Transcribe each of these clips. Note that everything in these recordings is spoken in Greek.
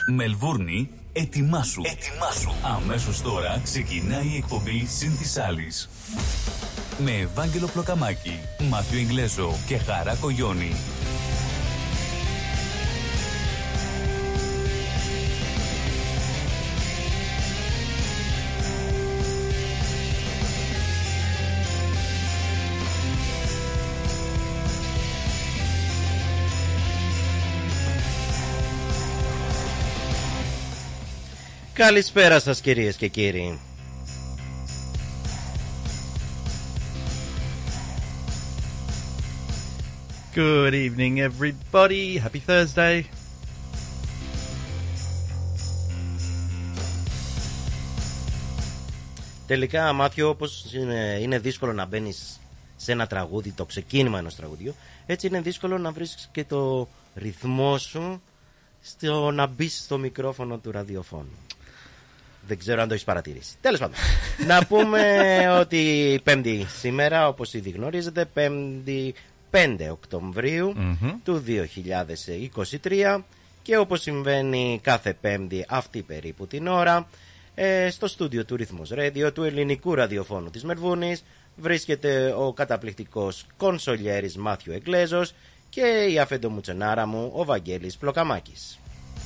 Μελβούρνη, ετοιμάσου. Αμέσως τώρα ξεκινάει η εκπομπή Συν της Άλλης. Με Ευάγγελο Πλοκαμάκη, Μάθιο Ιγκλέζο και Χαρά Κογιόνι. Καλησπέρα σας κυρίες και κύριοι. Good evening everybody, happy Thursday. Τελικά, Μάθιο, όπως είναι δύσκολο να μπαίνεις σε ένα τραγούδι, το ξεκίνημα ενός τραγουδιού, έτσι είναι δύσκολο να βρεις και το ρυθμό σου στο να μπεις στο μικρόφωνο του ραδιοφώνου. Δεν ξέρω αν το έχεις παρατηρήσει. Τέλος πάντων, να πούμε ότι Πέμπτη σήμερα, όπως ήδη γνωρίζετε, Πέμπτη 5 Οκτωβρίου του 2023, και όπως συμβαίνει κάθε Πέμπτη αυτή περίπου την ώρα, στο στούντιο του Rhythmos Radio, του ελληνικού ραδιοφώνου της Μελβούρνης, βρίσκεται ο καταπληκτικός κονσολιέρης Μάθιο Εγκλέζος και η αφεντομουτσενάρα μου, ο Βαγγέλης Πλοκαμάκης.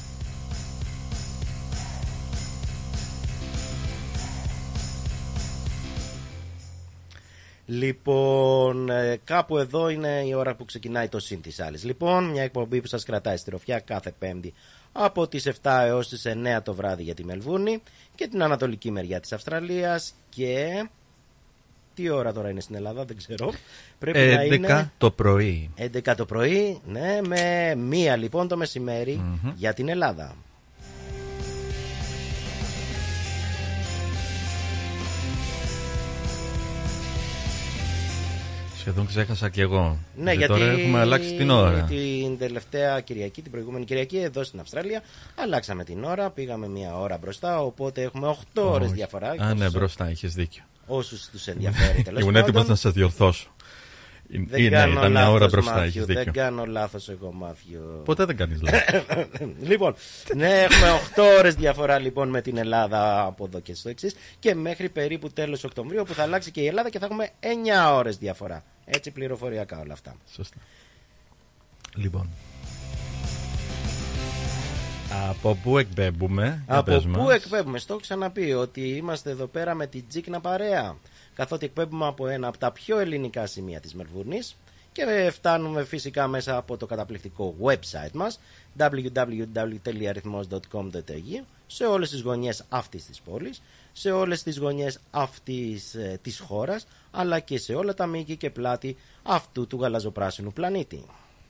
Λοιπόν, κάπου εδώ είναι η ώρα που ξεκινάει το Συν της Άλλης. Λοιπόν, μια εκπομπή που σας κρατάει στη ροφιά κάθε Πέμπτη από τις 7 έως τις 9 το βράδυ για τη Μελβούρνη και την ανατολική μεριά της Αυστραλίας. Και τι ώρα τώρα είναι στην Ελλάδα, δεν ξέρω. Πρέπει 11 να είναι το πρωί. 11 το πρωί, ναι, με 1 λοιπόν το μεσημέρι για την Ελλάδα. Σχεδόν ξέχασα κι εγώ. Ναι, γιατί τώρα έχουμε αλλάξει την ώρα. Την τελευταία Κυριακή, την προηγούμενη Κυριακή, εδώ στην Αυστραλία, αλλάξαμε την ώρα, πήγαμε 1 ώρα μπροστά, οπότε έχουμε 8 ώρες διαφορά. Α, ναι, μπροστά, είχες δίκιο. Όσους τους ενδιαφέρει, τέλος Ήμουν έτοιμος να σας διορθώσω. Ήταν 1 ώρα μπροστά, έχεις δίκιο. Δεν κάνω λάθος εγώ, Μάθιο. Ποτέ δεν κάνεις λάθος. Λοιπόν, ναι, έχουμε 8 ώρες διαφορά λοιπόν με την Ελλάδα από εδώ και στο εξής, και μέχρι περίπου τέλος Οκτωβρίου που θα αλλάξει και η Ελλάδα και θα έχουμε 9 ώρες διαφορά. Έτσι πληροφοριακά όλα αυτά. Σωστά. Λοιπόν, από πού εκπέμπουμε? Από πού εκπέμπουμε? Στο έχω ξαναπεί ότι είμαστε εδώ πέρα με την Τζίκνα παρέα, καθότι εκπέμπουμε από ένα από τα πιο ελληνικά σημεία της Μελβούρνης και φτάνουμε φυσικά μέσα από το καταπληκτικό website μας www.rhythmos.com.au σε όλες τις γωνιές αυτής της πόλης, σε όλες τις γωνιές αυτής της χώρας, αλλά και σε όλα τα μήκη και πλάτη αυτού του γαλαζοπράσινου πλανήτη.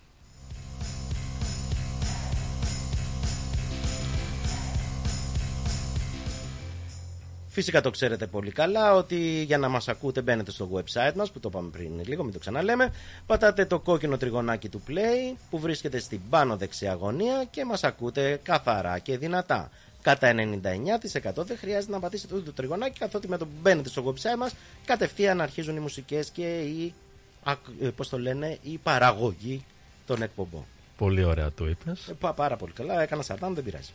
Φυσικά το ξέρετε πολύ καλά ότι για να μας ακούτε μπαίνετε στο website μας, που το είπαμε πριν λίγο, μην το ξαναλέμε, πατάτε το κόκκινο τριγωνάκι του play που βρίσκεται στην πάνω δεξιά γωνία και μας ακούτε καθαρά και δυνατά. Κατά 99% δεν χρειάζεται να πατήσετε το τριγωνάκι, καθότι με το που μπαίνετε στο website μας κατευθείαν αρχίζουν οι μουσικές και η παραγωγή των εκπομπών. Πολύ ωραία το είπες. Πάρα πολύ καλά, έκανα σαρτάν, δεν πειράζει.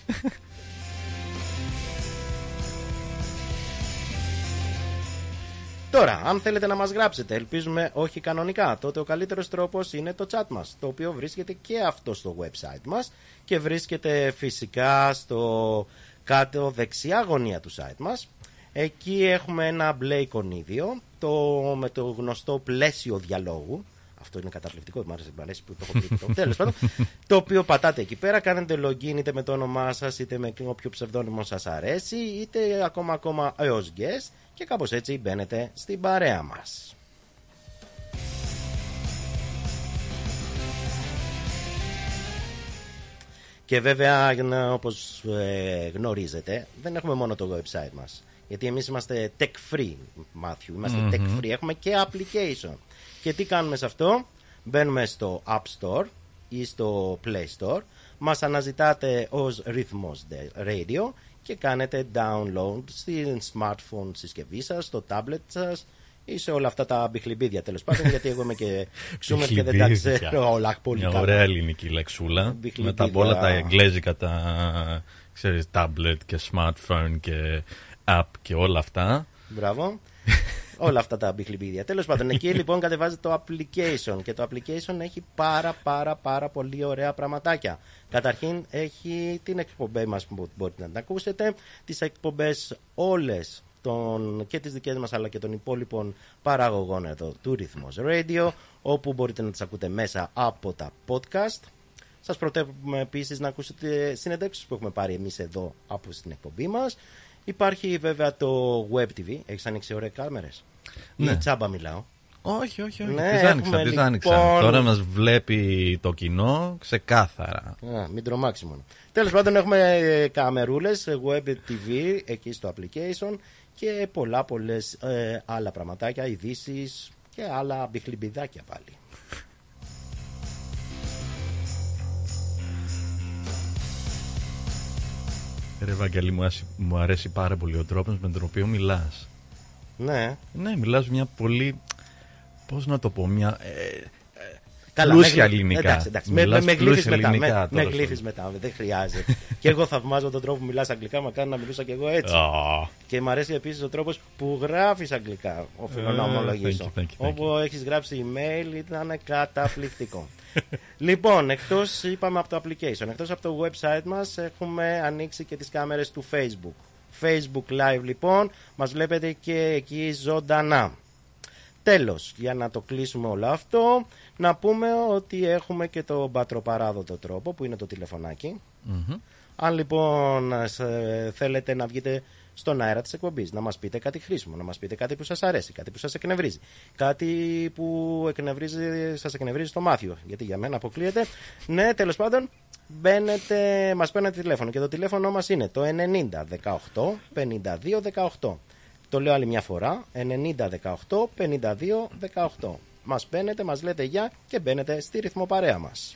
Τώρα, αν θέλετε να μας γράψετε, ελπίζουμε όχι κανονικά, τότε ο καλύτερος τρόπος είναι το chat μας, το οποίο βρίσκεται και αυτό στο website μας και βρίσκεται φυσικά στο κάτω δεξιά γωνία του site μας. Εκεί έχουμε ένα μπλε εικονίδιο με το γνωστό πλαίσιο διαλόγου. Αυτό είναι καταπληκτικό, μου αρέσει που το έχω πει. Τέλος πάντων, το οποίο πατάτε εκεί πέρα, κάνετε login είτε με το όνομά σας, είτε με όποιο ψευδόνυμο σας αρέσει, είτε ακόμα έως guest, και κάπως έτσι μπαίνετε στην παρέα μας. Και βέβαια, όπως γνωρίζετε, δεν έχουμε μόνο το website μας, γιατί εμείς είμαστε tech free, Μάθιου, είμαστε tech free, έχουμε και application. Και τι κάνουμε σε αυτό? Μπαίνουμε στο App Store ή στο Play Store, μας αναζητάτε ως Rhythmos Radio και κάνετε download στην smartphone συσκευή σας, στο tablet σας ή σε όλα αυτά τα μπιχλιμπίδια τέλος πάντων, γιατί εγώ είμαι και ξούμερ και δεν τα ξέρω όλα πολύ καλά. Μια ωραία ελληνική λεξούλα. Μετά από όλα τα εγγλέζικα, τα ξέρεις, tablet και smartphone και app και όλα αυτά. Μπράβο. Όλα αυτά τα μπιχλιμπίδια. Τέλος πάντων, εκεί λοιπόν κατεβάζετε το application και το application έχει πάρα πολύ ωραία πραγματάκια. Καταρχήν έχει την εκπομπή μας που μπορείτε να την ακούσετε, τις εκπομπές όλες και τις δικές μας αλλά και των υπόλοιπων παραγωγών εδώ του Rhythmos Radio, όπου μπορείτε να τις ακούτε μέσα από τα podcast. Σας προτείνουμε επίσης να ακούσετε συνεντεύξεις που έχουμε πάρει εμείς εδώ από στην εκπομπή μας. Υπάρχει βέβαια το Web TV. Έχεις ανοίξει ωραίες κάμερες? Ναι. Ή τσάμπα μιλάω? Όχι. Ναι, τις άνοιξα. Τώρα μας βλέπει το κοινό ξεκάθαρα. Μην τρομάξει μόνο. Τέλος πάντων, έχουμε καμερούλες Web TV εκεί στο application και πολλές άλλα πραγματάκια, ειδήσεις και άλλα μπιχλιμπιδάκια πάλι. Ρε Βαγγέλη, μου αρέσει πάρα πολύ ο τρόπος με τον οποίο μιλάς. Ναι. Ναι, μιλάς μια πολύ, πώς να το πω, μια πλούσια ελληνικά. Εντάξει. Με γλύφεις μετά, δεν χρειάζεται. Και εγώ θαυμάζω τον τρόπο που μιλάς αγγλικά, μα κάνει να μιλούσα και εγώ έτσι. Και μου αρέσει επίσης ο τρόπος που γράφεις αγγλικά, οφείλω να ομολογήσω. Όπου έχεις γράψει email ήταν καταπληκτικό. Λοιπόν, εκτός είπαμε από το application, εκτός από το website μας, έχουμε ανοίξει και τις κάμερες του Facebook Live λοιπόν, μας βλέπετε και εκεί ζωντανά. Τέλος, για να το κλείσουμε όλο αυτό, να πούμε ότι έχουμε και το πατροπαράδοτο τρόπο που είναι το τηλεφωνάκι. Αν λοιπόν θέλετε να βγείτε στον αέρα της εκπομπής, να μας πείτε κάτι χρήσιμο, να μας πείτε κάτι που σας αρέσει, κάτι που σας εκνευρίζει, κάτι που σας εκνευρίζει στο Μάθιο, γιατί για μένα αποκλείεται. Ναι, τέλος πάντων, μας παίρνετε τηλέφωνο και το τηλέφωνο μας είναι το 90 18 52 18. Το λέω άλλη μια φορά, 90 18 52 18. Μας παίρνετε, μας λέτε γεια και μπαίνετε στη ρυθμοπαρέα μας.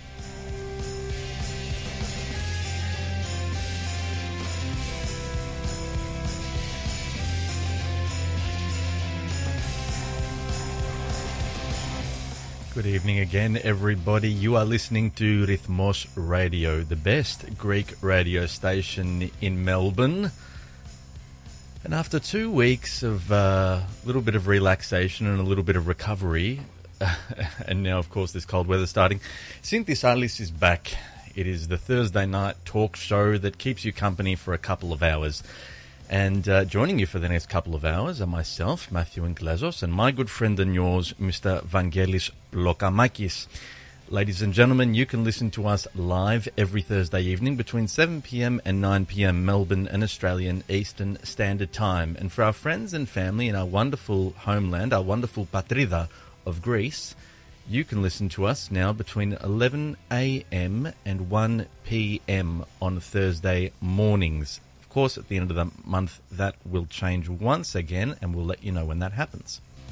Good evening again, everybody. You are listening to Rhythmos Radio, the best Greek radio station in Melbourne. And after 2 weeks of a little bit of relaxation and a little bit of recovery, and now, of course, this cold weather starting, Cynthia Salis is back. It is the Thursday night talk show that keeps you company for a couple of hours. And joining you for the next couple of hours are myself, Matthew Inglezos, and my good friend and yours, Mr. Vangelis Plokamakis. Ladies and gentlemen, you can listen to us live every Thursday evening between 7 p.m. and 9 p.m. Melbourne and Australian Eastern Standard Time. And for our friends and family in our wonderful homeland, our wonderful Patrida of Greece, you can listen to us now between 11 a.m. and 1 p.m. on Thursday mornings. Of course, at the end of the month, that will change once again, and we'll let you know when that happens.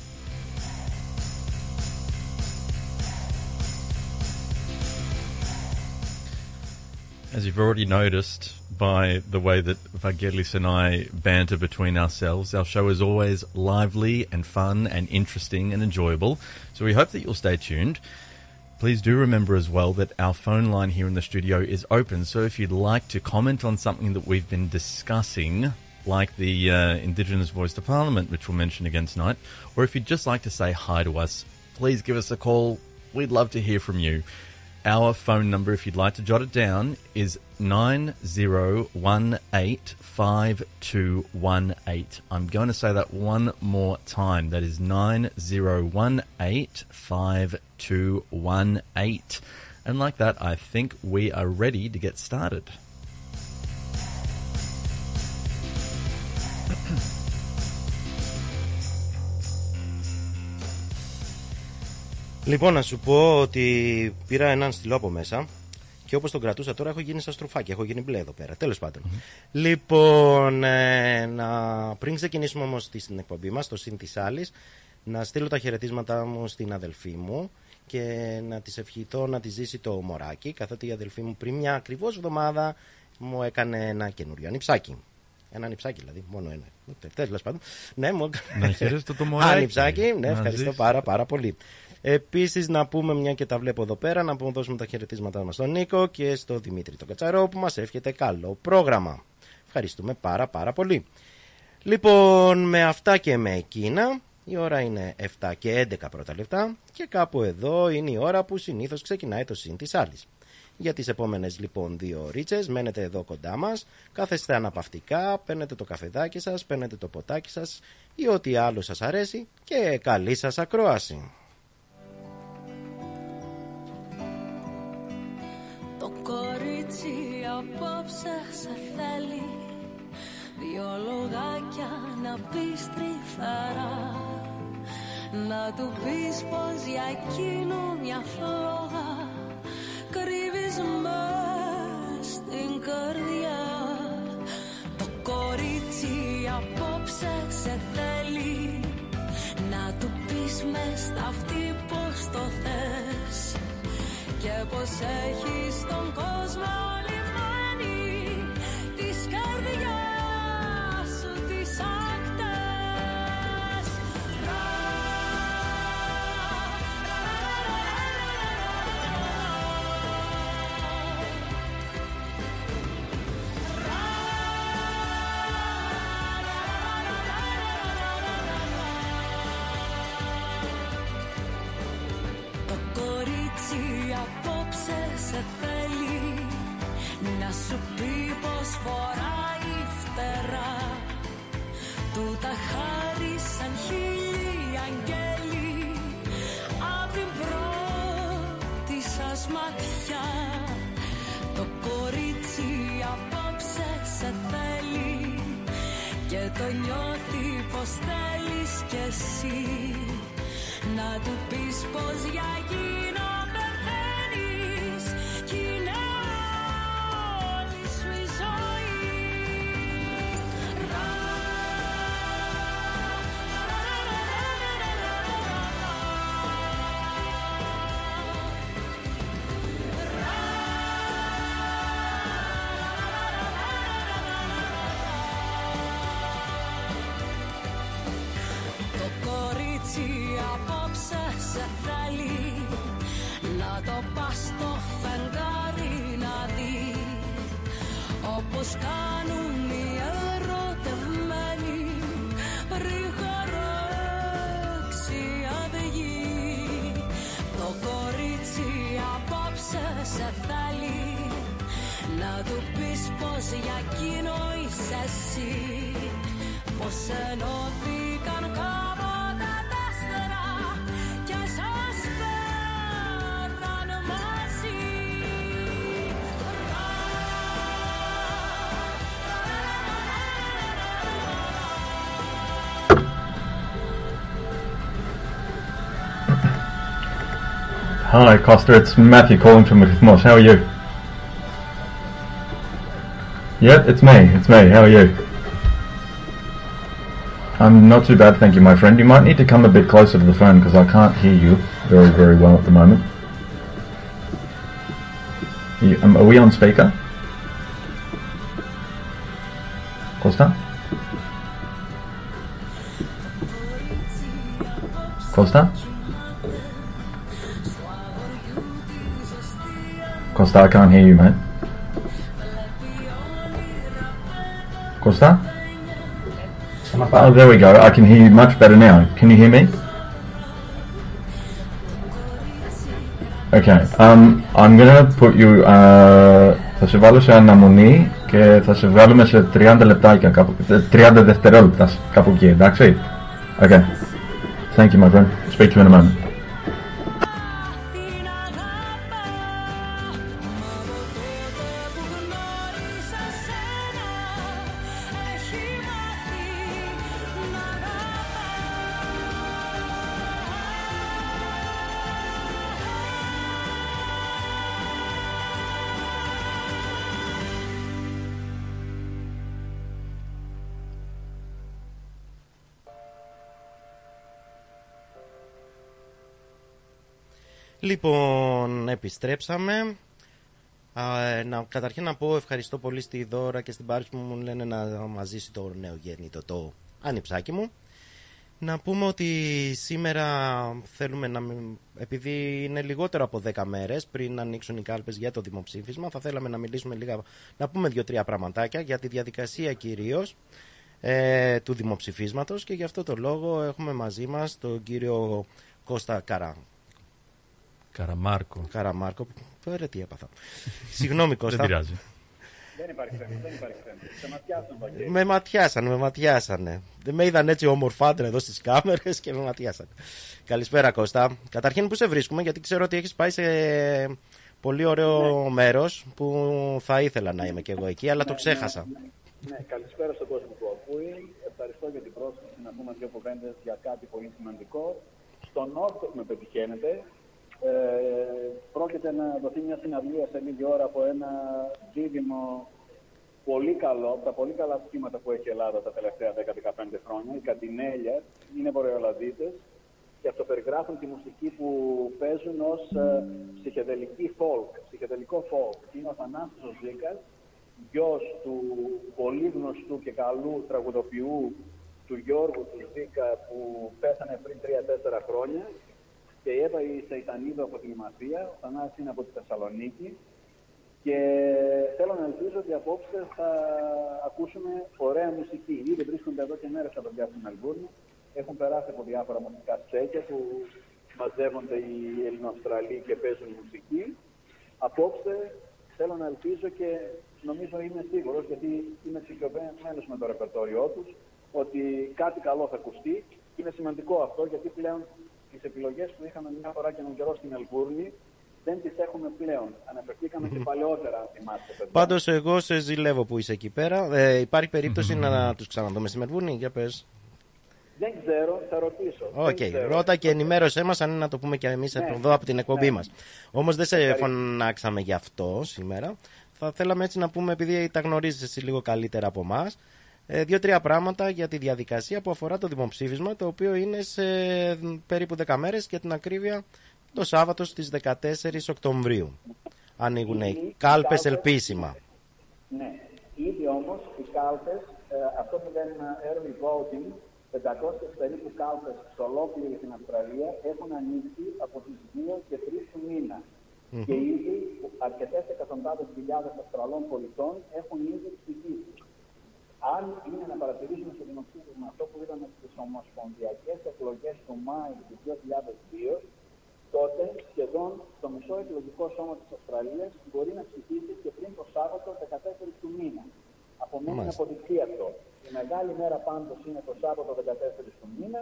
As you've already noticed by the way that Vangelis and I banter between ourselves, our show is always lively and fun and interesting and enjoyable, so we hope that you'll stay tuned. Please do remember as well that our phone line here in the studio is open, so if you'd like to comment on something that we've been discussing, like the Indigenous Voice to Parliament, which we'll mention again tonight, or if you'd just like to say hi to us, please give us a call. We'd love to hear from you. Our phone number, if you'd like to jot it down, is 90185218. I'm going to say that one more time. That is 90185218. And like that, I think we are ready to get started. Λοιπόν, να σου πω ότι πήρα έναν στυλό από μέσα και όπως τον κρατούσα τώρα έχω γίνει σαν στρουφάκι, έχω γίνει μπλε εδώ πέρα. Τέλος πάντων. Λοιπόν, πριν ξεκινήσουμε όμως στην εκπομπή μας, στο Συν της Άλλης, να στείλω τα χαιρετίσματά μου στην αδελφή μου και να της ευχηθώ να τη ζήσει το μωράκι, καθότι η αδελφή μου πριν μια ακριβώς εβδομάδα μου έκανε ένα καινούριο ανιψάκι. Ένα νυψάκι δηλαδή, μόνο ένα. Τέλος πάντων. Ναι, να χαιρέστε το μωράκι. Ανυψάκι, ναι, ευχαριστώ πάρα πολύ. Επίσης να πούμε, μια και τα βλέπω εδώ πέρα, να πούμε δώσουμε τα χαιρετίσματά μας στον Νίκο και στον Δημήτρη τον Κατσαρό που μας εύχεται καλό πρόγραμμα. Ευχαριστούμε πάρα πολύ. Λοιπόν, με αυτά και με εκείνα, η ώρα είναι 7 και 11 πρώτα λεπτά και κάπου εδώ είναι η ώρα που συνήθως ξεκινάει το συν της άλλης. Για τις επόμενες λοιπόν 2 ωρίτσες μένετε εδώ κοντά μας, κάθεστε αναπαυτικά, παίρνετε το καφεδάκι σας, παίρνετε το ποτάκι σας ή ό,τι άλλο σας αρέσει και καλή σας ακρόαση. Το κορίτσι απόψε σε θέλει, 2 λογάκια να πεις τρυφερά, να του πεις πως για εκείνο μια φλόγα κρύβεις μες στην καρδιά. Το κορίτσι απόψε σε θέλει, να του πεις μες στα αυτή πως το θες και πως έχεις τον κόσμο λιμάνι της καρδιάς σου τις ακτές. Το κορίτσι απόψε σε θέλει, να σου πει πως φοράει φτερά, του τα χάρισαν 1000 αγγέλοι απ' την πρώτη σας ματιά. Το κορίτσι απόψε σε θέλει και το νιώθει πως θέλεις κι εσύ, να του πεις πως για εκείνο πεθαίνεις κι είναι όλη σου η ζωή. Το κορίτσι απόψε σε θέλει, να το πας στο φεγγάρι να δει, όπως κάνουν οι ερωτευμένοι πριν χαράξει αυγή. Το κορίτσι απόψε σε θέλει, να του πεις πως για εκείνο είσαι εσύ, πως ενώθηκαν κάποτε τα άστερα και σας φέραν μαζί. Hi, Costa. It's Matthew calling from Rithmos. How are you? Yep, it's me. It's me. How are you? I'm not too bad, thank you, my friend. You might need to come a bit closer to the phone because I can't hear you very, very well at the moment. Are we on speaker? Costa? Costa? Costa, I can't hear you, mate. Costa? Oh, there we go. I can hear you much better now. Can you hear me? Okay. I'm gonna put you. Θα σε βάλω σε αναμονή και θα σε βάλουμε σε 30 λεπτάκια, κάπου, 30 δευτερόλεπτα, κάπου εκεί, εντάξει? Okay. Thank you, my friend. Speak to you in a moment. Λοιπόν, επιστρέψαμε. Καταρχήν να πω ευχαριστώ πολύ στη Δώρα και στην Πάρη που μου λένε να μας ζήσει το νεογέννητο το ανιψάκι μου. Να πούμε ότι σήμερα θέλουμε επειδή είναι λιγότερο από 10 μέρες πριν ανοίξουν οι κάλπες για το δημοψήφισμα, θα θέλαμε να μιλήσουμε λίγα, να πούμε 2-3 πραγματάκια για τη διαδικασία κυρίως του δημοψηφίσματος, και γι' αυτό το λόγο έχουμε μαζί μας τον κύριο Κώστα Καραμάρκο. Τώρα τι έπαθα. Συγγνώμη Κώστα. Δεν πειράζει. Δεν υπάρχει θέμα. Με ματιάσανε. Δεν με είδαν έτσι ομορφάντρα εδώ στις κάμερες και με ματιάσανε. Καλησπέρα Κώστα. Καταρχήν που σε βρίσκουμε, γιατί ξέρω ότι έχεις πάει σε πολύ ωραίο μέρος που θα ήθελα να είμαι και εγώ εκεί, αλλά το ξέχασα. Ναι, καλησπέρα στον κόσμο που ακούει. Ευχαριστώ για την πρόσκληση να πούμε δύο κουβέντες για κάτι πολύ σημαντικό. Στον Νόρθο με πετυχαίνετε. Πρόκειται να δοθεί μια συναυλία σε λίγη ώρα από ένα δίδυμο πολύ καλό, από τα πολύ καλά σχήματα που έχει η Ελλάδα τα τελευταία 10-15 χρόνια. Οι Καντινέλια είναι βορειοελλαδίτες και αυτοπεριγράφουν τη μουσική που παίζουν ως ψυχεδελικό folk. Είναι ο Θανάσης ο Ζήκας, γιος του πολύ γνωστού και καλού τραγουδοποιού του Γιώργου του Ζήκα, που πέθανε πριν 3-4 χρόνια. Και η Εύα η Σεϊτανίδου από την Ημαθία, ο Θανάσης είναι από τη Θεσσαλονίκη. Και θέλω να ελπίζω ότι απόψε θα ακούσουμε ωραία μουσική. Ήδη βρίσκονται εδώ και μέρες από την Μελβούρνη. Έχουν περάσει από διάφορα μουσικά τσέκια που μαζεύονται οι Ελληνοαυστραλοί και παίζουν μουσική. Απόψε θέλω να ελπίζω και νομίζω είμαι σίγουρος, γιατί είμαι εξοικειωμένος με το ρεπερτόριό τους, ότι κάτι καλό θα ακουστεί. Είναι σημαντικό αυτό, γιατί πλέον τις επιλογές που είχαμε μια φορά και έναν καιρό στην Μελβούρνη δεν τις έχουμε πλέον. Αναφερθήκαμε και παλαιότερα, αν θυμάστε. Πάντως εγώ σε ζηλεύω που είσαι εκεί πέρα. Υπάρχει περίπτωση να τους ξαναδούμε στη Μελβούρνη, για πες. Δεν ξέρω, θα ρωτήσω. Οκ, ρώτα και ενημέρωσέ μας, αν είναι να το πούμε και εμείς εδώ από την εκπομπή μας. Όμως δεν σε φωνάξαμε γι' αυτό σήμερα. Θα θέλαμε έτσι να πούμε, επειδή τα γνωρίζεις εσύ λίγο καλύτερα από εμάς, 2-3 πράγματα για τη διαδικασία που αφορά το δημοψήφισμα, το οποίο είναι σε περίπου 10 μέρες, και την ακρίβεια το Σάββατο στις 14 Οκτωβρίου. Ανοίγουν οι κάλπες ελπίσιμα. Ναι, ήδη όμως οι κάλπες, αυτό που λένε early voting, 500 περίπου κάλπες σε ολόκληρη την Αυστραλία έχουν ανοίξει από τις 2 και 3 του μήνα. Και ήδη αρκετές εκατοντάδες χιλιάδες Αυστραλών πολιτών έχουν ήδη ψηφίσει. Αν είναι να παρατηρήσουμε στο δημοψήφισμα αυτό που είδαμε στις ομοσπονδιακές εκλογές του Μάη του 2002, τότε σχεδόν το μισό εκλογικό σώμα της Αυστραλίας μπορεί να ψηφίσει και πριν το Σάββατο 14 του μήνα. Απομένει να αποδειχθεί αυτό. Η μεγάλη μέρα πάντως είναι το Σάββατο 14 του μήνα.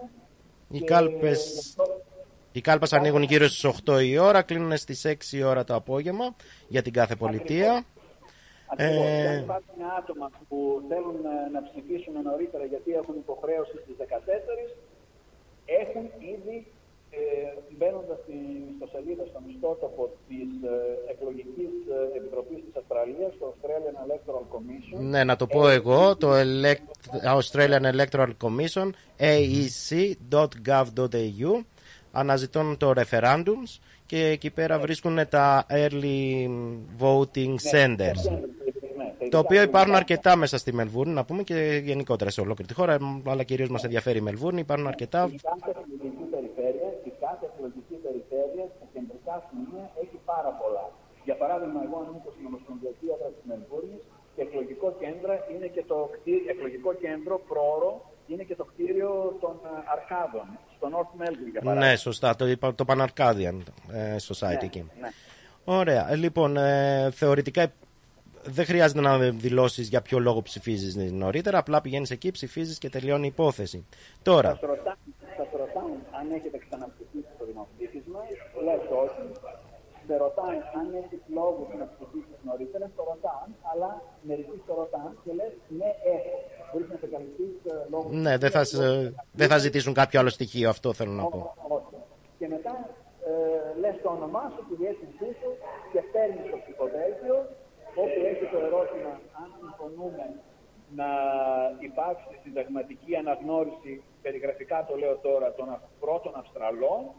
Οι κάλπες ανοίγουν γύρω στις 8 η ώρα, κλείνουν στις 6 η ώρα το απόγευμα για την κάθε πολιτεία. Αν υπάρχουν άτομα που θέλουν να ψηφίσουν νωρίτερα γιατί έχουν υποχρέωση στις 14, έχουν ήδη, μπαίνοντας στην ιστοσελίδα, στον ιστότοπο της Εκλογικής Επιτροπής της Αυστραλίας, το Australian Electoral Commission. Ναι, να το πω εγώ, το Australian Electoral Commission, aec.gov.au, αναζητούν το referendums και εκεί πέρα βρίσκουν τα early voting centers. Το οποίο υπάρχουν αρκετά μέσα στη Μελβούρνη, να πούμε, και γενικότερα σε ολόκληρη τη χώρα, αλλά κυρίως μας ενδιαφέρει η Μελβούρνη. Υπάρχουν αρκετά. Η κάθε εκλογική περιφέρεια στα κεντρικά σημεία έχει πάρα πολλά. Για παράδειγμα, εγώ ανήκω στην Ομοσπονδιακή Έδρα της Μελβούρνης και εκλογικό κέντρο πρόωρο είναι και το κτίριο των Αρκάδων, στο North Melbourne, για παράδειγμα. Ναι, σωστά, το Pan-Arcadian Society εκεί. Ναι. Ωραία, λοιπόν, θεωρητικά δεν χρειάζεται να δηλώσεις για ποιο λόγο ψηφίζεις νωρίτερα, απλά πηγαίνεις εκεί, ψηφίζεις και τελειώνει η υπόθεση. Τώρα. Σας ρωτάνε αν έχετε ξαναψηφίσει το δημοψήφισμα, λες όχι. Σε ρωτάνε αν έχεις λόγους να ψηφίσεις νωρίτερα, το ρωτάνε, αλλά μερικοί το ρωτάνε και λες ναι, έχω. Μπορείς να σε καλυφθείς λόγους. Ναι, δεν θα ζητήσουν κάποιο άλλο στοιχείο, αυτό θέλω να πω. Όχι. Και μετά λες το όνομά σου, τη διεύθυνσή σου και παίρνεις το ψηφοδέλτιο, όπου έχει το ερώτημα αν συμφωνούμε να υπάρξει συνταγματική αναγνώριση, περιγραφικά το λέω τώρα, των πρώτων Αυστραλών,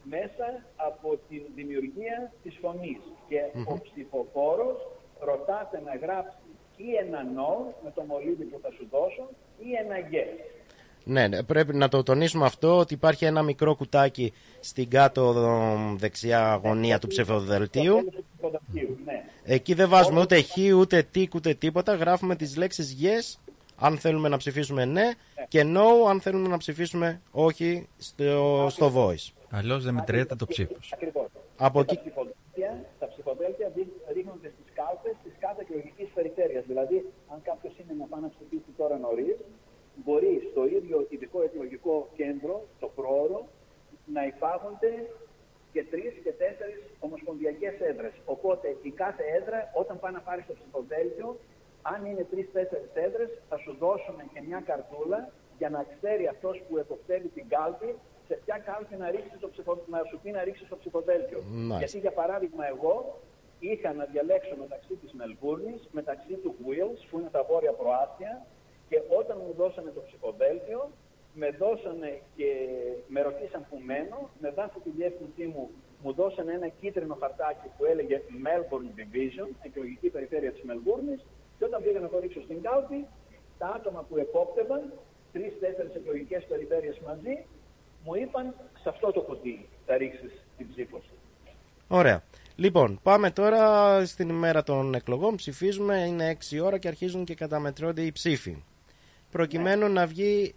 μέσα από τη δημιουργία της φωνής. Και ο ψηφοφόρος ρωτάται να γράψει ή ένα no με το μολύβι που θα σου δώσω ή ένα yes. Ναι, πρέπει να το τονίσουμε αυτό, ότι υπάρχει ένα μικρό κουτάκι στην κάτω δεξιά γωνία του ψηφοδελτίου. Ναι. Εκεί δεν βάζουμε ούτε χ, ούτε τικ, ούτε τίποτα. Γράφουμε τις λέξεις yes αν θέλουμε να ψηφίσουμε ναι και no αν θέλουμε να ψηφίσουμε όχι στο voice. Αλλιώς δεν μετριέται το ψήφος. Ακριβώς. Από εκεί... Τα ψηφοδέλτια ρίχνονται στις κάλπες της κάθε εκλογικής περιφέρειας. Δηλαδή, αν κάποιος είναι να πάει να ψηφίσει τώρα νωρίς, μπορεί στο ίδιο ειδικό εκλογικό κέντρο, το πρόωρο, να υπάγονται και 3 και 4 ομοσπονδιακές έδρες. Οπότε η κάθε έδρα, όταν πάει να πάρει το ψηφοδέλτιο, αν είναι 3-4 έδρες, θα σου δώσουν και μια καρτούλα για να ξέρει αυτός που εποπτεύει την κάλπη σε ποια κάλπη να σου πει να ρίξει το ψηφοδέλτιο. Γιατί, για παράδειγμα, εγώ είχα να διαλέξω μεταξύ της Μελβούρνης, μεταξύ του Wales, που είναι τα βόρεια προάστια, και όταν μου δώσανε το ψηφοδέλτιο, με δώσανε και με ρωτήσαν που μένω, με βάση τη διεύθυνσή μου δώσανε ένα κίτρινο χαρτάκι που έλεγε Melbourne Division, εκλογική περιφέρεια της Μελβούρνης, και όταν πήγα να το ρίξω στην κάλπη, τα άτομα που επόπτευαν 3-4 εκλογικές περιφέρειες μαζί, μου είπαν σε αυτό το κουτί θα ρίξεις την ψήφο σου. Ωραία. Λοιπόν, πάμε τώρα στην ημέρα των εκλογών. Ψηφίζουμε, είναι 6 ώρα και αρχίζουν και καταμετρώνται οι ψήφοι. Προκειμένου να βγει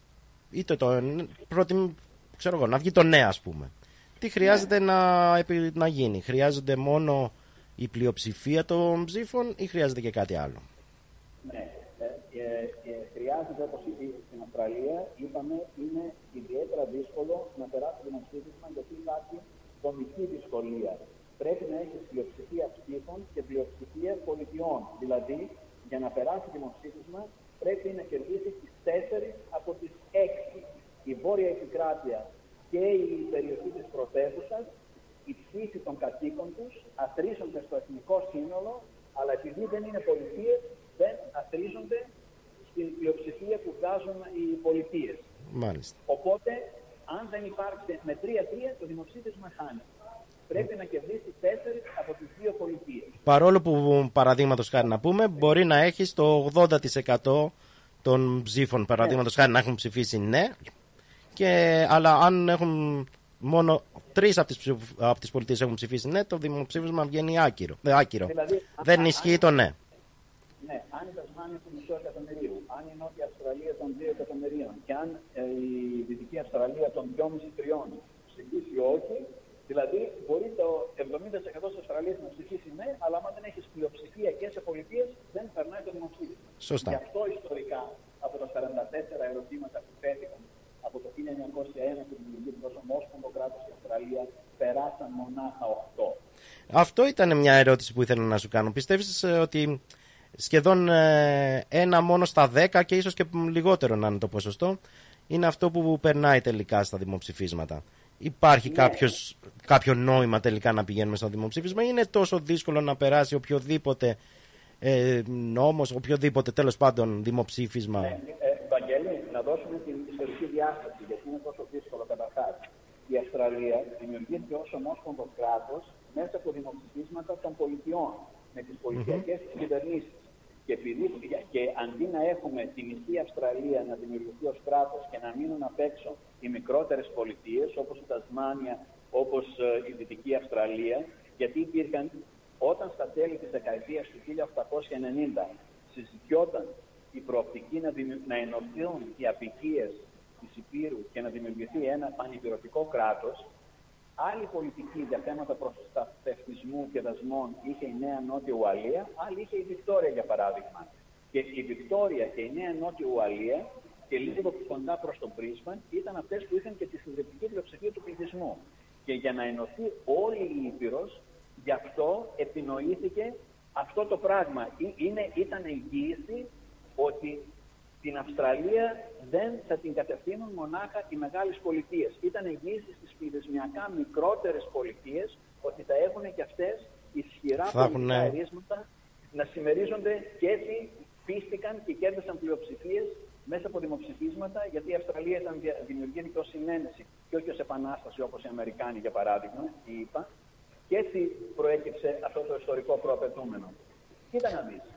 να βγει το ναι, ας πούμε. Τι χρειάζεται να γίνει? Χρειάζεται μόνο η πλειοψηφία των ψήφων ή χρειάζεται και κάτι άλλο? Ναι. Χρειάζεται, όπως στην Αυστραλία είπαμε, είναι ιδιαίτερα δύσκολο να περάσει το δημοψήφισμα, γιατί υπάρχει δομική δυσκολία. Πρέπει να έχει πλειοψηφία ψήφων και πλειοψηφία πολιτιών. Δηλαδή, για να περάσει το δημοψήφισμα, πρέπει να κερδίσει τις 4 από τις 6. Η βόρεια επικράτεια και η περιοχή της πρωτεύουσας, οι ψήφοι των κατοίκων τους αθροίζονται στο εθνικό σύνολο, αλλά επειδή δεν είναι πολιτείες, δεν αθροίζονται στην πλειοψηφία που βγάζουν οι πολιτείες. Μάλιστα. Οπότε, αν δεν υπάρξει με 3-3, το δημοψήφισμα χάνει. Πρέπει να κερδίσει 4 από τις 2 πολιτείες. Παρόλο που, παραδείγματος χάρη να πούμε, μπορεί να έχει το 80% των ψήφων, παραδείγματος χάρη, να έχουν ψηφίσει ναι, αλλά αν έχουν μόνο 3 από τις πολιτείες έχουν ψηφίσει ναι, το δημοψήφισμα βγαίνει άκυρο. Δηλαδή, δεν ισχύει το ναι. Ναι, αν η Τασμάνια του μισού εκατομμυρίου, αν η Νότια Αυστραλία των 2 εκατομμυρίων και αν η Δυτική Αυστραλία των 2,5-3 ψηφίσει όχι, δηλαδή μπορεί το 70% της Αυστραλίας να ψηφίσει ναι, αλλά αν δεν έχει πλειοψηφία και σε πολιτείες, δεν περνάει το δημοψήφισμα. Σωστά. Γι' αυτό ιστορικά από τα 44 ερωτήματα που θέτηκαν από το 1901 που δημιουργήθηκε ως ομόσπονδο κράτος η Αυστραλία, περάσαν μονάχα 8. Αυτό ήταν μια ερώτηση που ήθελα να σου κάνω. Πιστεύεις ότι σχεδόν 1 μόνο στα 10 και ίσως και λιγότερο να είναι το ποσοστό, είναι αυτό που περνάει τελικά στα δημοψηφίσματα? Υπάρχει κάποιο νόημα τελικά να πηγαίνουμε στο δημοψήφισμα ή είναι τόσο δύσκολο να περάσει οποιοδήποτε νόμος, οποιοδήποτε τέλος πάντων δημοψήφισμα? Βαγγέλη, να δώσουμε την ιστορική διάσταση, γιατί είναι τόσο δύσκολο. Καταρχάς, η Αυστραλία δημιουργήθηκε ως ομόσπονδο κράτος μέσα από δημοψηφίσματα των πολιτιών, με τις πολιτιακές κυβερνήσεις. Και αντί να έχουμε τη μισή Αυστραλία να δημιουργηθεί ως κράτος και να μείνουν απ' έξω οι μικρότερες πολιτείες, όπως η Τασμάνια, όπως η Δυτική Αυστραλία, γιατί υπήρχαν, όταν στα τέλη της δεκαετίας του 1890 συζητιόταν η προοπτική να ενωθούν οι αποικίες της Υπήρου και να δημιουργηθεί ένα πανυπηρωτικό κράτος, άλλη πολιτική για θέματα προστατευτισμού και δασμών είχε η Νέα Νότια Ουαλία, άλλη είχε η Βικτόρια, για παράδειγμα. Και η Βικτόρια και η Νέα Νότια Ουαλία, και λίγο κοντά προς τον Μπρίσμπαν, ήταν αυτές που είχαν και τη συντριπτική πλειοψηφία του πληθυσμού. Και για να ενωθεί όλη η Ήπειρος, γι' αυτό επινοήθηκε αυτό το πράγμα. Ήταν εγγύηση ότι την Αυστραλία δεν θα την κατευθύνουν μονάχα οι μεγάλες πολιτείες. Ήταν εγγύηση στις πληθυσμιακά μικρότερες πολιτείες ότι θα έχουν και αυτές ισχυρά πολιτικά ερίσματα να συμμερίζονται, και έτσι πίστηκαν και κέρδισαν πλειοψηφίες μέσα από δημοψηφίσματα, γιατί η Αυστραλία ήταν δημιουργήθηκε ως συνένεση και όχι ως επανάσταση όπως οι Αμερικάνοι, για παράδειγμα, οι ΗΠΑ, και έτσι προέκυψε αυτό το ιστορικό προαπαιτούμενο. Κοίτα να δεις.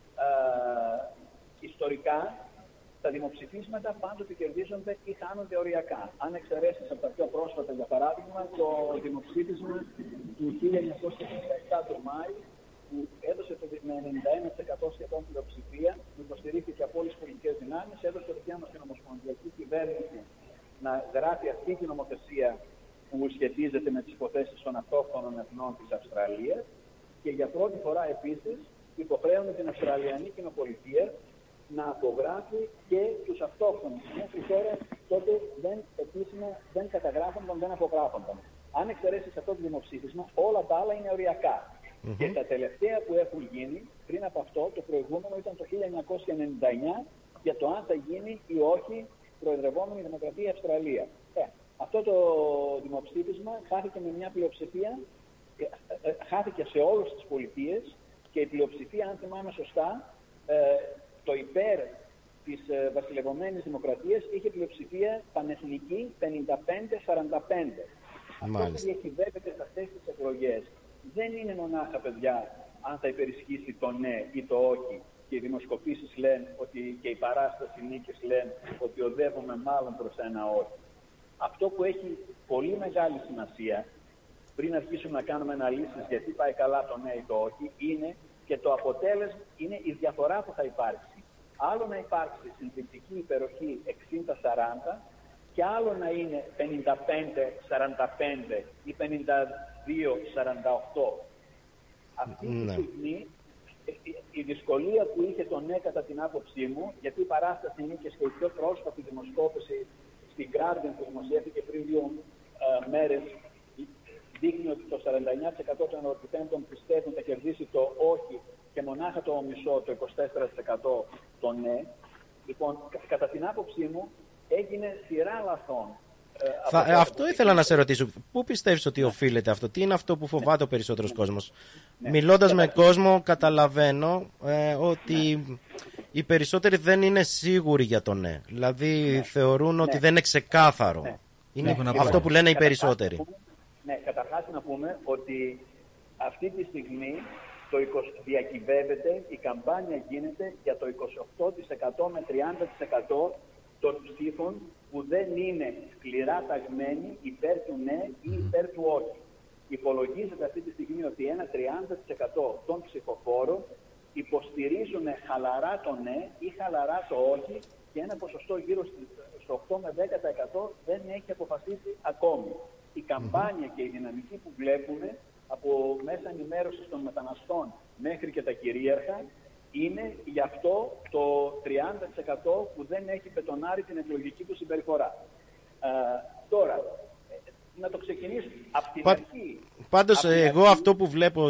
Ιστορικά, τα δημοψηφίσματα πάντοτε κερδίζονται ή χάνονται οριακά. Αν εξαιρέσεις από τα πιο πρόσφατα, για παράδειγμα, το δημοψήφισμα του 1967 του Μάη, που έδωσε με 91% σχεδόν πλειοψηφία, που υποστηρίχθηκε από όλες τις πολιτικές δυνάμεις, έδωσε τη δικιά μας την ομοσπονδιακή κυβέρνηση να γράφει αυτή την νομοθεσία που σχετίζεται με τις υποθέσεις των αυτόχθονων εθνών της Αυστραλίας, και για πρώτη φορά επίσης υποχρέωνε την Αυστραλιανή Κοινοπολιτεία να απογράφει και τους αυτόχθονες. Μέχρι τώρα τότε δεν καταγράφονταν, δεν απογράφονταν. Αν εξαιρέσεις αυτό το δημοψήφισμα, όλα τα άλλα είναι οριακά. Και τα τελευταία που έχουν γίνει πριν από αυτό, το προηγούμενο ήταν το 1999, για το αν θα γίνει ή όχι προεδρευόμενη Δημοκρατία Αυστραλία. Αυτό το δημοψήφισμα χάθηκε με μια πλειοψηφία, χάθηκε σε όλες τις πολιτείες, και η πλειοψηφία, αν θυμάμαι σωστά, το υπέρ της βασιλευωμένης δημοκρατίας είχε πλειοψηφία πανεθνική 55-45. Αυτό που διακυβεύεται σε αυτές τις εκλογές δεν είναι μονάχα, παιδιά, αν θα υπερισχύσει το ναι ή το όχι, και οι δημοσκοπήσεις λένε ότι, και η παράσταση νίκης λένε ότι οδεύουμε μάλλον προς ένα όχι. Αυτό που έχει πολύ μεγάλη σημασία, πριν αρχίσουμε να κάνουμε αναλύσεις γιατί πάει καλά το ναι ή το όχι, είναι και το αποτέλεσμα, είναι η διαφορά που θα υπάρξει. Άλλο να υπάρξει συντριπτική υπεροχή 60-40 και άλλο να είναι 55-45 ή 52-48. Αυτή τη στιγμή η δυσκολία που είχε το ναι, κατά την άποψή μου, γιατί η παράσταση νίκης και η πιο πρόσφατη δημοσκόπηση στην Guardian που δημοσιεύτηκε πριν 2 μέρες δείχνει ότι το 49% των ερωτηθέντων πιστεύουν θα κερδίσει το όχι και μονάχα το μισό, το 24% το ναι. Λοιπόν, κατά την άποψή μου έγινε σειρά λαθών. Αυτό ήθελα να σε ρωτήσω. Πού πιστεύεις ότι οφείλεται αυτό, τι είναι αυτό που φοβάται ο περισσότερος κόσμος? Μιλώντας με κόσμο καταλαβαίνω ότι οι περισσότεροι δεν είναι σίγουροι για το ναι. Δηλαδή θεωρούν ότι δεν είναι ξεκάθαρο. Είναι αυτό που λένε οι περισσότεροι. Ναι, καταρχάς να πούμε ότι αυτή τη στιγμή διακυβεύεται, η καμπάνια γίνεται για το 28% με 30% των ψήφων που δεν είναι σκληρά ταγμένοι υπέρ του ναι ή υπέρ του όχι. Υπολογίζεται αυτή τη στιγμή ότι ένα 30% των ψηφοφόρων υποστηρίζουν χαλαρά το ναι ή χαλαρά το όχι, και ένα ποσοστό γύρω στο 8 με 10% δεν έχει αποφασίσει ακόμη. Η καμπάνια και η δυναμική που βλέπουμε από μέσα ενημέρωσης των μεταναστών μέχρι και τα κυρίαρχα είναι γι' αυτό το 30% που δεν έχει πετονάρει την εκλογική του συμπεριφορά. Τώρα, να το ξεκινήσω από την αρχή. Πάντως, εγώ αυτό που βλέπω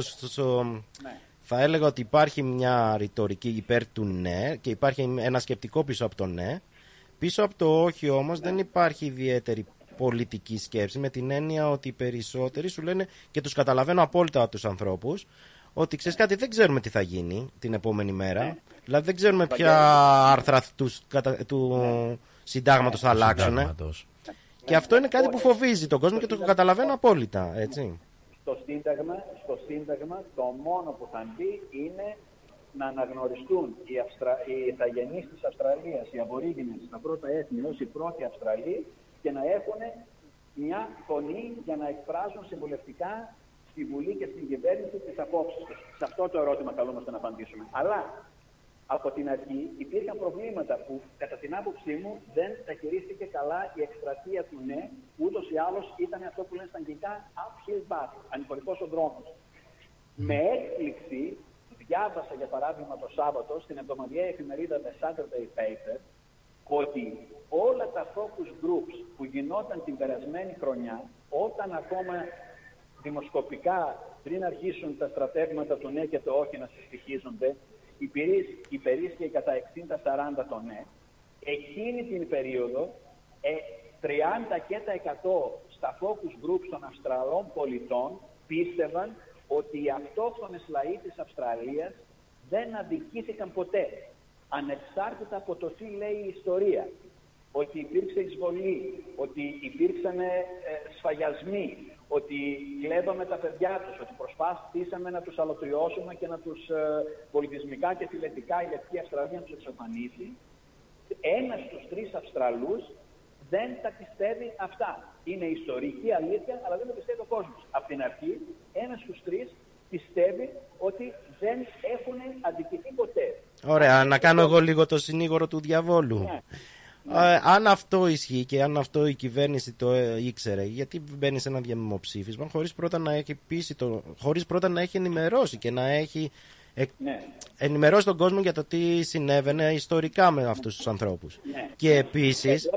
θα έλεγα ότι υπάρχει μια ρητορική υπέρ του ναι και υπάρχει ένα σκεπτικό πίσω από το ναι. Πίσω από το όχι όμως δεν υπάρχει ιδιαίτερη πολιτική σκέψη, με την έννοια ότι οι περισσότεροι σου λένε, και τους καταλαβαίνω απόλυτα τους ανθρώπους, ότι ξέρεις κάτι, δεν ξέρουμε τι θα γίνει την επόμενη μέρα. Δηλαδή δεν ξέρουμε ποια άρθρα του συντάγματος θα αλλάξουν. Και αυτό είναι κάτι που φοβίζει τον κόσμο και το καταλαβαίνω απόλυτα, έτσι. Στο Σύνταγμα το μόνο που θα μπει είναι να αναγνωριστούν οι ηθαγενείς της Αυστραλίας, οι Αβορίγινες, τα πρώτα έθνη ως οι πρώτοι Αυστραλοί, και να έχουν μια φωνή για να εκφράζουν συμβουλευτικά στη Βουλή και στην κυβέρνηση τις απόψεις τους. Σε αυτό το ερώτημα καλούμαστε να απαντήσουμε. Αλλά από την αρχή υπήρχαν προβλήματα που κατά την άποψή μου δεν τα χειρίστηκε καλά η εκστρατεία του ναι, ούτως ή άλλως ήταν αυτό που λένε στα αγγλικά uphill battle, ανηφορικός ο δρόμος. Με έκπληξη διάβασα για παράδειγμα το Σάββατο στην εβδομαδιαία εφημερίδα The Saturday Paper ότι όλα τα focus groups που γινόταν την περασμένη χρονιά, όταν ακόμα δημοσκοπικά πριν αρχίσουν τα στρατεύματα του ναι και το όχι να συστοιχίζονται, υπερίσχυε κατά 60-40 το ναι, εκείνη την περίοδο 30% στα focus groups των Αυστραλών πολιτών πίστευαν ότι οι αυτόχθονες λαοί της Αυστραλίας δεν αδικήθηκαν ποτέ. ανεξάρτητα από το τι λέει η ιστορία. Ότι υπήρξε εισβολή, ότι υπήρξαν σφαγιασμοί, ότι κλέβαμε τα παιδιά τους, ότι προσπάθησαμε να τους αλωτριώσουμε και να τους πολιτισμικά και φιλετικά η Λευκή Αυστραλία να τους εξαφανίσει. Ένας στους 3 Αυστραλούς δεν τα πιστεύει αυτά. Είναι ιστορική αλήθεια, αλλά δεν το πιστεύει ο κόσμος. Από την αρχή, ένας στους 3 πιστεύει ότι δεν έχουν αδικηθεί ποτέ. Ωραία, να κάνω εγώ λίγο το συνήγορο του διαβόλου. Ναι. Αν αυτό ισχύει και αν αυτό η κυβέρνηση το ήξερε, γιατί μπαίνει σε ένα δημοψήφισμα χωρίς πρώτα να έχει χωρίς πρώτα να έχει ενημερώσει και να έχει ενημερώσει τον κόσμο για το τι συνέβαινε ιστορικά με αυτούς τους ανθρώπους. Ναι. Και επίσης,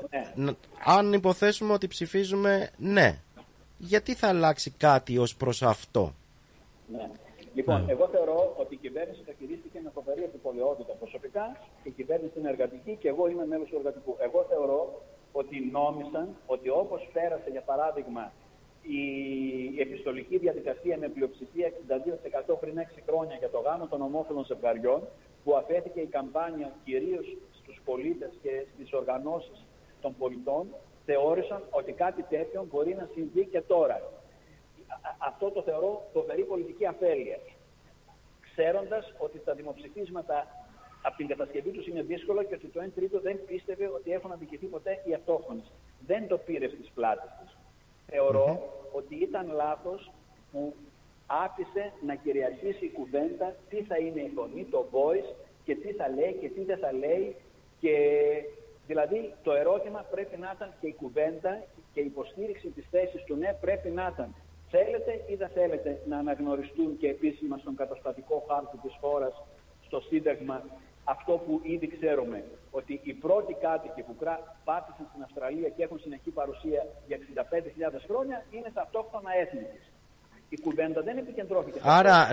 αν υποθέσουμε ότι ψηφίζουμε ναι, γιατί θα αλλάξει κάτι ως προς αυτό? Ναι. Λοιπόν, εγώ θεωρώ ότι η κυβέρνηση διαχειρίστηκε με φοβερή επιπολαιότητα. Προσωπικά η κυβέρνηση είναι εργατική και εγώ είμαι μέλος του εργατικού. Εγώ θεωρώ ότι νόμισαν ότι όπως πέρασε, για παράδειγμα, η επιστολική διαδικασία με πλειοψηφία 62% πριν 6 χρόνια για το γάμο των ομόφυλων ζευγαριών, που αφέθηκε η καμπάνια κυρίως στους πολίτες και στις οργανώσεις των πολιτών, θεώρησαν ότι κάτι τέτοιο μπορεί να συμβεί και τώρα. Αυτό το θεωρώ φοβερή πολιτική αφέλεια. Ξέροντας ότι τα δημοψηφίσματα από την κατασκευή τους είναι δύσκολο και ότι το 1/3 δεν πίστευε ότι έχουν αδικηθεί ποτέ οι αυτόχθονες. Δεν το πήρε στις πλάτες της. Θεωρώ ότι ήταν λάθος που άφησε να κυριαρχήσει η κουβέντα τι θα είναι η φωνή, το voice και τι θα λέει και τι δεν θα λέει. Και δηλαδή το ερώτημα πρέπει να ήταν και η κουβέντα και η υποστήριξη της θέσης του ναι πρέπει να ήταν. Θέλετε ή δεν θέλετε να αναγνωριστούν και επίσημα στον καταστατικό χάρτη της χώρας, στο Σύνταγμα, αυτό που ήδη ξέρουμε, ότι οι πρώτοι κάτοικοι που πάτησαν στην Αυστραλία και έχουν συνεχή παρουσία για 65.000 χρόνια είναι τα αυτόχθονα έθνη της. Η κουβέντα δεν επικεντρώθηκε. Άρα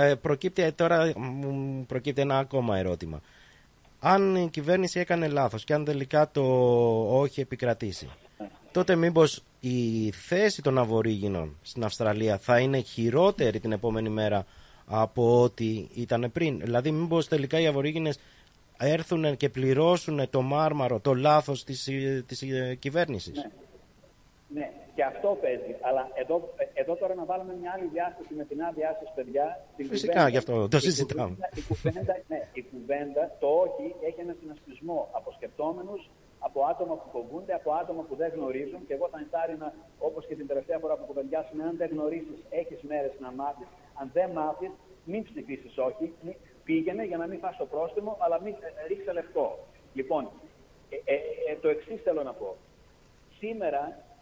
προκύπτει ένα ακόμα ερώτημα. Αν η κυβέρνηση έκανε λάθος και αν τελικά το όχι επικρατήσει, τότε μήπως η θέση των Αβορίγινων στην Αυστραλία θα είναι χειρότερη την επόμενη μέρα από ό,τι ήταν πριν? Δηλαδή μήπως τελικά οι Αβορίγινες έρθουν και πληρώσουν το μάρμαρο, το λάθος της κυβέρνησης? Ναι, και αυτό παίζει. Αλλά εδώ τώρα να βάλουμε μια άλλη διάσταση με την άδειά σας, παιδιά. Φυσικά, γι' αυτό το συζητάμε. Η κουβέντα, το όχι, έχει ένα συνασπισμό από σκεπτόμενους, από άτομα που φοβούνται, από άτομα που δεν γνωρίζουν. Και εγώ θα ενθάρρυνα, όπως και την τελευταία φορά που κουβεντιάσουμε, αν δεν γνωρίζεις, έχεις μέρες να μάθεις. Αν δεν μάθεις, μην ψηφίσεις όχι. Πήγαινε για να μην φας το πρόστιμο, αλλά μην ρίξε λευκό. Λοιπόν, το εξής θέλω να πω. Σήμερα,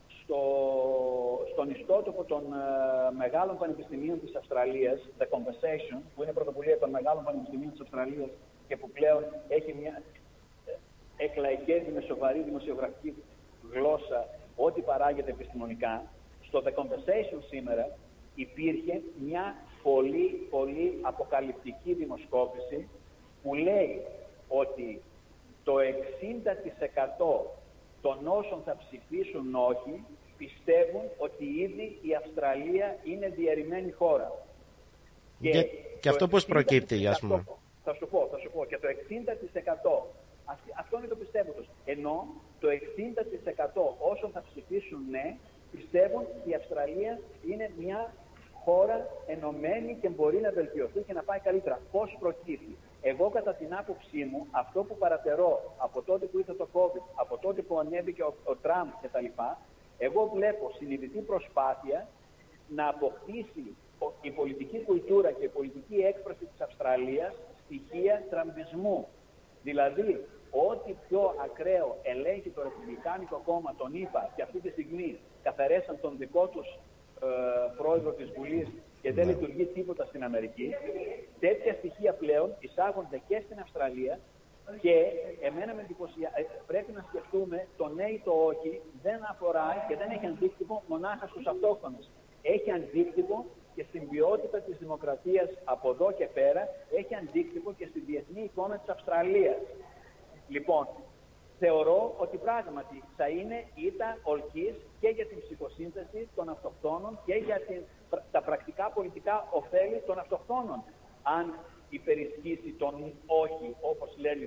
στον ιστότοπο των μεγάλων πανεπιστημίων της Αυστραλίας, The Conversation, που είναι πρωτοβουλία των μεγάλων πανεπιστημίων της Αυστραλίας και που πλέον έχει μια εκλαϊκή με σοβαρή δημοσιογραφική γλώσσα ό,τι παράγεται επιστημονικά, στο The Conversation σήμερα υπήρχε μια πολύ πολύ αποκαλυπτική δημοσκόπηση που λέει ότι το 60% των όσων θα ψηφίσουν όχι πιστεύουν ότι ήδη η Αυστραλία είναι διαιρημένη χώρα. Και αυτό πώς προκύπτει, ας πούμε? Θα σου πω. Και το 60% αυτό είναι το πιστεύω τους. Ενώ το 60% όσων θα ψηφίσουν ναι πιστεύουν ότι η Αυστραλία είναι μια χώρα ενωμένη και μπορεί να βελτιωθεί και να πάει καλύτερα. Πώς προκύπτει? Εγώ κατά την άποψή μου, αυτό που παρατηρώ από τότε που ήρθε το COVID, από τότε που ανέβηκε ο Τραμπ κτλ., εγώ βλέπω συνειδητή προσπάθεια να αποκτήσει η πολιτική κουλτούρα και η πολιτική έκφραση της Αυστραλίας στοιχεία τραμπισμού. Δηλαδή, ό,τι πιο ακραίο ελέγχει το Ρεπουμπλικάνικο κόμμα, τον ΗΠΑ, και αυτή τη στιγμή καθαρέσαν τον δικό τους πρόεδρο της Βουλής και δεν λειτουργεί τίποτα στην Αμερική, τέτοια στοιχεία πλέον εισάγονται και στην Αυστραλία και εμένα με εντυπωσιάζει. Πρέπει να σκεφτούμε το ναι ή το όχι δεν αφορά και δεν έχει αντίκτυπο μονάχα στους αυτόχθονες. Έχει αντίκτυπο και στην ποιότητα της δημοκρατίας από εδώ και πέρα, έχει αντίκτυπο και στη διεθνή εικόνα της Αυστραλίας. Λοιπόν, θεωρώ ότι πράγματι θα είναι ήττα ολκής και για την ψυχοσύνθεση των αυτοχθόνων και για τα πρακτικά πολιτικά ωφέλη των αυτοχθόνων. Αν υπερισχύσει τον όχι, όπως λένε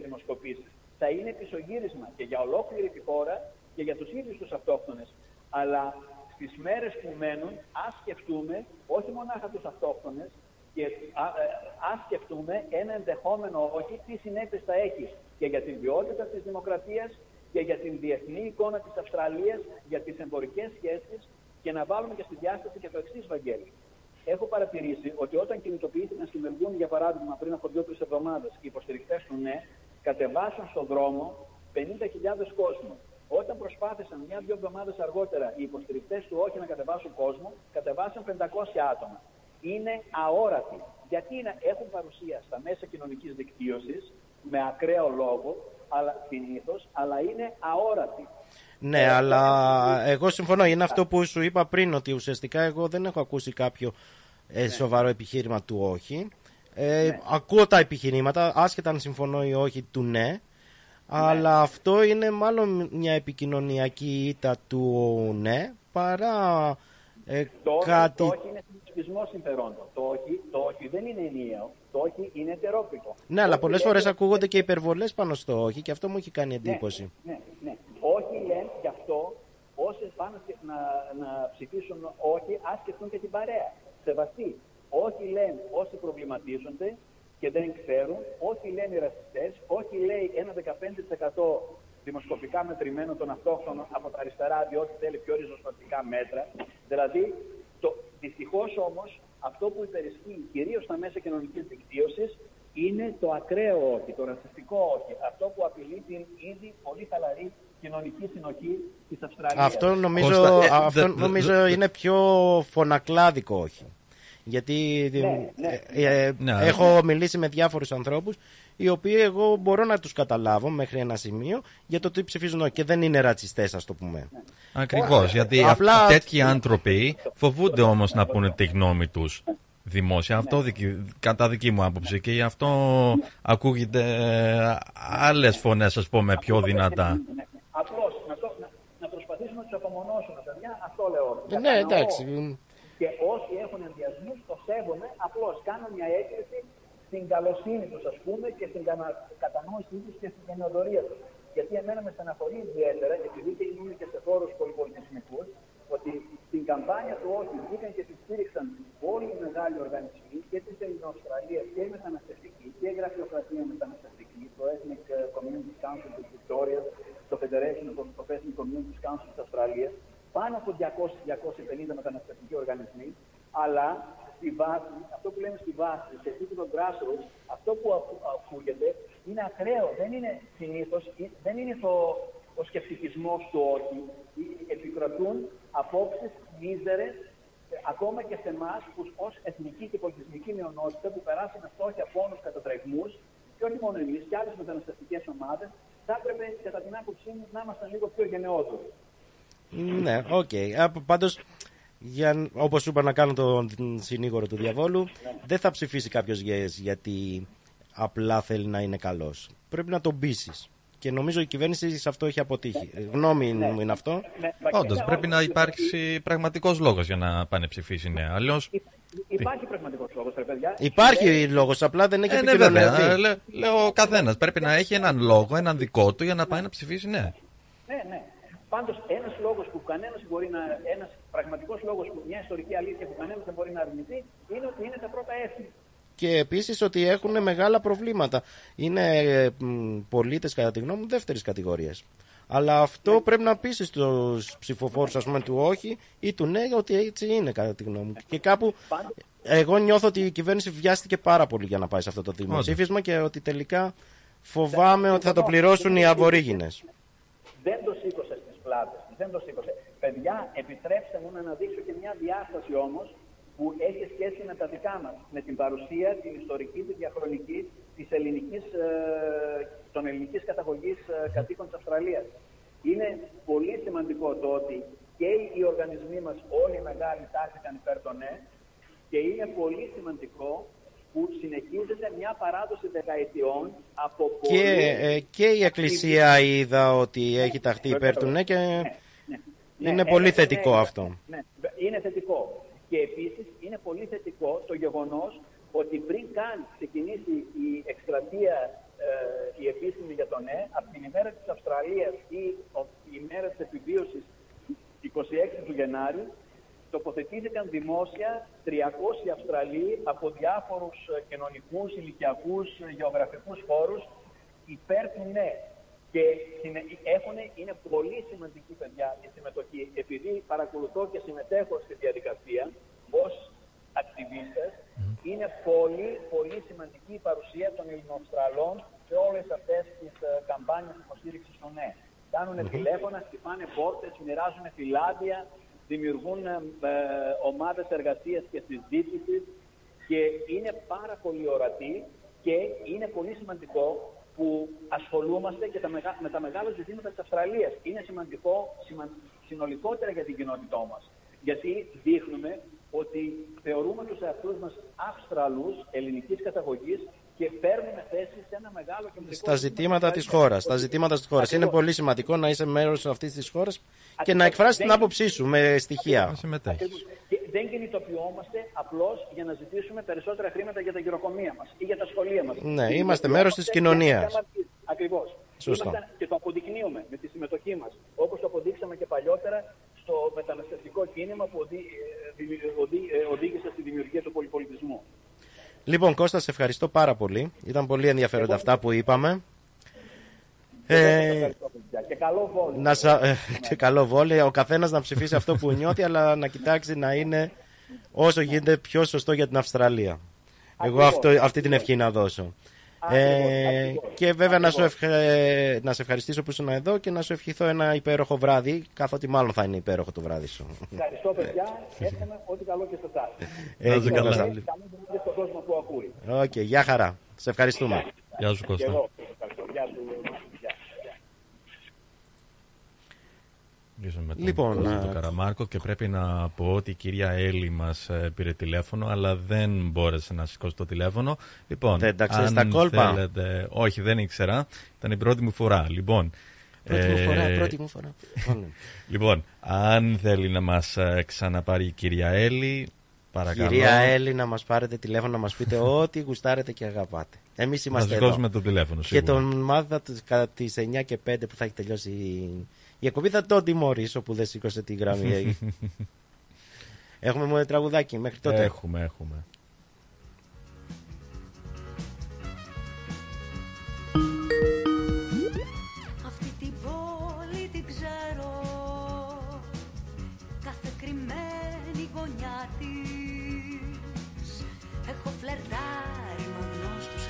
δημοσκοπήσεις. Θα είναι πισωγύρισμα και για ολόκληρη τη χώρα και για τους ίδιους τους αυτόχθονες. Αλλά στις μέρες που μένουν, ας σκεφτούμε όχι μονάχα τους αυτόχθονες, και ας σκεφτούμε ένα ενδεχόμενο όχι, τι συνέπειες θα έχει και για την ποιότητα της δημοκρατίας και για την διεθνή εικόνα της Αυστραλίας, για τις εμπορικές σχέσεις, και να βάλουμε και στη διάσταση και το εξής, Βαγγέλη. Έχω παρατηρήσει ότι όταν κινητοποιήθηκαν στη Μελβούρνη, για παράδειγμα, πριν από 2-3 εβδομάδες, οι υποστηρικτές του ΝΕ κατεβάσαν στον δρόμο 50.000 κόσμο. Όταν προσπάθησαν 1-2 εβδομάδες αργότερα οι υποστηρικτές του όχι να κατεβάσουν κόσμο, κατεβάσαν 500 άτομα. Είναι αόρατοι. Γιατί έχουν παρουσία στα μέσα κοινωνικής δικτύωσης με ακραίο λόγο, συνήθως, αλλά είναι αόρατοι. Ναι, αλλά εγώ συμφωνώ. Είναι αυτό που σου είπα πριν, ότι ουσιαστικά εγώ δεν έχω ακούσει κάποιο σοβαρό επιχείρημα του όχι. Ακούω τα επιχειρήματα, άσχετα αν συμφωνώ ή όχι, του ναι. Αλλά αυτό είναι μάλλον μια επικοινωνιακή ήττα του ναι, παρά κάτι... Το όχι είναι συνειδητισμό συμφερόντων. Το όχι δεν είναι ενιαίο. Το όχι είναι ετερόκλητο. Ναι, αλλά πολλές φορές ακούγονται και υπερβολές πάνω στο όχι και αυτό μου έχει κάνει εντύπωση. Ναι. Όχι λένε γι' αυτό όσοι πάνε να ψηφίσουν όχι, ας σκεφτούν και την παρέα. Σεβαστοί. Όχι λένε όσοι προβληματίζονται και δεν ξέρουν, όχι λένε οι ρατσιστές, όχι λέει ένα 15% δημοσκοπικά μετρημένο των αυτόχθονων από τα αριστερά, διότι θέλει πιο ριζοσπαστικά μέτρα. Δηλαδή, δυστυχώς όμως, αυτό που υπερισχύει κυρίως στα μέσα κοινωνικής δικτύωσης είναι το ακραίο όχι, το ρατσιστικό όχι, αυτό που απειλεί την ήδη πολύ χαλαρή κοινωνική συνοχή της Αυστραλίας. Αυτό νομίζω είναι πιο φωνακλάδικο όχι. Γιατί έχω μιλήσει με διάφορους ανθρώπους οι οποίοι εγώ μπορώ να τους καταλάβω μέχρι ένα σημείο για το τι ψηφίζουν και δεν είναι ρατσιστές, ας το πούμε. Ακριβώς, γιατί τέτοιοι άνθρωποι φοβούνται όμως να πούνε τη γνώμη τους δημόσια. Αυτό κατά δική μου άποψη, και γι' αυτό ακούγεται άλλες φωνές, ας πούμε, πιο δυνατά. Απλώς να προσπαθήσουμε να τους απομονώσουμε, παιδιά, αυτό λέω. Ναι, εντάξει. Και όσοι έχουν ενδιασμούς το σέβομαι, απλώς κάνω μια έκκληση στην καλοσύνη τους, ας πούμε, και στην κατανόησή τους και στην γενεοδορία τους. Γιατί εμένα με στεναχωρεί ιδιαίτερα, επειδή και ήμουν και σε χώρους πολυπολιτισμικούς, ότι στην καμπάνια του όχι βγήκαν και τη στήριξαν όλοι οι μεγάλοι οργανισμοί και της Ελληνοαυστραλίας και η μεταναστευτική και η γραφειοκρατία μεταναστευτική, το Ethnic Community Council της Victorias, το Federation of Professional Communities Council της Αυστραλίας, πάνω από 200-250 μεταναστευτικοί οργανισμοί, αλλά στη βάση, αυτό που λέμε στη βάση, σε επίπεδο grassroots, αυτό που ακούγεται είναι ακραίο. Δεν είναι συνήθως, δεν είναι ο σκεπτικισμός του όχι. Επικρατούν απόψεις μίζερες, ακόμα και σε εμάς, που ως εθνική και πολιτισμική μειονότητα που περάσαμε φτώχεια, πόνους, κατατρεγμούς, και όχι μόνο εμείς, και άλλες μεταναστευτικές ομάδες, θα έπρεπε, κατά την άποψή μου, να ήμασταν λίγο πιο γενναιόδοροι. Ναι, οκ. Πάντως, όπως είπα, να κάνω τον συνήγορο του διαβόλου, δεν θα ψηφίσει κάποιος γιατί απλά θέλει να είναι καλός. Πρέπει να τον πείσεις. Και νομίζω η κυβέρνηση σε αυτό έχει αποτύχει. Γνώμη μου είναι αυτό. Όντως, πρέπει να υπάρξει πραγματικός λόγος για να πάνε ψηφίσει, ναι. Αλλιώς... Υπάρχει πραγματικός λόγος, ρε παιδιά. Υπάρχει λόγος, απλά δεν έχει επικοινωνιθεί. Λέω ο καθένας πρέπει να έχει έναν λόγο, έναν δικό του, για να πάει να ψηφίσει, ναι. Ναι. Πάντως, ένας λόγος που κανένας μπορεί να. Ένας πραγματικός λόγος, μια ιστορική αλήθεια που κανένας δεν μπορεί να αρνηθεί, είναι ότι είναι τα πρώτα έθνη. Και επίσης ότι έχουν μεγάλα προβλήματα. Είναι πολίτες, κατά τη γνώμη μου, δεύτερης κατηγορίας. Αλλά αυτό πρέπει να πείσει στους ψηφοφόρους, ας πούμε, του όχι ή του ναι, ότι έτσι είναι, κατά τη γνώμη μου. Και κάπου εγώ νιώθω ότι η κυβέρνηση βιάστηκε πάρα πολύ για να πάει σε αυτό το δημοψήφισμα και ότι τελικά φοβάμαι ότι θα το πληρώσουν οι Αβορίγινες. Δεν το σήκωσε στις πλάτες. Δεν το σήκωσε. Παιδιά, επιτρέψτε μου να αναδείξω και μια διάσταση όμως που έχει σχέση με τα δικά μας. Με την παρουσία, την ιστορική, τη διαχρονική των ελληνικής καταγωγής κατοίκων της Αυστραλίας. Είναι πολύ σημαντικό το ότι και οι οργανισμοί μας όλοι οι μεγάλοι τάχθηκαν υπέρ των ναι, και είναι πολύ σημαντικό που συνεχίζεται μια παράδοση δεκαετιών από και η Εκκλησία είδα ότι έχει ταχθεί υπέρ του ναι και είναι πολύ θετικό αυτό. Ναι, είναι θετικό. Και επίσης είναι πολύ θετικό το γεγονός ότι πριν καν ξεκινήσει η εκστρατεία, η επίσημη από την ημέρα της Αυστραλίας ή η ημέρα της επιβίωσης 26 του Γενάρη, τοποθετήθηκαν δημόσια 300 Αυστραλοί από διάφορους κοινωνικούς, ηλικιακούς, γεωγραφικούς χώρους υπέρ του ναι. Και είναι πολύ σημαντική, παιδιά, η συμμετοχή. Επειδή παρακολουθώ και συμμετέχω στη διαδικασία ως ακτιβίστες, είναι πολύ, πολύ σημαντική η παρουσία των Ελληνοαυστραλών σε όλες αυτές τις καμπάνιες υποστήριξης του ναι. Κάνουν τηλέφωνα, χτυπάνε πόρτες, μοιράζουν φυλάδια, δημιουργούν ομάδες εργασίας και συζήτησης και είναι πάρα πολύ ορατοί και είναι πολύ σημαντικό που ασχολούμαστε και με τα μεγάλα ζητήματα της Αυστραλίας. Είναι σημαντικό συνολικότερα για την κοινότητά μας. Γιατί δείχνουμε ότι θεωρούμε τους εαυτούς μας Αυστραλούς ελληνικής καταγωγής και παίρνουμε θέση σε ένα μεγάλο και στα ζητήματα της χώρας. Στα ζητήματα της χώρας. Είναι πολύ σημαντικό να είσαι μέρος αυτής της χώρας και να εκφράσεις την άποψή σου με στοιχεία. Και δεν κινητοποιούμαστε απλώς για να ζητήσουμε περισσότερα χρήματα για τα γυροκομεία μας ή για τα σχολεία μας. Ναι, είμαστε μέρος της κοινωνίας. Ακριβώς. Σωστό. Και το αποδεικνύουμε με τη συμμετοχή μας. Όπως το αποδείξαμε και παλιότερα στο μεταναστευτικό κίνημα που οδήγησε στη δημιουργία του πολυπολιτισμού. Λοιπόν, Κώστα, σε ευχαριστώ πάρα πολύ. Ήταν πολύ ενδιαφέροντα αυτά που είπαμε. Και καλό βόλιο. Και καλό βόλιο. Ο καθένας να ψηφίσει αυτό που νιώθει, αλλά να κοιτάξει να είναι όσο γίνεται πιο σωστό για την Αυστραλία. Εγώ αυτή την ευχή να δώσω. Και βέβαια να σε ευχαριστήσω που ήσουν εδώ και να σου ευχηθώ ένα υπέροχο βράδυ, καθότι μάλλον θα είναι υπέροχο το βράδυ σου. Ευχαριστώ, παιδιά. Εύχομαι ό,τι καλό και σε εσάς. Έτσι, καλά. Καλό και στον κόσμο που ακούει. Οκ, γεια χαρά. Σε ευχαριστούμε. Γεια σου, Κώστα. Λοιπόν, τον Καραμάρκο, και πρέπει να πω ότι η κυρία Έλλη μας πήρε τηλέφωνο, αλλά δεν μπόρεσε να σηκώσει το τηλέφωνο. Λοιπόν, δεν τα ξέρεις τα κόλπα. Θέλετε... Όχι, δεν ήξερα. Ήταν η πρώτη μου φορά. Λοιπόν, πρώτη μου φορά. Λοιπόν, αν θέλει να μας ξαναπάρει η κυρία Έλλη, παρακαλώ. Κυρία Έλλη, να μας πάρετε τηλέφωνο, να μας πείτε ό,τι γουστάρετε και αγαπάτε. Εμείς είμαστε εδώ. Να σηκώσουμε το τηλέφωνο, σίγουρα. Και τον μάθα κατά τις 9 και 5 που θα έχει τελειώσει η εκπομπή, θα τον τιμωρήσω που δεν σήκωσε τη γραμμή. Έχουμε μόνο τραγουδάκι μέχρι τότε. Έχουμε. Αυτή την πόλη την ξέρω, κάθε κρυμμένη γωνιά της. Έχω φλερτάρει με γνώστους,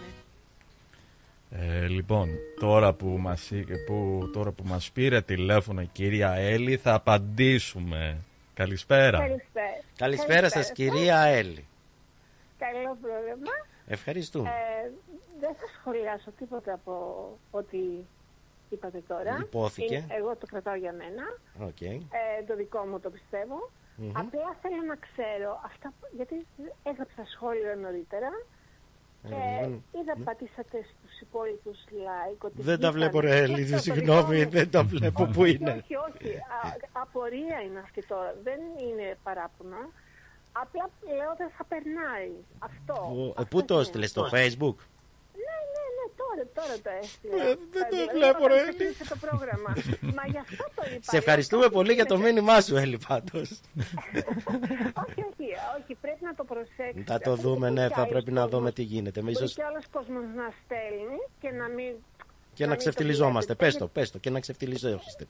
Λοιπόν, τώρα που μας πήρε τηλέφωνο η κυρία Έλλη, θα απαντήσουμε. Καλησπέρα. Καλησπέρα σας, κυρία Έλλη. Καλό πρόγραμμα. Ευχαριστούμε. Δεν θα σχολιάσω τίποτα από ό,τι είπατε τώρα. Υπόθηκε. Εγώ το κρατάω για μένα. Okay. Το δικό μου το πιστεύω. Απλά θέλω να ξέρω αυτά, γιατί έγραψα σχόλιο νωρίτερα. Είδα πατήσατε στους υπόλοιπους like. Δεν τα βλέπω, ρε Έλλη, συγγνώμη, δεν τα βλέπω. Πού είναι? Όχι. Απορία είναι αυτή τώρα. Δεν είναι παράπονο. Απλά λέω δεν θα περνάει. Αυτό. Πού το έστειλε, στο Facebook? Ναι, τώρα το έστειλε. Δεν το βλέπω, ρε Έλλη. Το πρόγραμμα. Μα γι' αυτό το είπα. Σε ευχαριστούμε πολύ για το μήνυμά σου, Έλλη, πάντως. Όχι, πρέπει να το προσέξετε. Θα το δούμε, ναι, θα πρέπει να δούμε τι γίνεται. Μπορεί και άλλος κόσμος να στέλνει και να μην... Και να ξεφτιλιζόμαστε. Πες το, και να ξεφτιλιζόμαστε.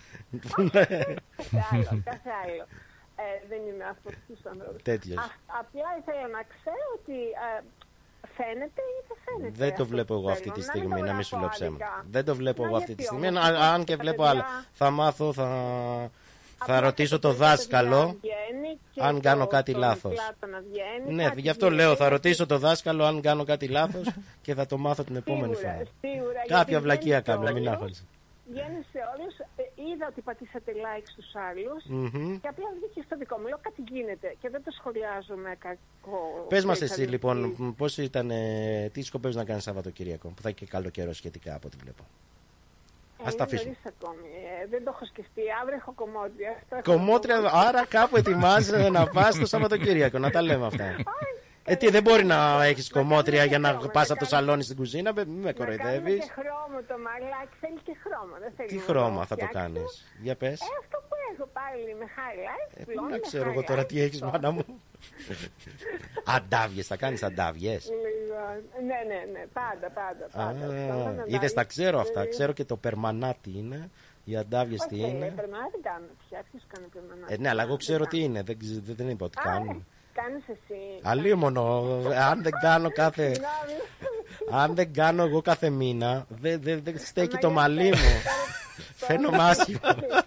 Κάθε άλλο. Δεν είμαι αυτός τους ανθρώπους. Τέτοιος. Απλά ήθελα να ξέρω ότι φαίνεται ή δεν φαίνεται. Δεν το βλέπω εγώ αυτή τη στιγμή, να μην σου λέω ψέματα. Δεν το βλέπω εγώ αυτή τη στιγμή. Αν και βλέπω άλλα. Θα μάθω, θα ρωτήσω το δάσκαλο αν κάνω κάτι λάθος. Ναι, γι' αυτό λέω, θα ρωτήσω το δάσκαλο αν κάνω κάτι λάθος και θα το μάθω την επόμενη φορά. Κάποια βλακεία κάνω, μην άγχολεσαι. Βγαίνει σε όλους, είδα ότι πατήσατε like στους άλλους και απλά βγήκε στο δικό μου. Λέω κάτι γίνεται και δεν το σχολιάζω με κακό. Πες μας εσύ λοιπόν, πώς ήταν, τι σκοπεύεις να κάνεις Σαββατοκύριακο, που θα έχει και καλό καιρό σχετικά από ό,τι βλέπω. Ας τα αφήσουμε. Δεν το έχω σκεφτεί. Αύριο έχω κομμότρια. Κομμότρια, άρα κάπου ετοιμάζεσαι να πας το Σαββατοκύριακο, να τα λέμε αυτά. Τι, δεν μπορεί να έχεις κομμότρια για να πας από το σαλόνι στην κουζίνα, μην με κοροϊδεύεις. Και χρώμα το μαγλάκι, θέλει και χρώμα. Δεν θέλει Τι χρώμα θα το κάνεις, για πες. Αυτό που έχω πάλι με highlights. Να ξέρω εγώ τώρα τι έχεις, μάνα μου. Αντάβιες, θα κάνεις αντάβιες. Ναι, πάντα. Είδες, τα ξέρω αυτά, ξέρω και το περμανάτι είναι. Οι αντάβιες τι είναι. Περμανάτι κάνουν πια, ποιος κάνει περμανάτι. Ναι, αλλά εγώ ξέρω τι είναι, δεν είπα ότι κάνουν. Κάνεις εσύ. Αλίμονο, αν δεν κάνω εγώ κάθε μήνα, δεν στέκει το μαλλί μου. Φαίνομαι άσχημα.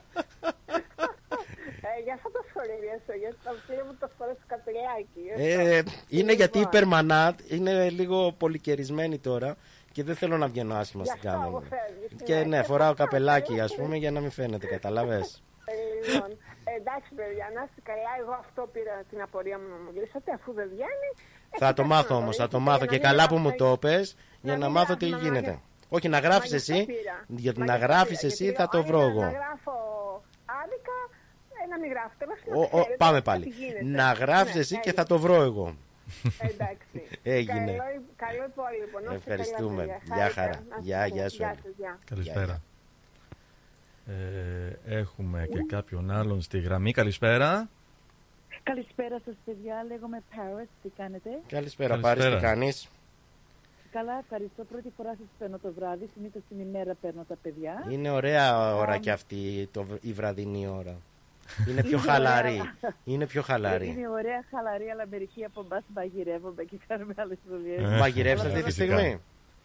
Γι' αυτό το σχολίασω, γιατί τα φίλια μου το φορέ στο καπελάκι. Είναι γιατί η Περμανάτ είναι λίγο πολυκαιρισμένη τώρα και δεν θέλω να βγαίνω άσχημα στην κάμερα. Και ναι, φοράω καπελάκι, ας πούμε, για να μην φαίνεται, καταλαβες. Λοιπόν, εντάξει παιδιά, να είστε καλά. Εγώ αυτό πήρα την απορία μου να μου λύσατε, αφού δεν βγαίνει. Θα το μάθω όμως, θα το μάθω. Και καλά που μου το πες, για να μάθω τι γίνεται. Όχι, να γράφεις εσύ, γιατί να γράφεις εσύ θα το βρω εγώ. Να γράφω άδικα, να μην γράφετε. Πάμε πάλι. Να γράφεις εσύ και θα το βρω εγώ. Εντάξει. Έγινε. Καλό υπόλοιπο. Ευχαριστούμε. Γεια χαρά. Γεια σου. Καλησπέρα. Έχουμε και κάποιον άλλον στη γραμμή. Καλησπέρα. Καλησπέρα σας παιδιά, λέγομαι Paris, τι κάνετε? Καλησπέρα Πάρης, τι κάνεις? Καλά, ευχαριστώ, πρώτη φορά σας παίρνω το βράδυ, συνήθως την ημέρα παίρνω τα παιδιά. Είναι ωραία ώρα και αυτή η βραδινή ώρα. Είναι πιο χαλαρή. Είναι πιο χαλαρή. Είναι ωραία χαλαρή, αλλά μερικοί από εμάς μαγειρεύομαι και κάνουμε άλλες δουλειές. Μαγειρεύεις αυτή τη στιγμή?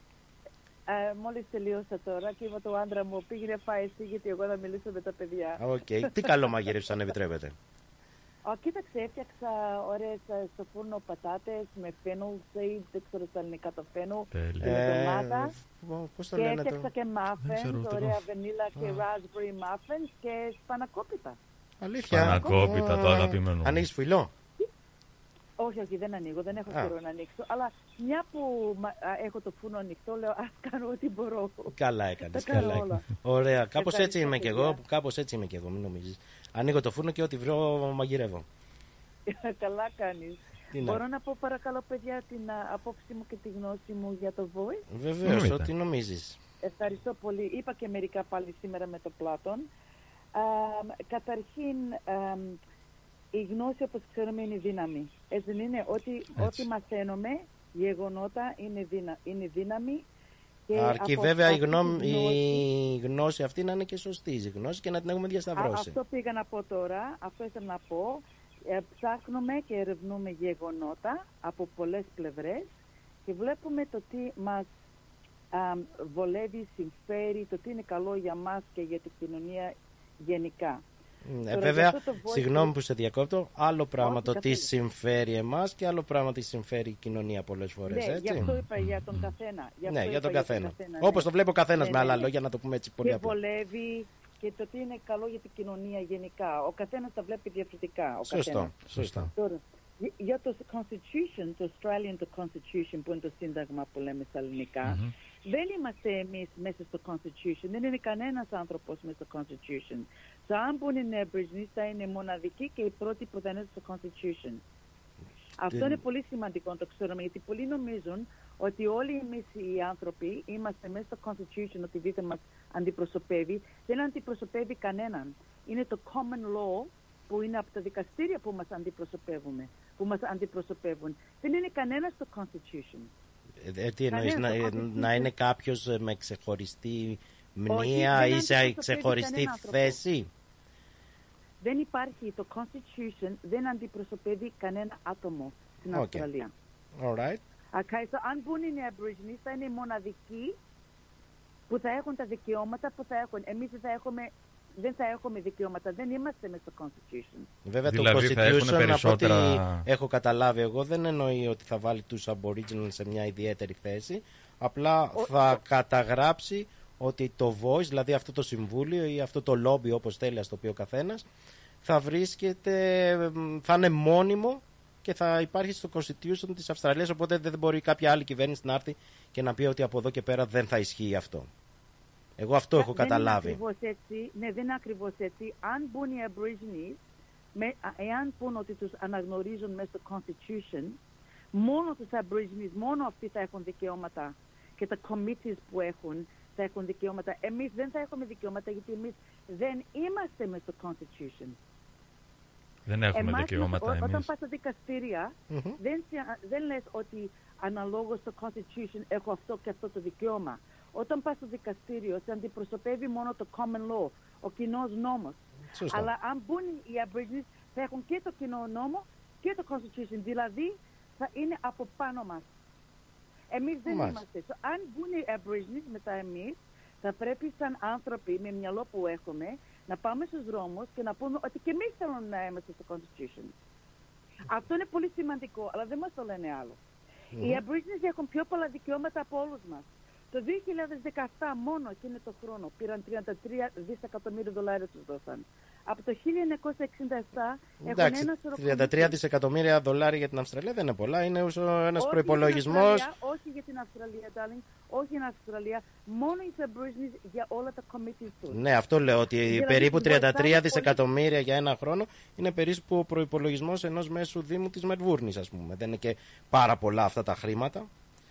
Μόλις τελείωσα τώρα και είπα το άντρα μου πήγαινε φάει εσύ γιατί εγώ να μιλήσω με τα παιδιά. Τι καλό μαγειρεύεις αν επιτρέπετε? Κοίταξε, έφτιαξα ωραίες στο φούρνο πατάτες με fennel seeds, δεν ξέρω στα ελληνικά το fennel, με ντομάτα. Και έφτιαξα και muffins, ωραία βανίλα και raspberry muffins και σπανακόπιτα. Αλήθεια? Σπανακόπιτα, το αγαπημένο. Ανοίγεις φυλλό? Όχι, δεν ανοίγω, δεν έχω καιρό να ανοίξω. Αλλά μια που έχω το φούρνο ανοιχτό, λέω ας κάνω ό,τι μπορώ. Καλά έκανες, καλά έκανες. Ωραία, κάπως έτσι είμαι και εγώ, μην νομίζεις. Ανοίγω το φούρνο και ό,τι βρω μαγειρεύω. Καλά κάνεις. Μπορώ να πω παρακαλώ παιδιά την απόψη μου και τη γνώση μου για το Voice? Βεβαίως, ό,τι νομίζεις. Ευχαριστώ πολύ. Είπα και μερικά πάλι σήμερα με το Πλάτων. Καταρχήν, η γνώση όπως ξέρουμε είναι δύναμη. Έτσι δεν είναι? Ό,τι μαθαίνουμε, γεγονότα είναι δύναμη. Και αρκεί βέβαια η γνώση αυτή να είναι και σωστή η γνώση και να την έχουμε διασταυρώσει. Αυτό πήγα να πω τώρα, αυτό ήθελα να πω. Ψάχνουμε και ερευνούμε γεγονότα από πολλές πλευρές και βλέπουμε το τι μας βολεύει, συμφέρει, το τι είναι καλό για μας και για την κοινωνία γενικά. Βέβαια, συγγνώμη που σε διακόπτω, άλλο πράγμα το τι συμφέρει εμάς και άλλο πράγμα τι συμφέρει η κοινωνία πολλές φορές. Ναι, έτσι? γι' αυτό είπα για τον καθένα. Ναι, για τον καθένα. Όπως το βλέπει ο καθένας, με άλλα λόγια, να το πούμε έτσι πολύ απλά. Και βολεύει και το τι είναι καλό για την κοινωνία γενικά. Ο καθένας τα βλέπει διαφορετικά. Σωστά. Τώρα, για το Constitution, το Australian το Constitution που είναι το σύνταγμα που λέμε στα ελληνικά, δεν είμαστε εμείς μέσα στο Constitution, δεν είναι κανένας άνθρωπος μέσα στο Constitution. Αν μπουν οι Aborigines θα είναι μοναδικοί και οι πρώτοι που θα είναι στο Constitution. Αυτό είναι πολύ σημαντικό να το ξέρουμε, γιατί πολλοί νομίζουν ότι όλοι εμείς οι άνθρωποι είμαστε μέσα στο Constitution, ότι δείτε μας αντιπροσωπεύει. Δεν αντιπροσωπεύει κανέναν. Είναι το common law που είναι από τα δικαστήρια που μας αντιπροσωπεύουν. Δεν είναι κανένα στο Constitution. Τι εννοείς, να είναι κάποιος με ξεχωριστή μνήα ή σε ξεχωριστή θέση? Δεν υπάρχει, το Constitution δεν αντιπροσωπεύει κανένα άτομο στην Αυστραλία. Alright. Αν μπουν οι Aborigines θα είναι οι μοναδικοί που θα έχουν τα δικαιώματα που θα έχουν. Εμείς δεν θα έχουμε δικαιώματα, δεν είμαστε μέσα στο Constitution. Βέβαια δηλαδή, το Constitution, από ό,τι έχω καταλάβει εγώ, δεν εννοεί ότι θα βάλει τους Aboriginals σε μια ιδιαίτερη θέση. Απλά θα καταγράψει ότι το Voice, δηλαδή αυτό το συμβούλιο ή αυτό το lobby, όπως θέλει ας το πει ο καθένας, θα θα είναι μόνιμο και θα υπάρχει στο Constitution της Αυστραλίας, οπότε δεν μπορεί κάποια άλλη κυβέρνηση να έρθει και να πει ότι από εδώ και πέρα δεν θα ισχύει αυτό. Εγώ αυτό έχω καταλάβει. Δεν είναι ακριβώς έτσι. Αν μπουν οι Aborigines, εάν πούν ότι τους αναγνωρίζουν μέσα στο Constitution, Μόνο τους Aborigines, μόνο αυτοί θα έχουν δικαιώματα και τα committees που έχουν θα έχουν δικαιώματα. Εμείς δεν θα έχουμε δικαιώματα γιατί εμείς δεν είμαστε μες στο Constitution. Δεν έχουμε δικαιώματα εμείς. Όταν πας στα δικαστήρια, δεν λες ότι αναλόγως στο Constitution έχω αυτό και αυτό το δικαίωμα. Όταν πας στο δικαστήριο, σε αντιπροσωπεύει μόνο το common law, ο κοινός νόμος. Σωστά. Αλλά αν μπουν οι Aborigines θα έχουν και το κοινό νόμο και το Constitution, δηλαδή θα είναι από πάνω μας. Εμείς δεν είμαστε. Αν μπουν οι Aborigines μετά εμείς, θα πρέπει σαν άνθρωποι με μυαλό που έχουμε να πάμε στους δρόμους και να πούμε ότι και εμείς θέλουμε να είμαστε στο Constitution. Αυτό είναι πολύ σημαντικό, αλλά δεν μας το λένε άλλο. Οι Aborigines έχουν πιο πολλά δικαιώματα από όλους μας. Το 2017 μόνο εκείνο το χρόνο πήραν $33 δισεκατομμύρια τους δώσαν. Από το 1967 εντάξει, έχουν ένα σωρό 33 δισεκατομμύρια δολάρια για την Αυστραλία δεν είναι πολλά, είναι ένας προϋπολογισμός. Όχι για την Αυστραλία, darling, όχι για την Αυστραλία, μόνο οι Aborigines για όλα τα committees τους. Ναι, αυτό λέω, ότι δηλαδή, περίπου 33 δισεκατομμύρια για ένα χρόνο είναι περίπου ο προϋπολογισμός ενός μέσου δήμου της Μελβούρνης, ας πούμε. Δεν είναι και πάρα πολλά αυτά τα χρήματα,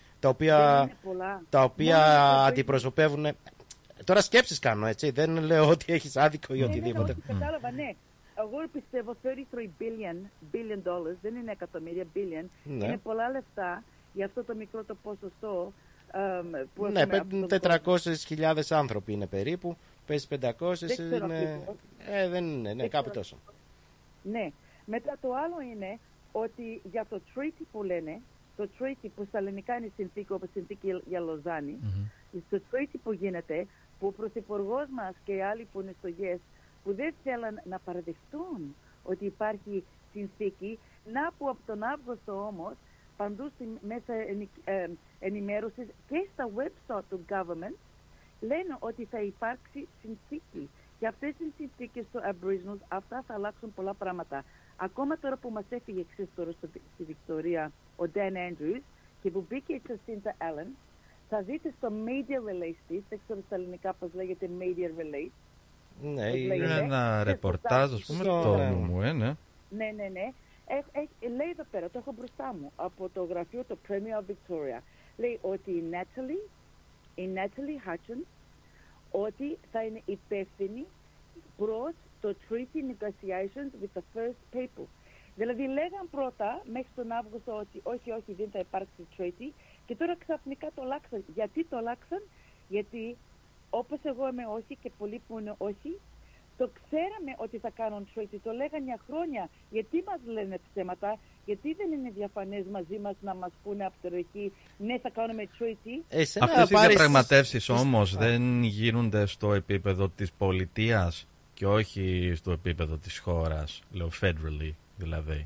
τα οποία αντιπροσωπεύουν. Τώρα σκέψεις κάνω, έτσι, δεν λέω ότι έχεις άδικο ή οτιδήποτε. Ναι, κατάλαβα, ναι. Εγώ πιστεύω $33 billion, δεν είναι εκατομμύρια, billion, είναι πολλά λεφτά για αυτό το μικρό το ποσοστό που ναι, 400.000 άνθρωποι είναι περίπου, πες 500, δεν είναι, ναι, κάπου τόσο. Ναι, μετά το άλλο είναι ότι για το treaty που λένε, το treaty που στα ελληνικά είναι συνθήκη, όπως συνθήκη για Λοζάνη, στο treaty που γίνεται, που ο πρωθυπουργός μας και οι άλλοι που είναι στο ΓΕΣ που δεν θέλαν να παραδεχτούν ότι υπάρχει συνθήκη, να που από τον Αύγουστο όμως παντού στη μέσα ενημέρωσης και στα website του government λένε ότι θα υπάρξει συνθήκη. Και αυτές οι συνθήκες στο Aboriginals, αυτά θα αλλάξουν πολλά πράγματα. Ακόμα τώρα που μας έφυγε τώρα στη Βικτωρία ο Dan Andrews και που μπήκε η Jacinta Allen, θα δείτε στο Media Relays της, δεν ξέρω στα ελληνικά πώς λέγεται Media Relays. Ναι, είναι ένα ρεπορτάζ, ας πούμε, το μου, ναι. Ναι. Λέει εδώ πέρα, το έχω μπροστά μου, από το γραφείο το Premier of Victoria. Λέει ότι η Natalie Hutchins, ότι θα είναι υπεύθυνη προς το Treaty Negotiations with the First People. Δηλαδή λέγαν πρώτα μέχρι τον Αύγουστο ότι όχι δεν θα υπάρξει Treaty και τώρα ξαφνικά το αλλάξαν. Γιατί το αλλάξαν? Γιατί όπως εγώ είμαι όχι και πολλοί που είναι όχι, το ξέραμε ότι θα κάνουν Treaty, το λέγαν για χρόνια. Γιατί μας λένε ψέματα, γιατί δεν είναι διαφανές μαζί μας να μας πούνε από την αρχή ναι θα κάνουμε Treaty. Αυτές οι διαπραγματεύσεις όμως δεν γίνονται στο επίπεδο της πολιτείας και όχι στο επίπεδο της χώρας, λέω federally δηλαδή.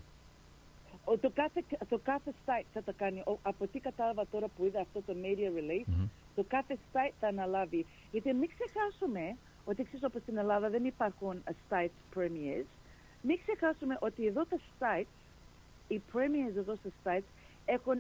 Το κάθε site θα το κάνει. Από τι κατάλαβα τώρα που είδα αυτό το media release, το κάθε site θα αναλάβει. Γιατί μην ξεχάσουμε ότι εξής όπως στην Ελλάδα δεν υπάρχουν sites premiers. Μην ξεχάσουμε ότι εδώ τα sites, οι premiers εδώ στα sites έχουν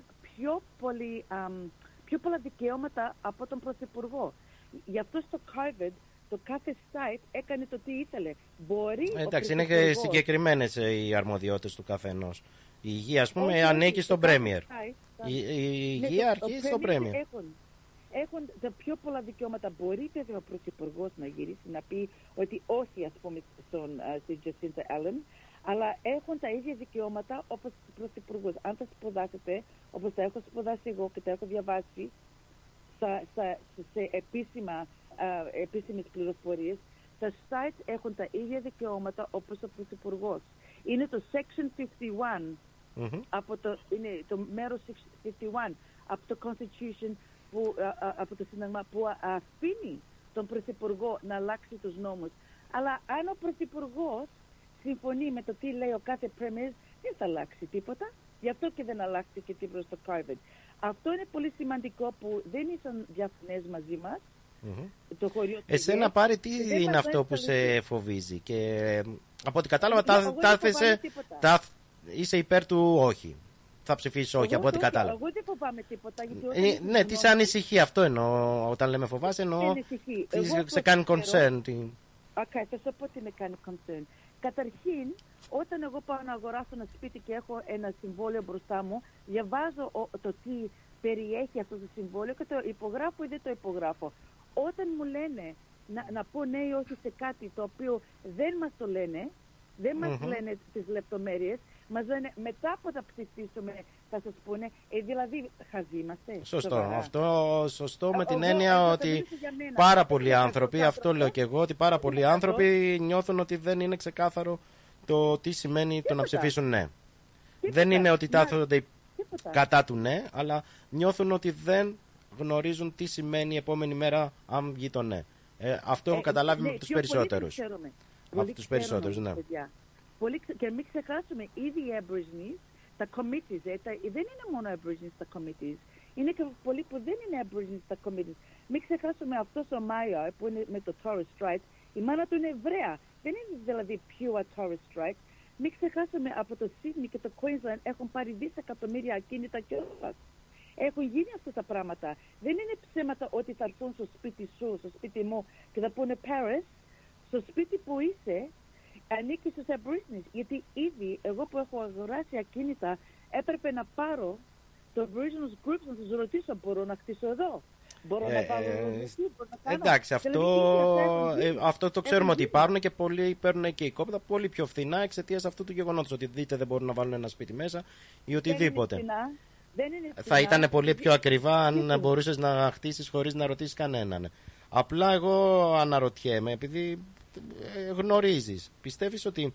πιο πολλά δικαιώματα από τον Πρωθυπουργό. Γι' αυτό στο COVID το κάθε site έκανε το τι ήθελε. Μπορεί εντάξει, είναι και συγκεκριμένες οι αρμοδιότητες του καθενός. Η υγεία, ας πούμε, ανήκει στον Premier. Η υγεία αρχίζει στον Premier. Έχουν τα πιο πολλά δικαιώματα. Μπορεί βέβαια ο Πρωθυπουργός να γυρίσει να πει ότι όχι, ας πούμε, στη Jacinta Allen, αλλά έχουν τα ίδια δικαιώματα όπως ο Πρωθυπουργός. Αν τα σπουδάσετε, όπως τα έχω σπουδάσει εγώ και τα έχω διαβάσει σε επίσημες πληροφορίες, τα sites έχουν τα ίδια δικαιώματα όπως ο Πρωθυπουργός. Είναι το Section 51, είναι το μέρος 51 από το Constitution, από το Σύνταγμα που αφήνει τον Πρωθυπουργό να αλλάξει τους νόμους. Αλλά αν ο Πρωθυπουργός συμφωνεί με το τι λέει ο κάθε Premier, δεν θα αλλάξει τίποτα. Γι' αυτό και δεν αλλάξει και τίποτα στο COVID. Αυτό είναι πολύ σημαντικό που δεν ήσαν διαφανές μαζί μας. Το χωριό εσένα πάρει τι είναι αυτό που σε φοβίζει? Και από ό,τι κατάλαβα είσαι υπέρ του όχι. Θα ψηφίσεις όχι, από ό,τι κατάλαβα. Εγώ δεν φοβάμαι τίποτα. Ναι, τι σε ανησυχεί αυτό εννοώ. Όταν λέμε φοβάσαι, εννοώ σε κάνει concern. Θα σου πω τι με κάνει concern. Καταρχήν, όταν εγώ πάω να αγοράσω ένα σπίτι και έχω ένα συμβόλαιο μπροστά μου, διαβάζω το τι περιέχει αυτό το συμβόλαιο και το υπογράφω ή δεν το υπογράφω. Όταν μου λένε να πω ναι ή όχι σε κάτι το οποίο δεν μας το λένε, δεν μας λένε τις λεπτομέρειες, μας λένε μετά που θα ψηφίσουμε θα σας πούνε, δηλαδή χαζοί είμαστε. Σωστό. Σοβαρά. Αυτό σωστό με την έννοια ότι πάρα πολλοί άνθρωποι, αυτό λέω και εγώ, ότι πάρα πολλοί άνθρωποι νιώθουν ότι δεν είναι ξεκάθαρο το τι σημαίνει το να ψηφίσουν ναι. Δεν είναι ότι τάθονται κατά του ναι, αλλά νιώθουν ότι δεν γνωρίζουν τι σημαίνει η επόμενη μέρα αν βγει το ναι. Αυτό έχω καταλάβει από τους περισσότερους. Από τους περισσότερους, ναι. Και μην ξεχάσουμε, ήδη οι Aborigines, τα committees, δεν είναι μόνο Aborigines τα committees, είναι και πολλοί που δεν είναι Aborigines τα committees. Μην ξεχάσουμε αυτός ο Μάια που είναι με το Torres Strait, η μάνα του είναι Εβραία, δεν είναι δηλαδή pure Torres Strait. Μην ξεχάσουμε από το Sydney και το Queensland έχουν πάρει δισεκατομμύρια ακίνητα κιόλας. Έχουν γίνει αυτά τα πράγματα. Δεν είναι ψέματα ότι θα έρθουν στο σπίτι σου, στο σπίτι μου και θα πούνε Paris, στο σπίτι που είσαι ανήκει στους Aborigines. Γιατί ήδη εγώ που έχω αγοράσει ακίνητα έπρεπε να πάρω το Aboriginal Groups να τους ρωτήσω, μπορώ να χτίσω εδώ. Μπορώ να βάλω εκεί, μπορώ να κάνω. Εντάξει, αυτό το ξέρουμε ότι υπάρχουν και πολλοί παίρνουν και οικόπεδα πολύ πιο φθηνά εξαιτίας αυτού του γεγονότος ότι δείτε δεν μπορούν να βάλουν ένα σπίτι μέσα ή οτιδήποτε. Θα ήταν πολύ πιο ακριβά αν μπορούσες να χτίσεις χωρίς να ρωτήσεις κανέναν. Απλά εγώ αναρωτιέμαι, επειδή γνωρίζεις, πιστεύεις ότι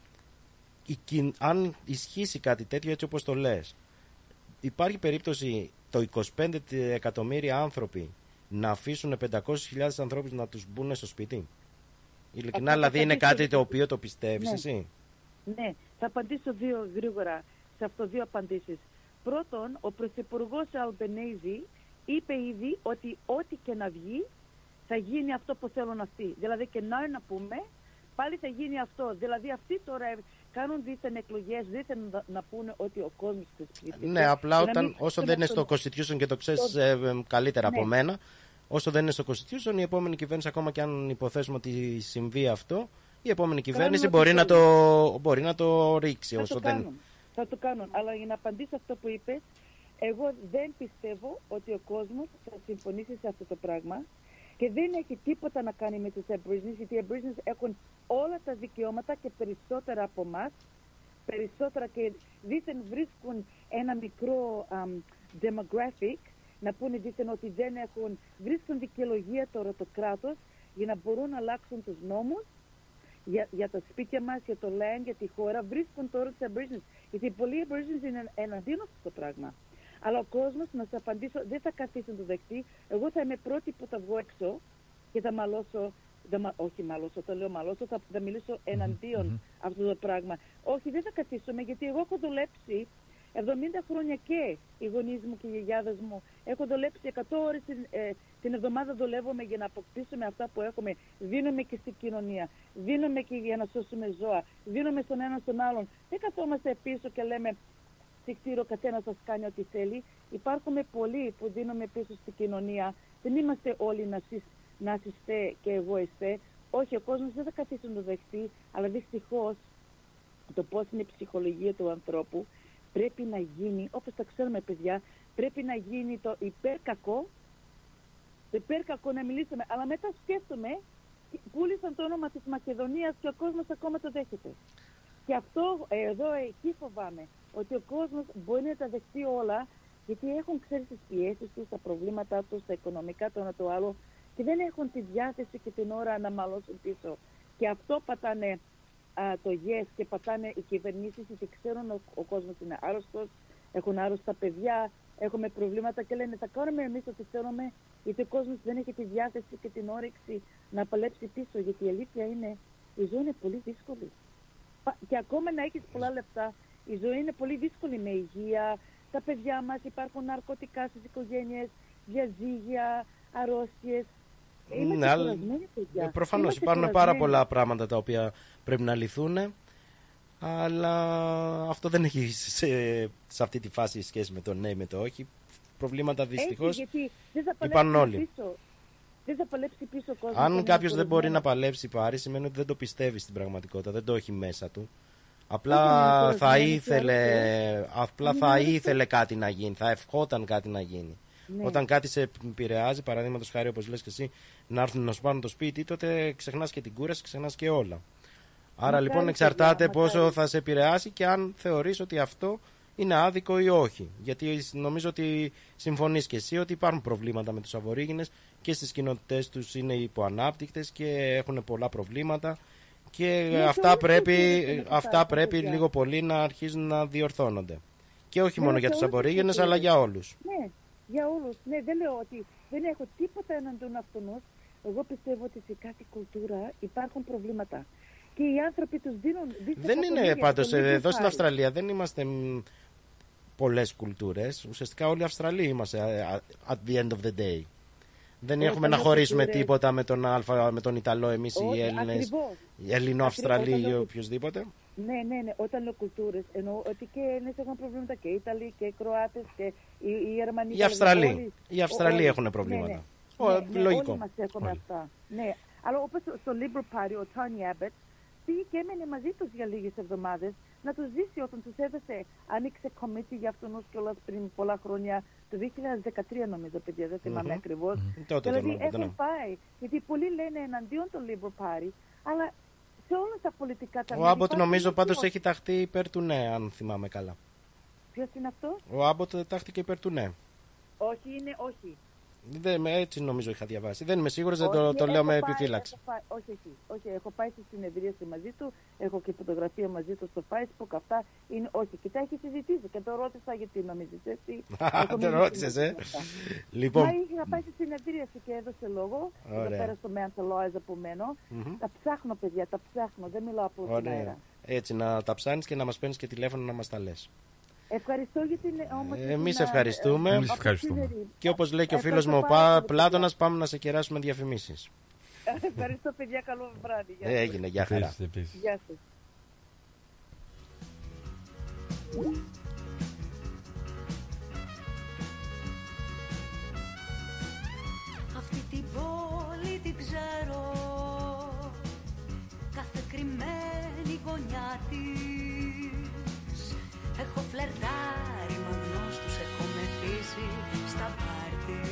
αν ισχύσει κάτι τέτοιο έτσι όπως το λες, υπάρχει περίπτωση το 25 εκατομμύρια άνθρωποι να αφήσουν 500.000 ανθρώπους να τους μπουν στο σπίτι? Ειλικρινά, δηλαδή είναι κάτι το οποίο το πιστεύεις εσύ? Ναι, θα απαντήσω γρήγορα σε αυτό δύο απαντήσεις. Πρώτον, ο Πρωθυπουργός Αλμπενέζη είπε ήδη ότι ό,τι και να βγει θα γίνει αυτό που θέλουν αυτοί. Δηλαδή και να πούμε, πάλι θα γίνει αυτό. Δηλαδή αυτοί τώρα κάνουν δίθεν εκλογές, δίθεν να πούνε ότι ο κόσμος θεσπίζεται. Ναι, απλά όσο δεν είναι στο Constitution και το ξέρεις καλύτερα από μένα, όσο δεν είναι στο Constitution, η επόμενη κυβέρνηση, ακόμα και αν υποθέσουμε ότι συμβεί αυτό, η επόμενη κυβέρνηση μπορεί να το ρίξει. Θα το κάνουν. Αλλά για να απαντήσω αυτό που είπες, εγώ δεν πιστεύω ότι ο κόσμος θα συμφωνήσει σε αυτό το πράγμα και δεν έχει τίποτα να κάνει με τους Aborigines, γιατί οι Aborigines έχουν όλα τα δικαιώματα και περισσότερα από εμάς, περισσότερα, και δήθεν βρίσκουν ένα μικρό demographic, να πούνε δήθεν ότι δεν βρίσκουν δικαιολογία τώρα το κράτος για να μπορούν να αλλάξουν τους νόμους για τα σπίτια μας, για το land, για τη χώρα. Βρίσκουν τώρα τους Aborigines, γιατί πολλοί Aborigines είναι εναντίον αυτό το πράγμα. Αλλά ο κόσμος, να σας απαντήσω, δεν θα καθίσει να το δεχτεί. Εγώ θα είμαι πρώτη που θα βγω έξω και θα μαλώσω, θα μιλήσω εναντίον αυτό το πράγμα. Όχι, δεν θα καθίσουμε, γιατί εγώ έχω δουλέψει 70 χρόνια και οι γονείς μου και οι γιαγιάδες μου. Έχω δουλέψει 100 ώρες την εβδομάδα, δουλεύουμε για να αποκτήσουμε αυτά που έχουμε. Δίνουμε και στην κοινωνία, δίνουμε και για να σώσουμε ζώα, δίνουμε στον ένα στον άλλον. Δεν καθόμαστε πίσω και λέμε συχτήρο, καθένα σας κάνει ό,τι θέλει. Υπάρχουν πολλοί που δίνουμε πίσω στην κοινωνία. Δεν είμαστε όλοι να είστε και εγωιστέ. Όχι, ο κόσμος δεν θα καθίσει να το δεχτεί, αλλά δυστυχώς το πώς είναι η ψυχολογία του ανθρώπου πρέπει να γίνει, όπως τα ξέρουμε παιδιά, πρέπει να γίνει το υπερκακό να μιλήσουμε. Αλλά μετά σκέφτομαι, πούλησαν το όνομα της Μακεδονίας και ο κόσμος ακόμα το δέχεται. Και αυτό εκεί φοβάμαι, ότι ο κόσμος μπορεί να τα δεχτεί όλα, γιατί έχουν ξέρει τις πιέσεις τους, τα προβλήματά τους, τα οικονομικά, το ένα το άλλο, και δεν έχουν τη διάθεση και την ώρα να μαλώσουν πίσω. Και αυτό πατάνε το yes και πατάνε οι κυβερνήσεις, γιατί ξέρουν ο κόσμος είναι άρρωστος, έχουν άρρωστα παιδιά, έχουμε προβλήματα και λένε θα κάνουμε εμείς ό,τι θέλουμε, γιατί ο κόσμος δεν έχει τη διάθεση και την όρεξη να παλέψει πίσω, γιατί η αλήθεια είναι η ζωή είναι πολύ δύσκολη. Και ακόμα να έχεις πολλά λεφτά, η ζωή είναι πολύ δύσκολη με υγεία, τα παιδιά μας, υπάρχουν ναρκωτικά στις οικογένειες, διαζύγια, αρρώστιες. Είμαστε κουρασμένοι, παιδιά. Προφανώς υπάρχουν πάρα πολλά πράγματα τα οποία πρέπει να λυθούν, αλλά αυτό δεν έχει σε αυτή τη φάση σχέση με το ναι ή με το όχι. Προβλήματα δυστυχώς γιατί δεν θα υπάρχουν όλοι. Πίσω. Δεν θα παλέψει πίσω ο κόσμος. Αν κάποιος δεν μπορεί να παλέψει Πάρη, σημαίνει ότι δεν το πιστεύει στην πραγματικότητα, δεν το έχει μέσα του. Απλά θα ήθελε κάτι να γίνει, θα ευχόταν κάτι να γίνει. Ναι. Όταν κάτι σε επηρεάζει, παραδείγματος χάρη όπως λες και εσύ, να έρθουν να σου πάρουν το σπίτι, τότε ξεχνάς και την κούραση, ξεχνάς και όλα. Άρα λοιπόν εξαρτάται πόσο θα σε επηρεάσει και αν θεωρείς ότι αυτό είναι άδικο ή όχι. Γιατί νομίζω ότι συμφωνείς και εσύ ότι υπάρχουν προβλήματα με τους Αβορίγινες και στις κοινότητες τους είναι υποανάπτυκτες και έχουν πολλά προβλήματα και αυτά πρέπει λίγο πολύ να αρχίζουν να διορθώνονται. Και όχι μόνο για τους Αβορίγινες αλλά για όλους. Ναι, για όλους. Ναι, δεν λέω ότι δεν έχω τίποτα εναντίον αυτούς. Εγώ πιστεύω ότι σε κάθε κουλτούρα υπάρχουν προβλήματα. Και οι άνθρωποι τους δίνουν. Δεν είναι πάντως εδώ στην Αυστραλία, δεν είμαστε πολλές κουλτούρες. Ουσιαστικά όλοι οι Αυστραλοί είμαστε at the end of the day. Δεν έχουμε να χωρίσουμε τίποτα με τον Ιταλό εμείς οι Έλληνες, οι Ελληνο-Αυστραλοί ή οποιοδήποτε. Ναι. Όταν λέω κουλτούρες εννοώ ότι και Έλληνες έχουν προβλήματα και οι Ιταλοί και οι Κροάτες και οι Γερμανοί. Οι Αυστραλοί έχουν προβλήματα. Λογικό. Όλοι μας έχουμε αυτά. Ναι. Αλλά όπως στο Liberal Party ο Tony Abbott πήγε και έμενε μαζί τους για λίγες εβδομάδες να τους ζήσει όταν τους έδωσε, άνοιξε committee για αυτούς κιόλας πριν πολλά χρόνια, το 2013 νομίζω, παιδιά, δεν θυμάμαι ακριβώς. Δηλαδή έχουν πάει, γιατί πολλοί λένε εναντίον του Liberal Party, αλλά σε όλα τα πολιτικά τα Ο Άμποτ νομίζω πάντως έχει ταχθεί υπέρ του ναι, αν θυμάμαι καλά. Ποιος είναι αυτό? Ο Άμποτ τάχθηκε υπέρ του ναι. Όχι. Έτσι νομίζω είχα διαβάσει. Δεν είμαι σίγουρος, δεν το λέω με επιφύλαξη. Όχι, έχω πάει στη συνεδρίαση μαζί του, έχω και φωτογραφία μαζί του στο Facebook. Αυτά είναι. Όχι, και τα έχει συζητήσει και το ρώτησα γιατί νομίζεις έτσι. Το ρώτησες, Λοιπόν. Μα είχα πάει στη συνεδρίαση και έδωσε λόγο. Εδώ πέρα στο Mental Lawyers από μένα. Τα ψάχνω, παιδιά, τα ψάχνω. Δεν μιλάω από την αέρα. Έτσι, να τα ψάχνεις και να μας παίρνεις και τηλέφωνο να μας τα λες. Ευχαριστώ για την όμως. Εμείς ευχαριστούμε. Και όπως λέει και ο φίλος μου ο Πλάτωνας, πάμε να σε κεράσουμε διαφημίσεις. Ευχαριστώ, παιδιά, καλό βράδυ. Έγινε, γεια χαρά. Γεια σας. Αυτή την πόλη την ξέρω, κάθε κρυμμένη γωνιά της. Έχω φλερτάρει με γνώστους, έχω μεθύσει στα πάρτι.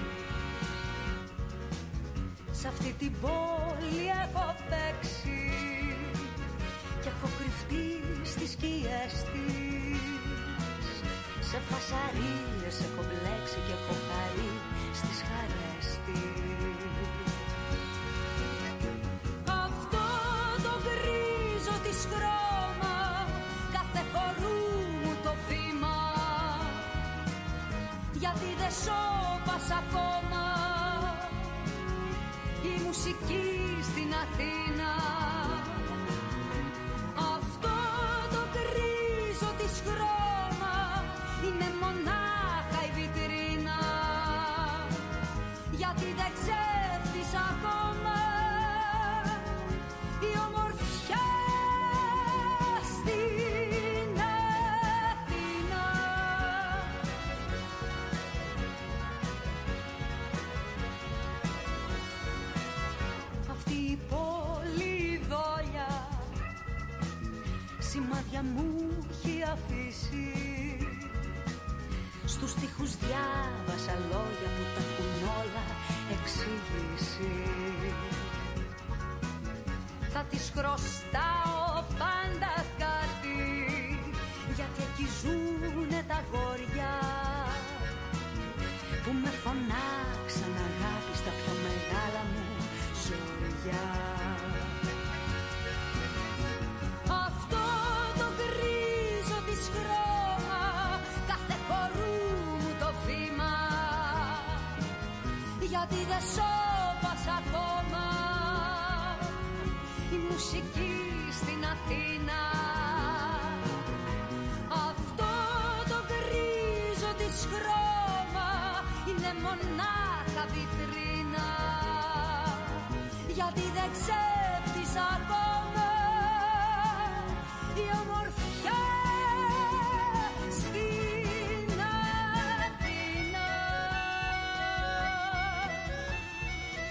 Σ' αυτή την πόλη έχω παίξει κι έχω κρυφτεί στις σκιές της. Σε φασαρίες έχω μπλέξει και έχω χαρεί στις χαρές της. Αυτό το γκρίζο της χρώμα, κάθε χορού μου το βήμα, γιατί δεν σώπας ακόμα η μουσική στην Αθήνα. Αυτό το γκρίζο της χρώμα είναι μονάχα η βιτρίνα, γιατί δεν ξέφτεις ακόμα η ομορφιά στην Αθήνα. Αυτή η πόλη δόλια σημάδια μου έχει αφήσει. Στους τοίχους διάβασα λόγια που τα έχουν όλα εξηγήσει. Θα τις χρωστάω πάντα κάτι, γιατί εκεί ζουνε τα αγόρια που με φωνάξαν αγάπη στα πιο μεγάλα μου ζόρια. Αυτό το γκρίζο της χρώμα, κάθε χορού μου το βήμα, γιατί δεν σώπας ακόμα η μουσική στην Αθήνα. Αυτό το γκρίζο της χρώμα είναι μονάχα βιτρίνα, γιατί δεν ξέφτεις ακόμα η ομορφιά στην Αθήνα.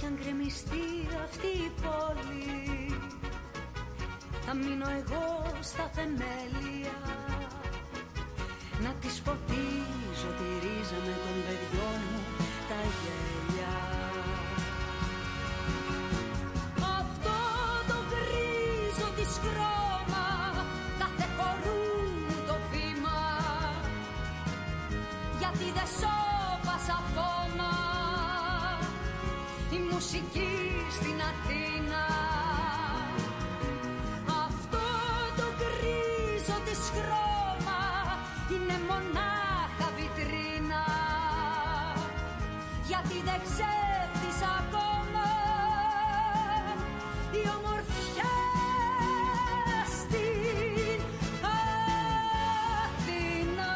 αν γκρεμιστεί αυτή η πόλη, θα μείνω εγώ στα θεμέλια, να τις ποτίζω τη ρίζα με των παιδιών μου τα γέλια. Αυτό το γκρίζο της χρώμα κάθε χορούν το βήμα, γιατί δεν σώπασα ακόμα η μουσική στην Αθήνα. Αυτό το γκρίζο της χρώμα είναι μονάχα βιτρίνα, γιατί δεν ξέρεις ακόμα η ομορφιά στην Αθήνα.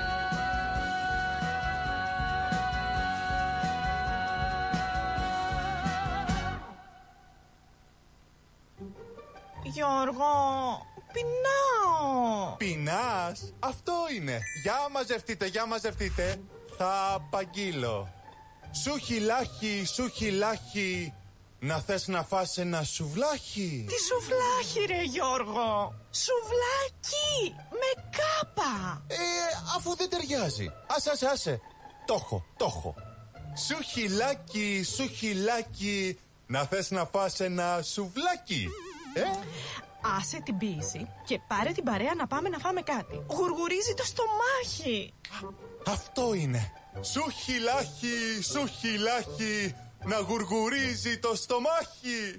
Γιώργο, πεινάω. Πεινάς? Αυτό είναι. Για μαζευτείτε, για μαζευτείτε. Θα απαγγείλω. Σουχιλάχι, σουχιλάχι. Να θες να φας ένα σουβλάχι? Τι σουβλάχι ρε Γιώργο? Σουβλάκι με κάπα. Αφού δεν ταιριάζει. Άσε. Το έχω. Σουχιλάκι, σουχιλάκι. Να θες να φας ένα σουβλάκι? Άσε την πίεση και πάρε την παρέα να πάμε να φάμε κάτι. Γουργουρίζει το στομάχι. Αυτό είναι. Σουχιλάχι, σουχιλάχι. Να γουργουρίζει το στομάχι.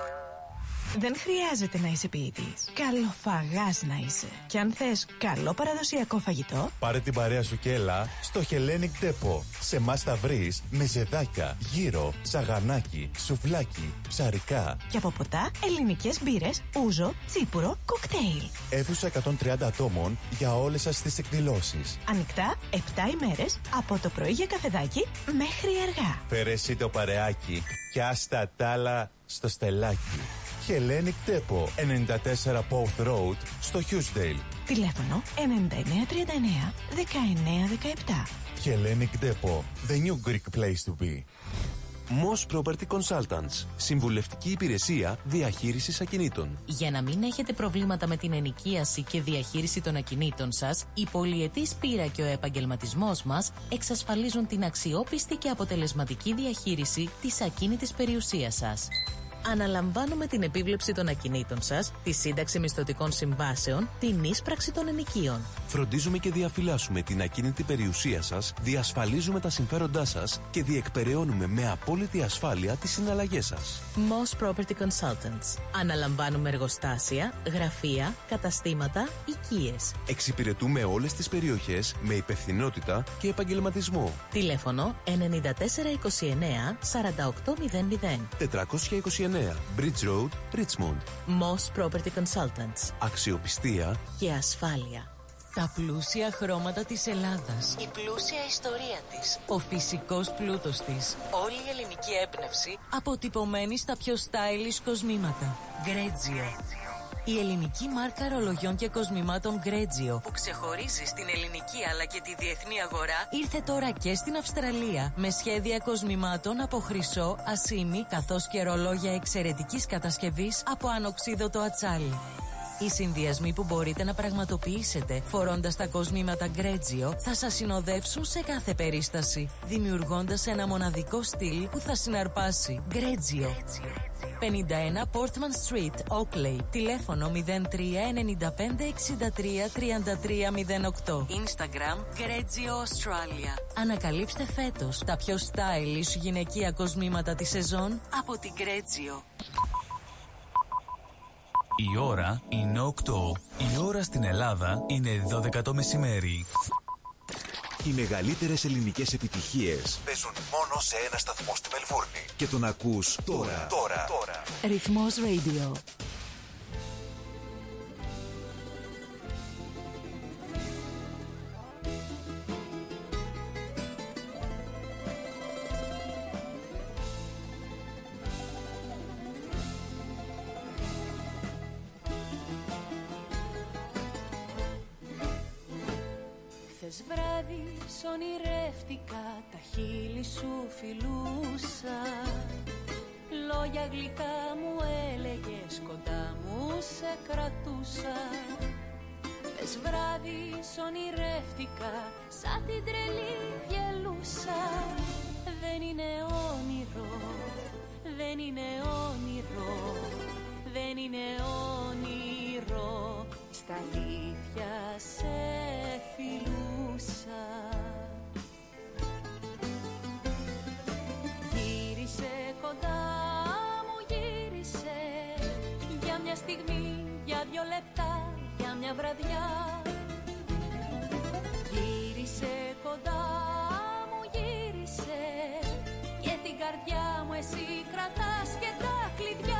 Δεν χρειάζεται να είσαι ποιητής. Καλοφαγάς να είσαι. Και αν θες καλό παραδοσιακό φαγητό, πάρε την παρέα σου και έλα στο Hellenic Depot. Σε μας θα βρεις μεζεδάκια, γύρο, σαγανάκι, σουβλάκι, ψαρικά. Και από ποτά ελληνικές μπύρες, ούζο, τσίπουρο, κοκτέιλ. Αίθουσα 130 ατόμων για όλες σας τις εκδηλώσεις. Ανοιχτά 7 ημέρες από το πρωί για καφεδάκι μέχρι αργά. Φέρε εσύ το παρεάκι και άστα τ' άλλα στο στελάκι. Hellenic Depot, 94 Pouth Road, στο Hughesdale. Τηλέφωνο 9939 1917. Hellenic Depot, the new Greek place to be. Moss Property Consultants. Συμβουλευτική υπηρεσία διαχείρισης ακινήτων. Για να μην έχετε προβλήματα με την ενοικίαση και διαχείριση των ακινήτων σας, η πολυετής πείρα και ο επαγγελματισμός μας εξασφαλίζουν την αξιόπιστη και αποτελεσματική διαχείριση της ακίνητης περιουσίας σας. Αναλαμβάνουμε την επίβλεψη των ακινήτων σας, τη σύνταξη μισθωτικών συμβάσεων, την ίσπραξη των ενοικίων. Φροντίζουμε και διαφυλάσσουμε την ακίνητη περιουσία σας, διασφαλίζουμε τα συμφέροντά σας και διεκπεραιώνουμε με απόλυτη ασφάλεια τις συναλλαγές σας. Moss Property Consultants. Αναλαμβάνουμε εργοστάσια, γραφεία, καταστήματα, οικίες. Εξυπηρετούμε όλες τις περιοχές με υπευθυνότητα και επαγγελματισμό. Τηλέφωνο 9429 4800. 429 Bridge Road, Richmond. Moss Property Consultants. Αξιοπιστία και ασφάλεια. Τα πλούσια χρώματα της Ελλάδας. Η πλούσια ιστορία της. Ο φυσικός πλούτος της. Όλη η ελληνική έμπνευση αποτυπωμένη στα πιο stylish κοσμήματα. Grezio. Η ελληνική μάρκα ρολογιών και κοσμημάτων Grezio, που ξεχωρίζει στην ελληνική αλλά και τη διεθνή αγορά, ήρθε τώρα και στην Αυστραλία με σχέδια κοσμημάτων από χρυσό, ασήμι, καθώς και ρολόγια εξαιρετικής κατασκευής από ανοξίδωτο ατσάλι. Οι συνδυασμοί που μπορείτε να πραγματοποιήσετε φορώντας τα κοσμήματα Grezio θα σας συνοδεύσουν σε κάθε περίσταση, δημιουργώντας ένα μοναδικό στυλ που θα συναρπάσει. Grezio. 51 Portman Street, Oakley. Τηλέφωνο 0395 63 33 08. Instagram Grezio Australia. Ανακαλύψτε φέτος τα πιο stylish γυναικεία κοσμήματα της σεζόν από την Grezio. Η ώρα είναι 8. Η ώρα στην Ελλάδα είναι 12 το μεσημέρι. Οι μεγαλύτερες ελληνικές επιτυχίες παίζουν μόνο σε ένα σταθμό στη Μελβούρνη. Και τον ακούς τώρα. Ρυθμός Radio. Χθες βράδυ ονειρεύτηκα, τα χείλη σου φιλούσα, λόγια γλυκά μου έλεγες, κοντά μου σε κρατούσα. Πες βράδυ σ' ονειρεύτηκα, σαν την τρελή γελούσα. Δεν είναι όνειρο, δεν είναι όνειρο, δεν είναι όνειρο, στα αλήθεια σε φιλούσα. Γύρισε κοντά μου, γύρισε, για μια στιγμή, για 2 λεπτά, για μια βραδιά. Γύρισε κοντά μου, γύρισε, και την καρδιά μου εσύ κρατάς και τα κλειδιά.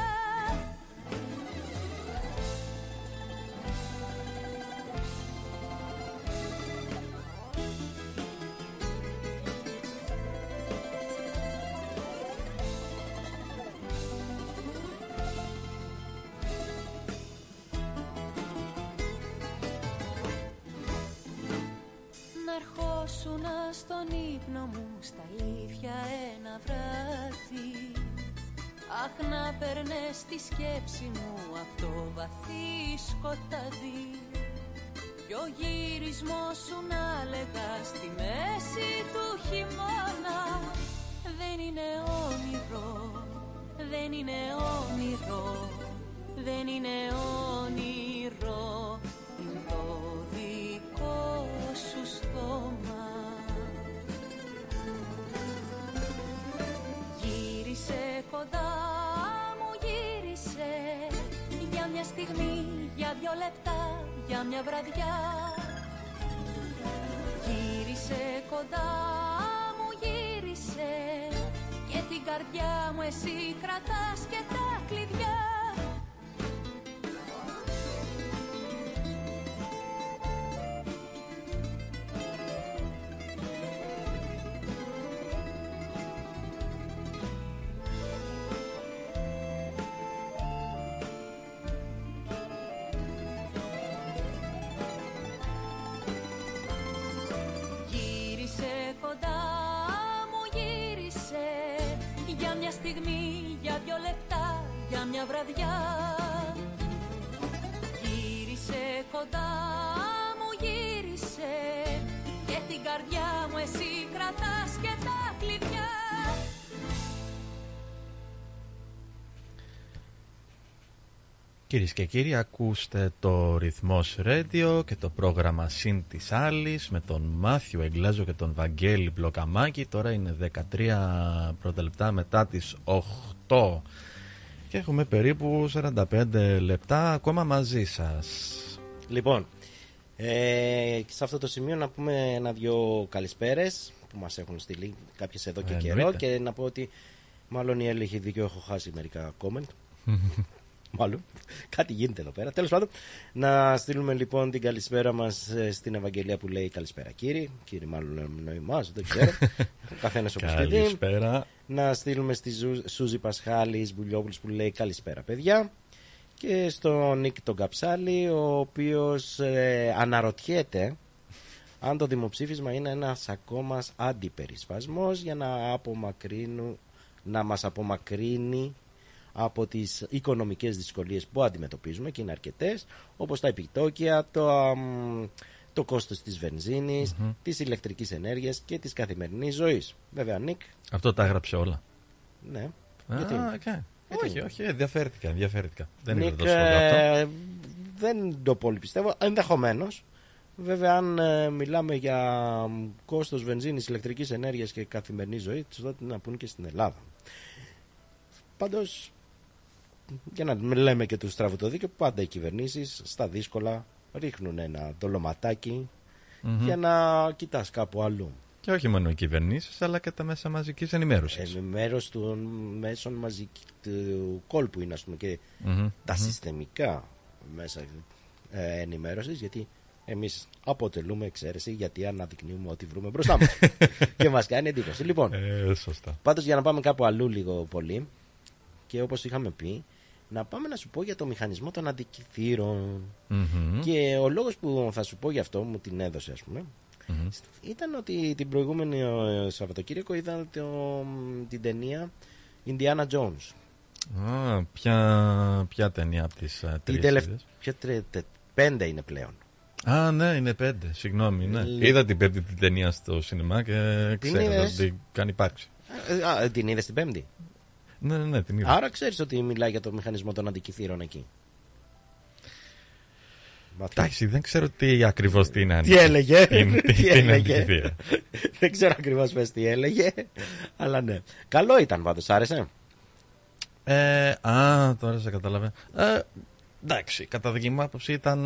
Ερχόσουνα στον ύπνο μου, στα αλήθεια ένα βράδυ. Αχ, να παίρνες τη σκέψη μου απ' το βαθύ σκοτάδι. Κι ο γυρισμός σου να λέγα στη μέση του χειμώνα. Δεν είναι όνειρο, δεν είναι όνειρο, δεν είναι όνειρο, είναι το δικό σου στόμα. Γύρισε κοντά μου, γύρισε, για μια στιγμή, για 2 λεπτά, για μια βραδιά. Γύρισε κοντά μου, γύρισε, και την καρδιά μου εσύ κρατάς και τα κλειδιά. Για 2 λεπτά, για μια βραδιά. Γύρισε κοντά μου, γύρισε, και την καρδιά μου εσύ κρατάς και τα κλειδιά. Κυρίες και κύριοι, ακούστε το Ρυθμός Radio και το πρόγραμμα Συν της Άλλης με τον Μάθιο Εγγλέζο και τον Βαγγέλη Πλοκαμάκη. Τώρα είναι 13 πρώτα λεπτά μετά τις 8 και έχουμε περίπου 45 λεπτά ακόμα μαζί σας. Λοιπόν, σε αυτό το σημείο να πούμε 1-2 καλησπέρες που μας έχουν στείλει κάποιες εδώ και καιρό, και να πω ότι μάλλον η Έλλη έχει δίκιο, έχω χάσει μερικά comment. Μάλλον κάτι γίνεται εδώ πέρα. Τέλος πάντων, να στείλουμε λοιπόν την καλησπέρα μας στην Ευαγγελία που λέει καλησπέρα κύριε. Κύριε μάλλον εννοεί εμάς, δεν ξέρω. Ο καθένας όπως θέλει. Καλησπέρα. Να στείλουμε στη Σούζη Πασχάλη Μπουλιόπουλος που λέει καλησπέρα παιδιά. Και στον Νίκ τον Καψάλη, ο οποίος αναρωτιέται αν το δημοψήφισμα είναι ένας ακόμα αντιπερισπασμός για να μας απομακρύνει από τις οικονομικές δυσκολίες που αντιμετωπίζουμε, και είναι αρκετές, όπως τα επιτόκια, το κόστος της βενζίνης, της ηλεκτρικής ενέργειας και της καθημερινής ζωής. Βέβαια, Νίκ. Αυτό τα έγραψε όλα. Ναι. Γιατί? Όχι, ενδιαφέρθηκα. Δεν Νίκ, είναι τόσο αυτό. Δεν το πολύ πιστεύω. Ενδεχομένως. Βέβαια, αν μιλάμε για κόστος βενζίνης, ηλεκτρικής ενέργειας και καθημερινής ζωής, τότε να πούν και στην Ελλάδα. Πάντως, για να λέμε και του στραβού το δίκαιο, πάντα οι κυβερνήσεις στα δύσκολα ρίχνουν ένα δολωματάκι για να κοιτάς κάπου αλλού. Και όχι μόνο οι κυβερνήσεις, αλλά και τα μέσα μαζικής ενημέρωσης. Μέρος των μέσων του κόλπου είναι, ας πούμε, και τα συστημικά μέσα ενημέρωσης, γιατί εμείς αποτελούμε εξαίρεση, γιατί αναδεικνύουμε ό,τι βρούμε μπροστά μας και μας κάνει εντύπωση. Λοιπόν, σωστά. πάντως, για να πάμε κάπου αλλού λίγο πολύ, και όπως είχαμε πει, να πάμε να σου πω για το μηχανισμό των αντικειθήρων. Και ο λόγος που θα σου πω γι' αυτό, μου την έδωσε, ας πούμε, ήταν ότι την προηγούμενη Σαββατοκύριακο είδα την ταινία Indiana Jones. Ποια ταινία από τις τρεις? Πέντε είναι πλέον. Ναι, είναι 5. Συγγνώμη, ναι. Είδα την πέμπτη την ταινία στο σινεμά και ξέρω ότι κάνει υπάρξει. Την είδες την πέμπτη? Ναι, την είδα. Άρα ξέρεις ότι μιλάει για το μηχανισμό των αντικειθήρων εκεί. Εντάξει, δεν ξέρω τι ακριβώς τι είναι. Τι έλεγε? Δεν ξέρω ακριβώς πες τι έλεγε. Αλλά ναι. Καλό ήταν πάντως, άρεσε? Τώρα σε καταλαβαίνω. Εντάξει, κατά δική μου άποψη ήταν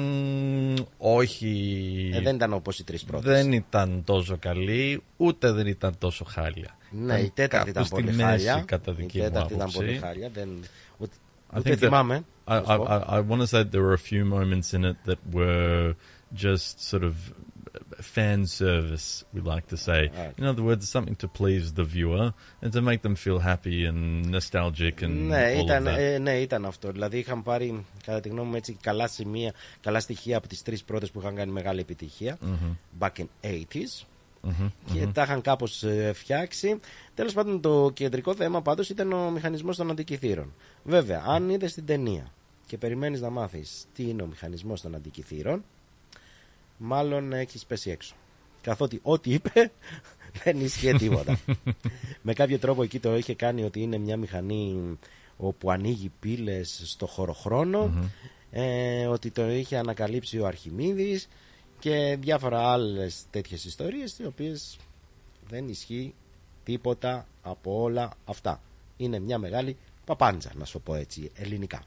όχι... δεν ήταν όπως οι τρεις πρώτες. Δεν ήταν τόσο καλή, ούτε δεν ήταν τόσο χάλια. Ναι, η τέταρτη ήταν πολύ χάλια. Κατά δική μου άποψη. Ήταν πολύ χάλια. Ούτε θυμάμαι. I want to say there were a few moments in it that were just sort of fan service, we like to say. In other words, something to please the viewer and to make them feel happy and nostalgic and all of that. Ναι, ήταν αυτό. Δηλαδή είχαν πάρει, κατά τη γνώμη μου, έτσι, καλά στοιχεία από τις τρεις πρώτες που είχαν κάνει μεγάλη επιτυχία. Back in 80s. Και τα είχαν κάπως φτιάξει. Τέλος πάντων, το κεντρικό θέμα πάντως ήταν ο μηχανισμός των αντικειθήρων. Βέβαια, αν είδες την ταινία και περιμένεις να μάθεις τι είναι ο μηχανισμός των αντικειθήρων, μάλλον έχεις πέσει έξω. Καθότι ό,τι είπε δεν ισχύει τίποτα. Με κάποιο τρόπο εκεί το είχε κάνει ότι είναι μια μηχανή όπου ανοίγει πύλες στο χωροχρόνο, ότι το είχε ανακαλύψει ο Αρχιμίδης και διάφορα άλλες τέτοιες ιστορίες, οι οποίες δεν ισχύει τίποτα από όλα αυτά. Είναι μια μεγάλη παπάντζα, να σου πω έτσι, ελληνικά.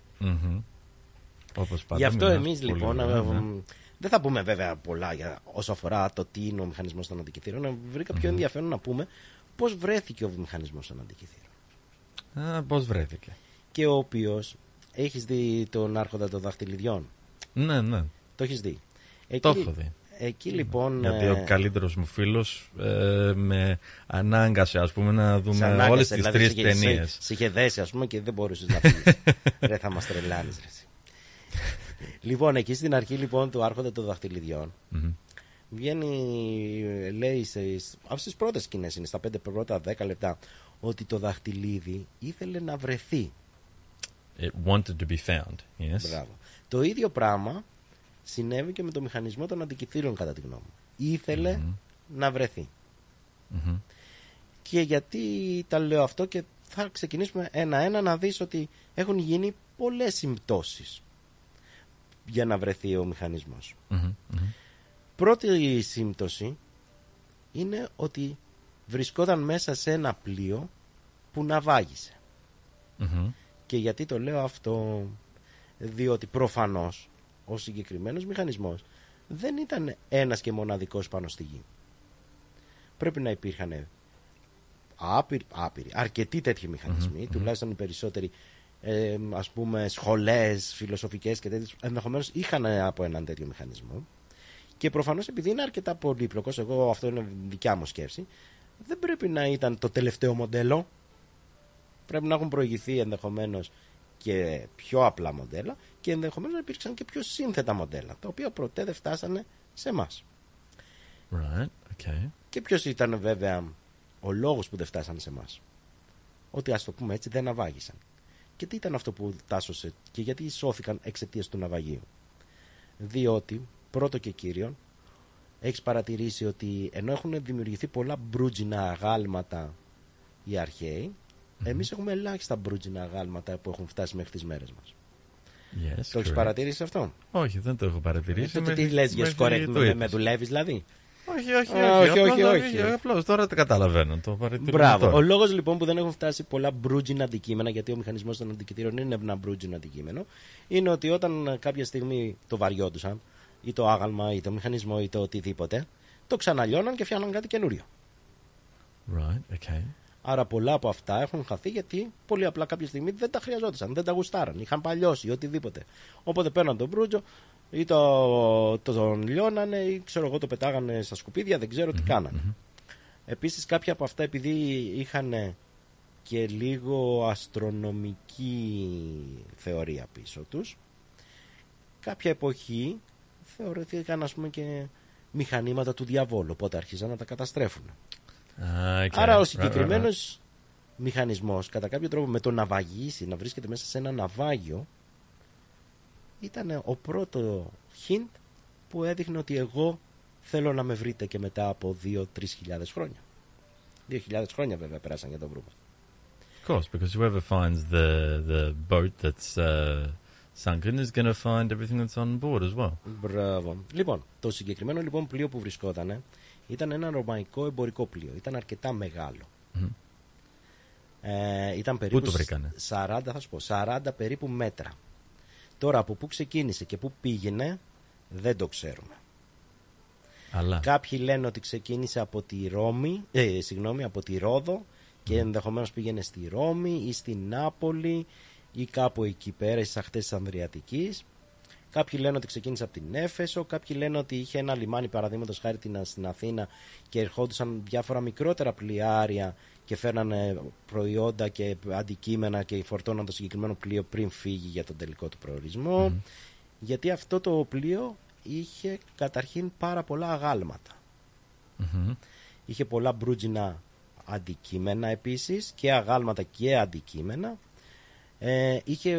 Όπως πάντα. Γι' αυτό εμείς λοιπόν δεν θα πούμε βέβαια πολλά για όσο αφορά το τι είναι ο μηχανισμός των αντικειθήρων. Βρήκα πιο ενδιαφέρον να πούμε πώς βρέθηκε ο μηχανισμός των αντικειθήρων. Πώς βρέθηκε? Και ο οποίος, έχεις δει τον Άρχοντα των Δαχτυλιδιών? Ναι. Το έχεις δει? Το έχω δει. Εκεί λοιπόν. Γιατί ο καλύτερος μου φίλος με ανάγκασε, ας πούμε, να δούμε όλες τις τρεις ταινίες. Σε είχε δέσει, ας πούμε, και δεν μπορούσες να φύγεις. Ρε, θα μας τρελάνεις, ρε. Λοιπόν, εκεί στην αρχή λοιπόν του Άρχοντα των Δαχτυλιδιών βγαίνει, λέει από τις πρώτες σκηνές, είναι στα 5 πρώτα 10 λεπτά, ότι το δαχτυλίδι ήθελε να βρεθεί. It wanted to be found, yes. Μπράβο. Το ίδιο πράγμα συνέβη και με το μηχανισμό των αντικειθήρων, κατά τη γνώμη μου. Ήθελε να βρεθεί. Και γιατί τα λέω αυτό, και θα ξεκινήσουμε ένα-ένα να δεις ότι έχουν γίνει πολλές συμπτώσεις για να βρεθεί ο μηχανισμός. Πρώτη σύμπτωση είναι ότι βρισκόταν μέσα σε ένα πλοίο που ναυάγησε. Και γιατί το λέω αυτό? Διότι προφανώς ο συγκεκριμένος μηχανισμός δεν ήταν ένας και μοναδικός πάνω στη γη. Πρέπει να υπήρχαν αρκετοί τέτοιοι μηχανισμοί, τουλάχιστον οι περισσότεροι, ας πούμε, σχολές φιλοσοφικές και τέτοιες, ενδεχομένως είχαν από έναν τέτοιο μηχανισμό. Και προφανώς, επειδή είναι αρκετά πολύπλοκος, αυτό είναι δικιά μου σκέψη, δεν πρέπει να ήταν το τελευταίο μοντέλο. Πρέπει να έχουν προηγηθεί ενδεχομένως και πιο απλά μοντέλα, και ενδεχομένως να υπήρξαν και πιο σύνθετα μοντέλα, τα οποία ποτέ δεν φτάσανε σε εμάς. Right, okay. Και ποιος ήταν βέβαια ο λόγος που δεν φτάσανε σε εμάς? Ότι, ας το πούμε έτσι, δεν ναυάγησαν. Και τι ήταν αυτό που τάσωσε και γιατί σώθηκαν εξαιτίας του ναυαγίου? Διότι, πρώτο και κύριο, έχεις παρατηρήσει ότι ενώ έχουν δημιουργηθεί πολλά μπρούτζινα αγάλματα οι αρχαίοι, εμείς έχουμε ελάχιστα μπρούτζινα αγάλματα που έχουν φτάσει μέχρι τις μέρες μας. Yes, το έχεις παρατηρήσει αυτό? Όχι, δεν το έχω παρατηρήσει. Τότε τι λες για σκορέκ, με δουλεύεις δηλαδή? Όχι. Απλώς τώρα το καταλαβαίνω. Μπράβο. Ο λόγος λοιπόν που δεν έχουν φτάσει πολλά μπρούτζινα αντικείμενα, γιατί ο μηχανισμός των αντικειθήρων είναι ένα μπρούτζινο αντικείμενο, είναι ότι όταν κάποια στιγμή το βαριόντουσαν, ή το άγαλμα, ή το μηχανισμό, ή το οτιδήποτε, το ξαναλιώναν και φτιάχναν κάτι καινούριο. Right, okay. Άρα πολλά από αυτά έχουν χαθεί, γιατί πολύ απλά κάποια στιγμή δεν τα χρειαζόντουσαν, δεν τα γουστάραν, είχαν παλιώσει ή οτιδήποτε. Οπότε παίρναν τον μπρούτζο ή τον λιώνανε, ή ξέρω εγώ, το πετάγανε στα σκουπίδια, δεν ξέρω τι κάνανε. Επίσης κάποια από αυτά, επειδή είχαν και λίγο αστρονομική θεωρία πίσω τους, κάποια εποχή θεωρήθηκαν, ας πούμε, και μηχανήματα του διαβόλου, οπότε αρχίζαν να τα καταστρέφουν. Άρα ο συγκεκριμένος μηχανισμός, κατά κάποιο τρόπο με το να βαγίσει, να βρίσκεται μέσα σε ένα ναυάγιο, ήταν ο πρώτο hint που έδειχνε ότι εγώ θέλω να με βρείτε και μετά από 2-3 χιλιάδες χρόνια. 2.000 χρόνια βέβαια πέρασαν για το βρούμε. Of course, because whoever finds the boat that's sunken is going to find everything that's on board as well. Μπράβο. Λοιπόν, το συγκεκριμένο λοιπόν πλοίο που βρισκόταν ήταν ένα ρωμαϊκό εμπορικό πλοίο. Ήταν αρκετά μεγάλο. Ήταν περίπου Πού το βρήκανε? 40 περίπου μέτρα. Τώρα από πού ξεκίνησε και πού πήγαινε δεν το ξέρουμε. Αλλά. Κάποιοι λένε ότι ξεκίνησε από τη από τη Ρόδο και ενδεχομένως πήγαινε στη Ρώμη ή στη Νάπολη ή κάπου εκεί πέρα στις ακτές της Ανδριατικής. Κάποιοι λένε ότι ξεκίνησε από την Έφεσο, κάποιοι λένε ότι είχε ένα λιμάνι παραδείγματος χάρη στην Αθήνα και ερχόντουσαν διάφορα μικρότερα πλοιάρια και φέρνανε προϊόντα και αντικείμενα και φορτώναν το συγκεκριμένο πλοίο πριν φύγει για τον τελικό του προορισμό. Γιατί αυτό το πλοίο είχε καταρχήν πάρα πολλά αγάλματα. Είχε πολλά μπρούτζινα αντικείμενα επίσης και αγάλματα και αντικείμενα. Είχε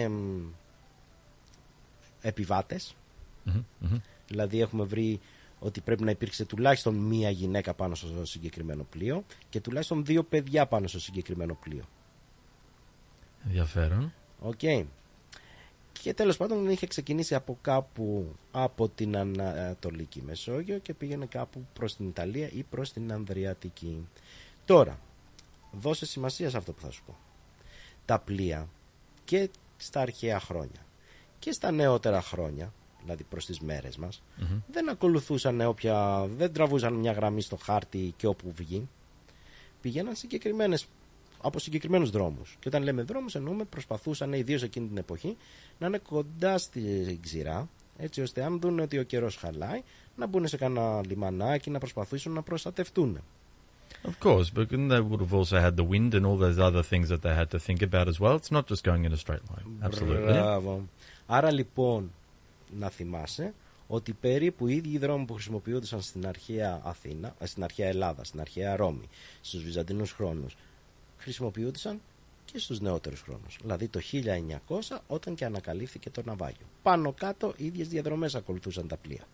επιβάτες. Δηλαδή έχουμε βρει ότι πρέπει να υπήρξε τουλάχιστον μία γυναίκα πάνω στο συγκεκριμένο πλοίο και τουλάχιστον 2 παιδιά πάνω στο συγκεκριμένο πλοίο. Ενδιαφέρον. Okay. Και τέλος πάντων είχε ξεκινήσει από κάπου από την Ανατολική Μεσόγειο και πήγαινε κάπου προς την Ιταλία ή προς την Ανδριατική. Τώρα, δώσε σημασία σε αυτό που θα σου πω. Τα πλοία και στα αρχαία χρόνια και στα νεότερα χρόνια, δηλαδή προς τις μέρες μας, δεν ακολουθούσαν δεν τραβούσαν μια γραμμή στο χάρτη και όπου βγει. Πηγαίναν από συγκεκριμένους δρόμους. Και όταν λέμε δρόμους εννοούμε προσπαθούσαν, ιδίως εκείνη την εποχή, να είναι κοντά στη ξηρά, έτσι ώστε αν δουν ότι ο καιρός χαλάει, να μπουν σε κανένα λιμανάκι, να προσπαθήσουν να προστατευτούν. Of course, but they would have also had the wind and all those other things that they had to think about as well. It's not just going in a straight line. Absolutely. Μπράβο. Άρα λοιπόν, να θυμάσαι ότι περίπου οι ίδιοι δρόμοι που χρησιμοποιούνταν στην αρχαία Αθήνα, στην αρχαία Ελλάδα, στην αρχαία Ρώμη, στους Βυζαντινούς χρόνους, χρησιμοποιούνταν και στους νεότερους χρόνους. Δηλαδή το 1900 όταν και ανακαλύφθηκε το ναυάγιο. Πάνω κάτω οι ίδιες διαδρομές ακολουθούσαν τα πλοία.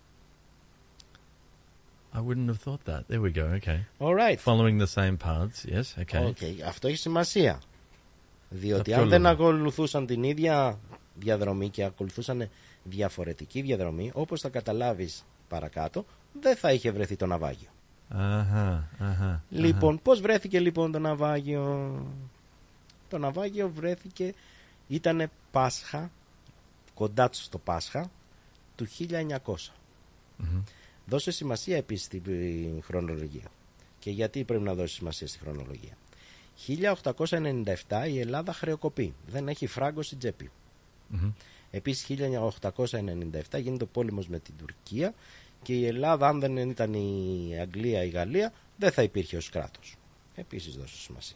I wouldn't have thought that. There we go. Okay. All right. Following the same paths. Yes. Okay. Okay. Αυτό έχει σημασία. Διότι αν δεν ακολουθούσαν την ίδια διαδρομή και ακολουθούσαν διαφορετική διαδρομή, όπως θα καταλάβεις παρακάτω, δεν θα είχε βρεθεί το ναυάγιο. Λοιπόν, πώς βρέθηκε λοιπόν το ναυάγιο? Το ναυάγιο βρέθηκε, ήτανε Πάσχα, κοντά στο Πάσχα του 1900. Δώσε σημασία επίσης στη χρονολογία. Και γιατί πρέπει να δώσει σημασία στη χρονολογία? 1897 η Ελλάδα χρεοκοπεί, δεν έχει φράγκο στην τσέπη. Επίσης 1897 γίνεται ο πόλεμος με την Τουρκία και η Ελλάδα, αν δεν ήταν η Αγγλία ή η Γαλλία, δεν θα υπήρχε ως κράτος. Επίσης δώσε σημασία.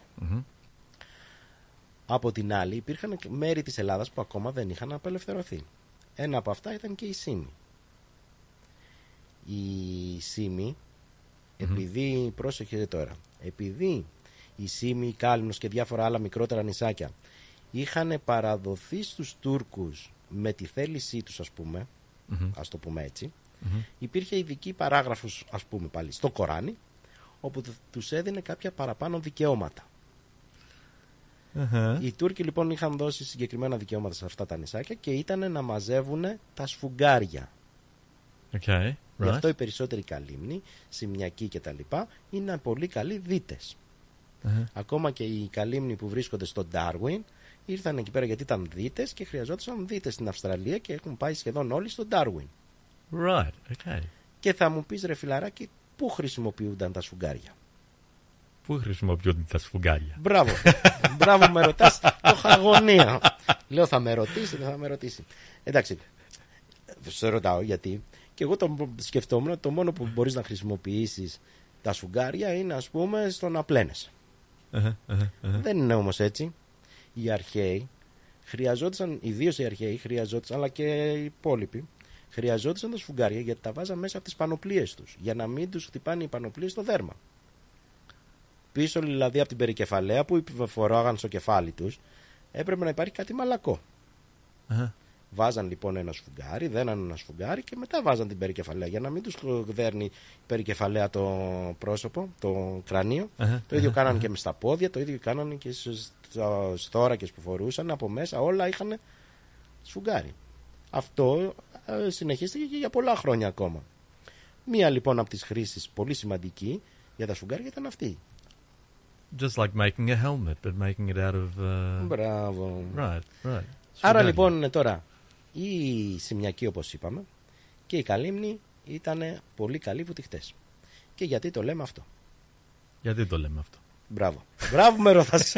Από την άλλη υπήρχαν μέρη της Ελλάδας που ακόμα δεν είχαν απελευθερωθεί. Ένα από αυτά ήταν και η Σύμη. Η Σύμη, επειδή, πρόσεχε τώρα, επειδή η Σύμη, η Κάλυμνος και διάφορα άλλα μικρότερα νησάκια είχαν παραδοθεί στους Τούρκους με τη θέλησή τους, ας πούμε, ας το πούμε έτσι, υπήρχε ειδική παράγραφος, ας πούμε πάλι, στο Κοράνι, όπου τους έδινε κάποια παραπάνω δικαιώματα. Οι Τούρκοι λοιπόν είχαν δώσει συγκεκριμένα δικαιώματα σε αυτά τα νησάκια και ήταν να μαζεύουν τα σφουγγάρια. Γι' αυτό οι περισσότεροι καλύμνοι, Σιμιακοί και τα λοιπά, είναι πολύ καλοί δίτες. Ακόμα και οι καλύμνοι που βρίσκονται στο Ντάρουιν ήρθαν εκεί πέρα γιατί ήταν δίτες και χρειαζόταν δίτες στην Αυστραλία και έχουν πάει σχεδόν όλοι στο Ντάρουιν. Και θα μου πεις, ρε φιλαράκι, πού χρησιμοποιούνταν τα σφουγγάρια? Πού χρησιμοποιούνταν τα σφουγγάρια? Μπράβο, μπράβο, με ρωτάς, το είχα αγωνία. Λέω θα με ρωτήσει, δεν θα με ρωτήσει. Εντάξει, σε ρωτάω γιατί. Και εγώ σκεφτόμουν ότι το μόνο που μπορείς να χρησιμοποιήσεις τα σφουγγάρια είναι, ας πούμε, στο να πλένεσαι. Δεν είναι όμως έτσι. Οι αρχαίοι χρειαζόντουσαν, ιδίως οι αρχαίοι χρειαζόντουσαν, αλλά και οι υπόλοιποι, χρειαζόντουσαν τα σφουγγάρια γιατί τα βάζαν μέσα από τις πανοπλίες τους, για να μην τους χτυπάνε οι πανοπλίες στο δέρμα. πίσω δηλαδή από την περικεφαλαία που φοράγαν στο κεφάλι τους, έπρεπε να υπάρχει κάτι μαλακό. Βάζαν λοιπόν ένα σφουγγάρι, δέναν ένα σφουγγάρι και μετά βάζαν την περικεφαλαία για να μην τους δέρνει η περικεφαλαία το πρόσωπο, το κρανίο. Το ίδιο κάνανε και με στα πόδια, το ίδιο κάνανε και στους θώρακες που φορούσαν, από μέσα όλα είχαν σφουγγάρι. Αυτό συνεχίστηκε και για πολλά χρόνια ακόμα. Μία λοιπόν από τις χρήσεις πολύ σημαντική για τα σφουγγάρια ήταν αυτή. Just like making a helmet, but making it out of... Μπράβο. Right. Άρα λοιπόν τώρα οι σημειακοί, όπως είπαμε, και οι καλύμνοι ήταν πολύ καλοί βουτυχτές. Και γιατί το λέμε αυτό? Γιατί το λέμε αυτό? Μπράβο με ρωτάς.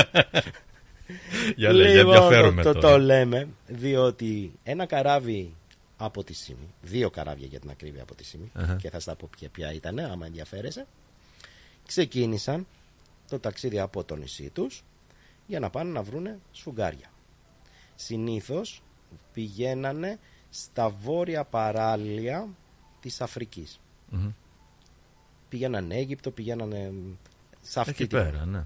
Για ενδιαφέρομαι τώρα. Το λέμε διότι ένα καράβι από τη Σύμη, 2 καράβια για την ακρίβεια από τη Σύμη, και θα στα πω ποια ήταν άμα ενδιαφέρεσαι, ξεκίνησαν το ταξίδι από το νησί τους για να πάνε να βρούνε σφουγγάρια. Συνήθως πηγαίνανε στα βόρεια παράλια της Αφρικής. Πήγαιναν Αίγυπτο, πηγαίνανε σε αυτή εκεί πέρα, ναι.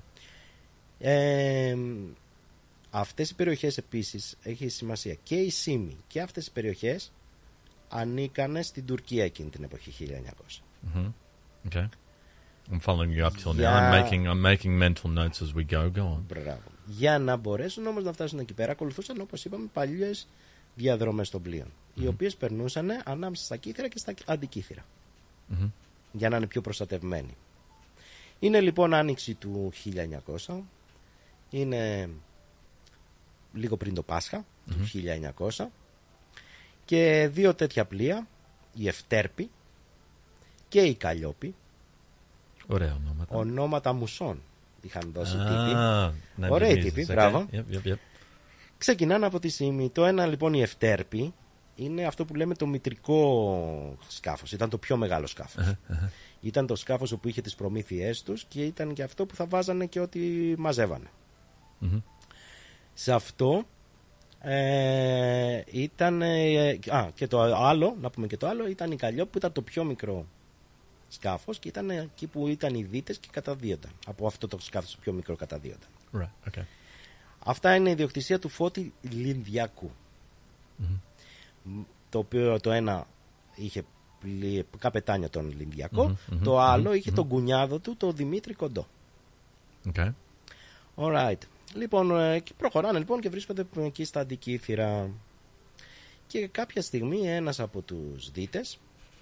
Αυτές οι περιοχές επίσης έχει σημασία. Και η Σύμη και αυτές οι περιοχές ανήκανε στην Τουρκία εκείνη την εποχή 1900. Okay. I'm following you up till now. I'm making mental notes as we go. Go on. Μπράβο. Για να μπορέσουν όμως να φτάσουν εκεί πέρα, ακολουθούσαν, όπως είπαμε, παλιές διαδρομές των πλοίων, οι οποίες περνούσαν ανάμεσα στα κύθυρα και στα αντικύθυρα, για να είναι πιο προστατευμένοι. Είναι λοιπόν άνοιξη του 1900, είναι λίγο πριν το Πάσχα του 1900, και 2 τέτοια πλοία, η Ευτέρπη και η Καλλιόπη, ωραία ονόματα, ονόματα μουσών είχαν δώσει τύποι. Ωραίοι τύποι, μπράβο. Yep. Ξεκινάνε από τη Σύμη. Το ένα λοιπόν, η Ευτέρπη, είναι αυτό που λέμε το μητρικό σκάφος. Ήταν το πιο μεγάλο σκάφος. Ήταν το σκάφος όπου είχε τις προμήθειές τους και ήταν και αυτό που θα βάζανε και ό,τι μαζεύανε. Σε αυτό ήταν και το άλλο, να πούμε και το άλλο, ήταν η Καλλιόπη, που ήταν το πιο μικρό σκάφος και ήταν εκεί που ήταν οι δίτες και καταδύονταν. Από αυτό το σκάφος το πιο μικρό καταδύονταν. Right, okay. Αυτά είναι η ιδιοκτησία του Φώτη Λινδιακού. Το οποίο το ένα είχε καπετάνιο τον Λινδιακό, το άλλο είχε τον κουνιάδο του, τον Δημήτρη Κοντό. Okay. Alright. Λοιπόν, προχωράνε λοιπόν και βρίσκονται εκεί στα αντικύθυρα. Και κάποια στιγμή ένας από τους δίτες,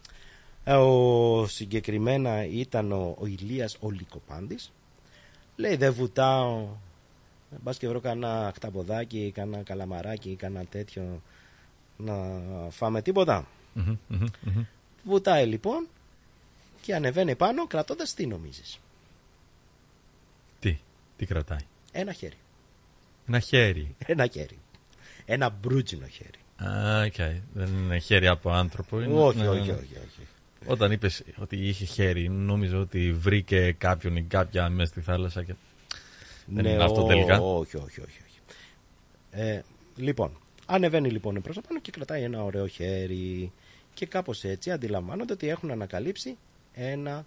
συγκεκριμένα ήταν ο Ηλίας ο Λυκοπάντης, λέει, δεν βουτάω, μπας και βρω κανένα χταποδάκι, κανένα καλαμαράκι, κανένα τέτοιο να φάμε τίποτα. Βουτάει λοιπόν και ανεβαίνει πάνω κρατώντας, τι νομίζεις? Τι κρατάει? Ένα χέρι. Ένα χέρι. Ένα μπρούτζινο χέρι. Okay. Δεν είναι χέρι από άνθρωπο. Είναι... Όχι. Όταν είπες ότι είχε χέρι, νόμιζα ότι βρήκε κάποιον ή κάποια μέσα στη θάλασσα και... Δεν είναι αυτό τελικά? Όχι. Λοιπόν, ανεβαίνει λοιπόν προς τα πάνω και κρατάει ένα ωραίο χέρι και κάπως έτσι αντιλαμβάνονται ότι έχουν ανακαλύψει ένα...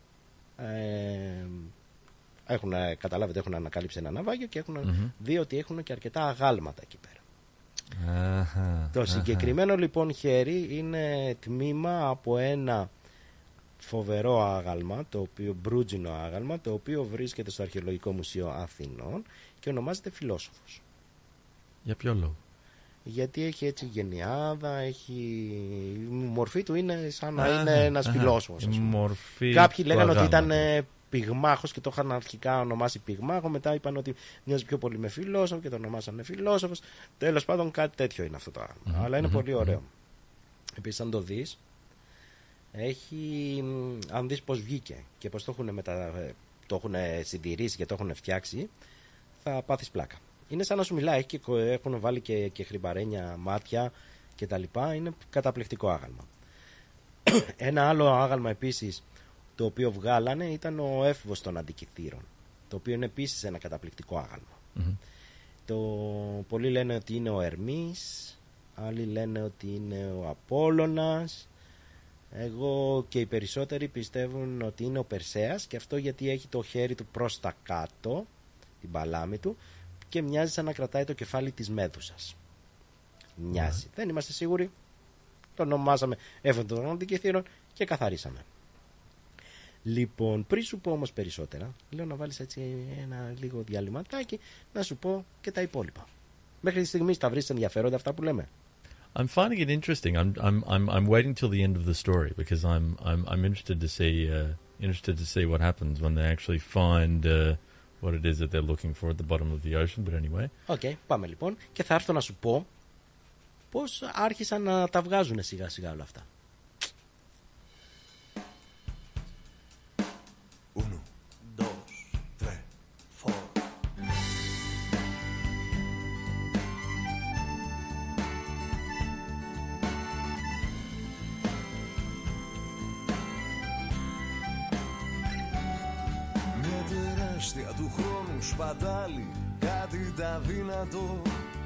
έχουν καταλάβει ότι έχουν ανακαλύψει ένα ναυάγιο και έχουν δει ότι έχουν και αρκετά αγάλματα εκεί πέρα. Το συγκεκριμένο λοιπόν χέρι είναι τμήμα από ένα φοβερό άγαλμα, το οποίο, μπρούτζινο άγαλμα, το οποίο βρίσκεται στο Αρχαιολογικό Μουσείο Αθηνών και ονομάζεται Φιλόσοφος. Για ποιο λόγο? Γιατί έχει έτσι γενιάδα, η μορφή του είναι σαν να είναι ένας φιλόσοφος. Κάποιοι λέγανε ότι ήταν πυγμάχος και το είχαν αρχικά ονομάσει πυγμάχο, μετά είπαν ότι μοιάζει πιο πολύ με φιλόσοφο και το ονομάσανε φιλόσοφος. Τέλος πάντων κάτι τέτοιο είναι αυτό το άγαλμα, αλλά είναι πολύ ωραίο. Επίσης αν το δεις, έχει, αν δεις πως βγήκε και πως το έχουν συντηρήσει και το έχουν φτιάξει, θα πάθεις πλάκα. Είναι σαν να σου μιλάει, έχουν βάλει και χρυμπαρένια μάτια και τα λοιπά. Είναι καταπληκτικό άγαλμα. Ένα άλλο άγαλμα επίσης το οποίο βγάλανε ήταν ο έφηβος των αντικυθύρων, το οποίο είναι επίσης ένα καταπληκτικό άγαλμα. Πολλοί λένε ότι είναι ο Ερμής, άλλοι λένε ότι είναι ο Απόλλωνας, Εγώ και οι περισσότεροι πιστεύουν ότι είναι ο Περσέας, και αυτό γιατί έχει το χέρι του προς τα κάτω, την παλάμη του, και μοιάζει σαν να κρατάει το κεφάλι της Μέδουσας. Μοιάζει. Δεν είμαστε σίγουροι. Το ονομάσαμε έφερε των αντικειθήρων και καθαρίσαμε. Λοιπόν, πριν σου πω όμως περισσότερα, λέω να βάλεις έτσι ένα λίγο διαλυματάκι να σου πω και τα υπόλοιπα. Μέχρι τη στιγμή τα βρεις ενδιαφέροντα αυτά που λέμε? I'm finding it interesting. I'm waiting till the end of the story because I'm interested to see what happens when they actually find what it is that they're looking for at the bottom of the ocean. But anyway. Okay, πάμε λοιπόν και θα έρθω να σου πω πώς άρχισαν να τα βγάζουν σιγά σιγά όλα αυτά. Του χρόνου σπατάλη, κάτι τα δυνατό.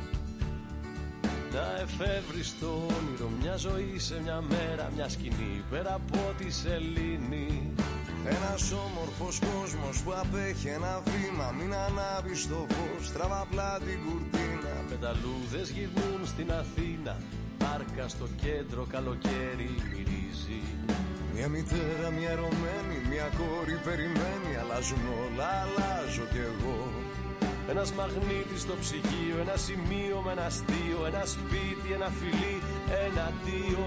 Να εφεύρεις το όνειρο, μια ζωή σε μια μέρα, μια σκηνή πέρα από τη σελήνη. Ένας όμορφος κόσμος που απέχει ένα βήμα, μην ανάβεις το φως, τραβά απλά την κουρτίνα. Πεταλούδες γυρνούν στην Αθήνα, πάρκα στο κέντρο, καλοκαίρι μυρίζει. Μια μητέρα, μια ερωμένη, μια κόρη περιμένει. Αλλάζουν όλα, αλλάζω κι εγώ. Ένας μαγνήτης στο ψυγείο, ένα σημείο με ένα αστείο. Ένα σπίτι, ένα φιλί, ένα αντίο.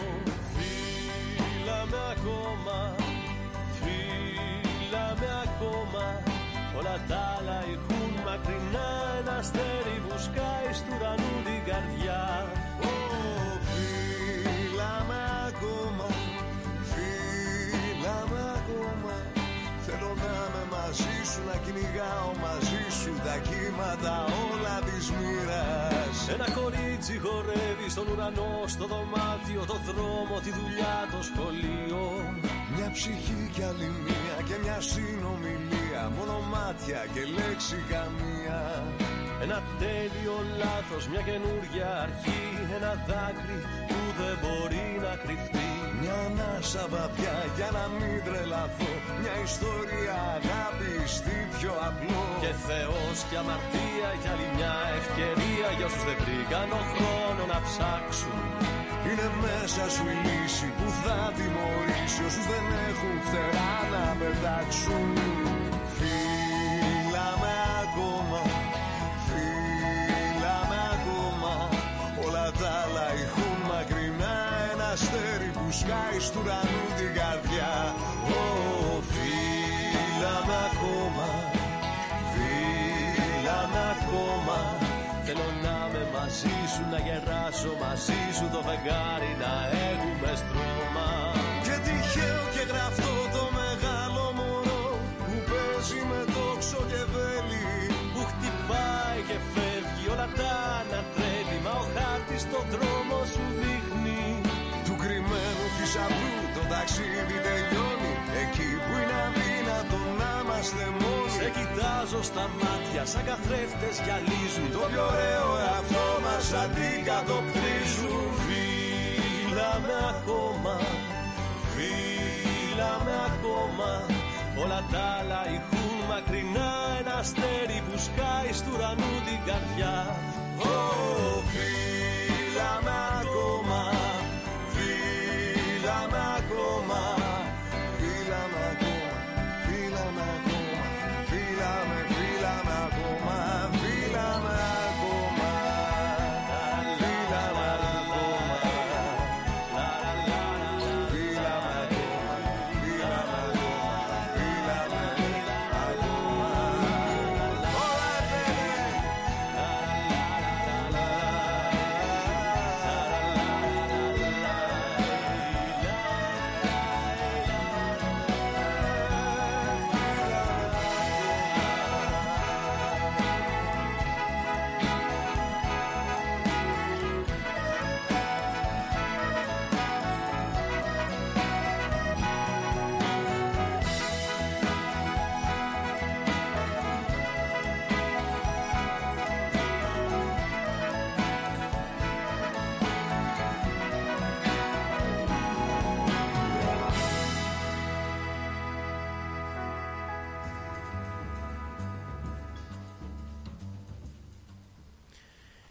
Φύλαμε ακόμα, φύλαμε ακόμα. Όλα τα άλλα ηχούν μακρινά. Ένα αστέρι που σκάει στου ουρανού την καρδιά. Φύλαμε ακόμα, φύλαμε ακόμα. Θέλω να είμαι μαζί σου, να κυνηγάω μαζί σου τα κύματα όλα της μοίρας. Ένα κορίτσι χορεύει στον ουρανό, στο δωμάτιο, το δρόμο, τη δουλειά, το σχολείο. Μια ψυχή κι άλλη μία και μια συνομιλία. Μόνο μάτια και λέξη καμία. Ένα τέλειο λάθος, μια καινούργια αρχή. Ένα δάκρυ που δεν μπορεί να κρυφτεί. Μια ανάσα βαθιά για να μην τρελαθώ. Μια ιστορία αγάπης τι πιο απλό. Και Θεός και αμαρτία κι άλλη μια ευκαιρία. Για όσους δεν βρήκαν ο χρόνο να ψάξουν. Είναι μέσα σου η λύση που θα τιμωρήσει όσους δεν έχουν φτερά να πετάξουν. Φύλαμε ακόμα, φύλαμε ακόμα. Όλα τα άλλα ηχούν μακρινά. Ένα αστέρι που σκάει στου ουρανού την καρδιά. Φύλαμε ακόμα, φύλαμε ακόμα. Θέλω να είμαι μαζί σου, να γεράσω μαζί σου. Το φεγγάρι να έχουμε στρώμα. Και τυχαίο και γραφτό το μεγάλο μωρό που παίζει με τόξο και βέλη. Που χτυπάει και φεύγει, όλα τα ανατρέλει. Μα ο χάρτης το δρόμο σου δείχνει. Του κρυμμένου θησαυρού το ταξίδι τελειώνει. Εκεί που είναι αδύνατο να είμαστε μόνοι. Σε κοιτάζω στα μάτια σαν καθρέφτες γυαλίζουν. Το πιο ωραίο εαυτό μας αντικατοπτρίζουν. Φύλαμε ακόμα, φύλαμε ακόμα. Όλα τα άλλα ηχούν μακρινά. Ένα αστέρι που σκάει στου ουρανού την καρδιά. Φύλαμε ακόμα, φύλαμε ακόμα. Φύλαμε ακόμα, φύλαμε ακόμα. Φύλαμε, φύλαμε ακόμα. Φύλαμε ακόμα. Φύλαμε ακόμα. Φύλαμε ακόμα. Φύλαμε ακόμα. Φύλαμε ακόμα. Όλα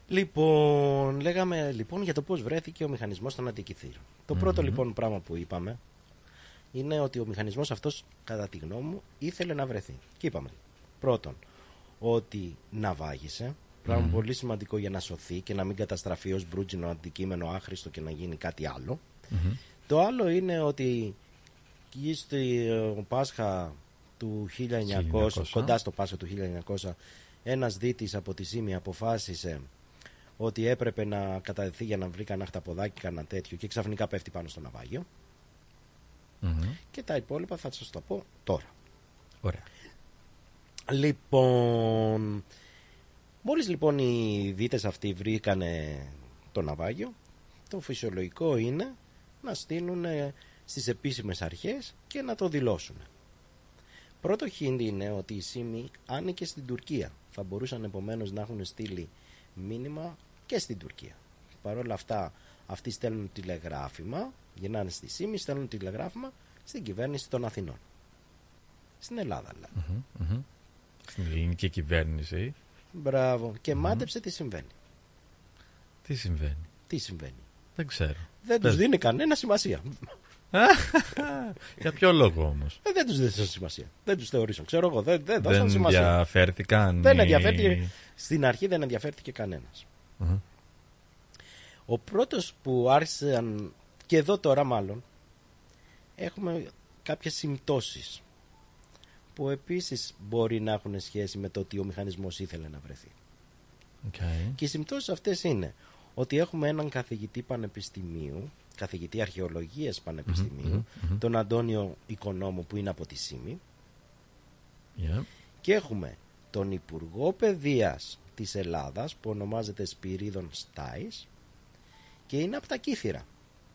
Λοιπόν, λέγαμε λοιπόν για το πώς βρέθηκε ο μηχανισμός των αντικειθήρων. Το πρώτο λοιπόν πράγμα που είπαμε είναι ότι ο μηχανισμός αυτός, κατά τη γνώμη μου, ήθελε να βρεθεί. Και είπαμε, πρώτον, ότι ναυάγησε, πράγμα πολύ σημαντικό για να σωθεί και να μην καταστραφεί ως μπρούτζινο αντικείμενο άχρηστο και να γίνει κάτι άλλο. Το άλλο είναι ότι εκεί στο Πάσχα του 1900, κοντά στο Πάσχα του 1900, ένας δίτης από τη Σύμη αποφάσισε ότι έπρεπε να καταδεθεί για να βρει κανένα χταποδάκι, κανένα τέτοιο, και ξαφνικά πέφτει πάνω στο ναυάγιο. Και τα υπόλοιπα θα σας το πω τώρα. Ωραία. Λοιπόν, μόλις λοιπόν οι δίτες αυτοί βρήκανε το ναυάγιο, το φυσιολογικό είναι να στείλουν στις επίσημες αρχές και να το δηλώσουν. Πρώτο χίντι είναι ότι η Σύμη άνοικε στην Τουρκία. Θα μπορούσαν επομένως να έχουν στείλει μήνυμα και στην Τουρκία. Παρ' όλα αυτά, αυτοί στέλνουν τηλεγράφημα, γυρνάνε στη Σύμη, στέλνουν τηλεγράφημα στην κυβέρνηση των Αθηνών. Στην Ελλάδα δηλαδή. Στην ελληνική κυβέρνηση. Μπράβο. Και μάντεψε τι συμβαίνει. Τι συμβαίνει. Δεν ξέρω. Δεν τους δίνει κανένα σημασία. Για ποιο λόγο όμως? Δεν τους δίνει σημασία. Δεν τους θεωρήσαν. Ξέρω εγώ. Δεν δώσαν σημασία. Δεν ενδιαφέρθηκαν. Δεν ενδιαφέρθηκε. Στην αρχή δεν ενδιαφέρθηκε κανένας. Ο πρώτος που άρχισαν, και εδώ τώρα μάλλον, έχουμε κάποιες συμπτώσεις που επίσης μπορεί να έχουν σχέση με το ότι ο μηχανισμός ήθελε να βρεθεί. Και οι συμπτώσεις αυτές είναι ότι έχουμε έναν καθηγητή πανεπιστημίου, καθηγητή αρχαιολογίας πανεπιστημίου, τον Αντώνιο Οικονόμου, που είναι από τη Σύμη, και έχουμε τον Υπουργό Παιδείας της Ελλάδας, που ονομάζεται Σπυρίδων Στάης και είναι από τα Κύθυρα.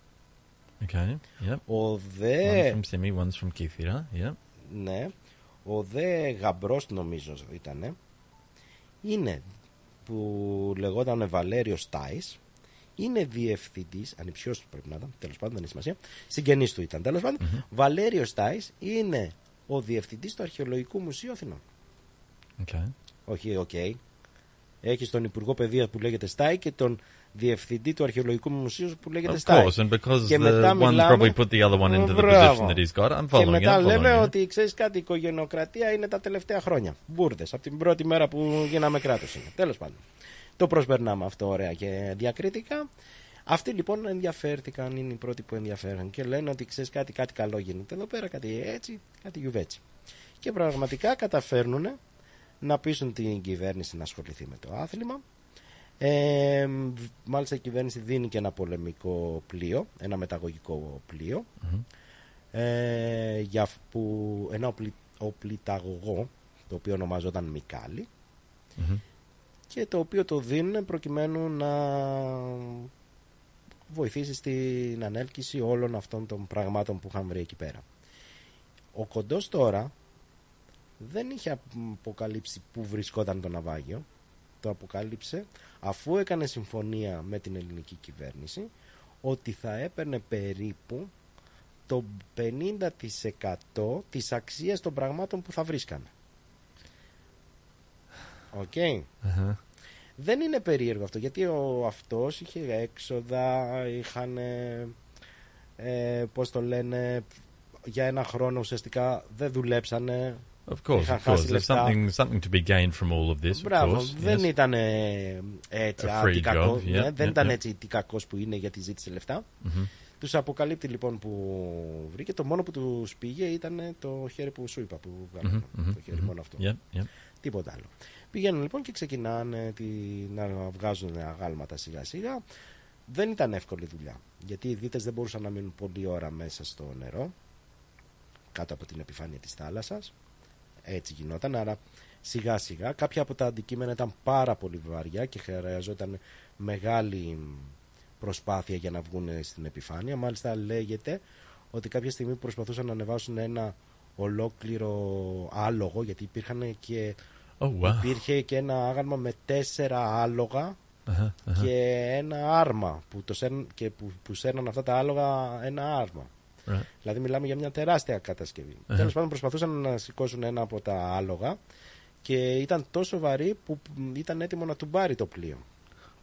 Ο δε... One's from Simi, one's from Κύθυρα. Ναι. Ο δε Γαμπρός, νομίζω ήτανε, είναι, που λεγόταν Βαλέριος Στάης, είναι διευθυντής, ανιψιός πρέπει να ήταν, τέλος πάντων δεν έχει σημασία, συγγενής του ήταν, τέλος πάντων. Βαλέριος Στάης είναι ο διευθυντής του Αρχαιολογικού Μουσείου Αθηνών. Όχι, Έχεις τον Υπουργό Παιδείας που λέγεται Στάη και τον Διευθυντή του Αρχαιολογικού Μουσείου που λέγεται Στάη. Και μετά μιλάμε... Και μετά λέμε ότι ξέρεις κάτι, η οικογενειοκρατία είναι τα τελευταία χρόνια. Μπούρδες, από την πρώτη μέρα που γίναμε κράτος είναι. Τέλος πάντων. Το προσπερνάμε αυτό ωραία και διακριτικά. Αυτοί λοιπόν ενδιαφέρθηκαν, είναι οι πρώτοι που ενδιαφέραν και λένε ότι ξέρεις κάτι καλό γίνεται εδώ πέρα, κάτι έτσι, κάτι γιουβέτσι. Και πραγματικά καταφέρνουν να πείσουν την κυβέρνηση να ασχοληθεί με το άθλημα. Μάλιστα η κυβέρνηση δίνει και ένα πολεμικό πλοίο, ένα μεταγωγικό πλοίο, ένα οπλιταγωγό, το οποίο ονομαζόταν Μικάλη, και το οποίο το δίνουν προκειμένου να βοηθήσει στην ανέλκυση όλων αυτών των πραγμάτων που είχαν βρει εκεί πέρα. Ο Κοντός τώρα δεν είχε αποκαλύψει πού βρισκόταν το ναυάγιο. Το αποκάλυψε αφού έκανε συμφωνία με την ελληνική κυβέρνηση ότι θα έπαιρνε περίπου το 50% της αξίας των πραγμάτων που θα βρίσκανε. Δεν είναι περίεργο αυτό, γιατί αυτός είχε έξοδα, είχαν πώς το λένε, για ένα χρόνο ουσιαστικά δεν δουλέψανε. Of course, there's something to be gained from all of this. Μπράβο, δεν ήταν έτσι ατικακός, δεν ήταν έτσι τικακός που είναι γιατί ζήτησε λεφτά. Τους αποκαλύπτει λοιπόν που βρήκε, το μόνο που τους πήγε ήταν το χέρι που σου είπα, που βγάλανε, το χέρι μόνο αυτό. Τίποτα άλλο. Πηγαίνουν λοιπόν και ξεκινάνε να βγάζουν αγάλματα σιγά σιγά. Δεν ήταν εύκολη δουλειά, γιατί οι δίτες δεν μπορούσαν να μείνουν πολλή ώρα μέσα στο νερό, κάτω από την επιφάνεια της θάλασσας. Έτσι γινόταν, άρα σιγά σιγά κάποια από τα αντικείμενα ήταν πάρα πολύ βαριά και χρειαζόταν μεγάλη προσπάθεια για να βγουν στην επιφάνεια. Μάλιστα λέγεται ότι κάποια στιγμή προσπαθούσαν να ανεβάσουν ένα ολόκληρο άλογο, γιατί υπήρχε και ένα άγαλμα με 4 άλογα και ένα άρμα που σέρναν αυτά τα άλογα ένα άρμα. Δηλαδή μιλάμε για μια τεράστια κατασκευή. Τέλος πάντων προσπαθούσαν να σηκώσουν ένα από τα άλογα και ήταν τόσο βαρύ που ήταν έτοιμο να του πάρει το πλοίο.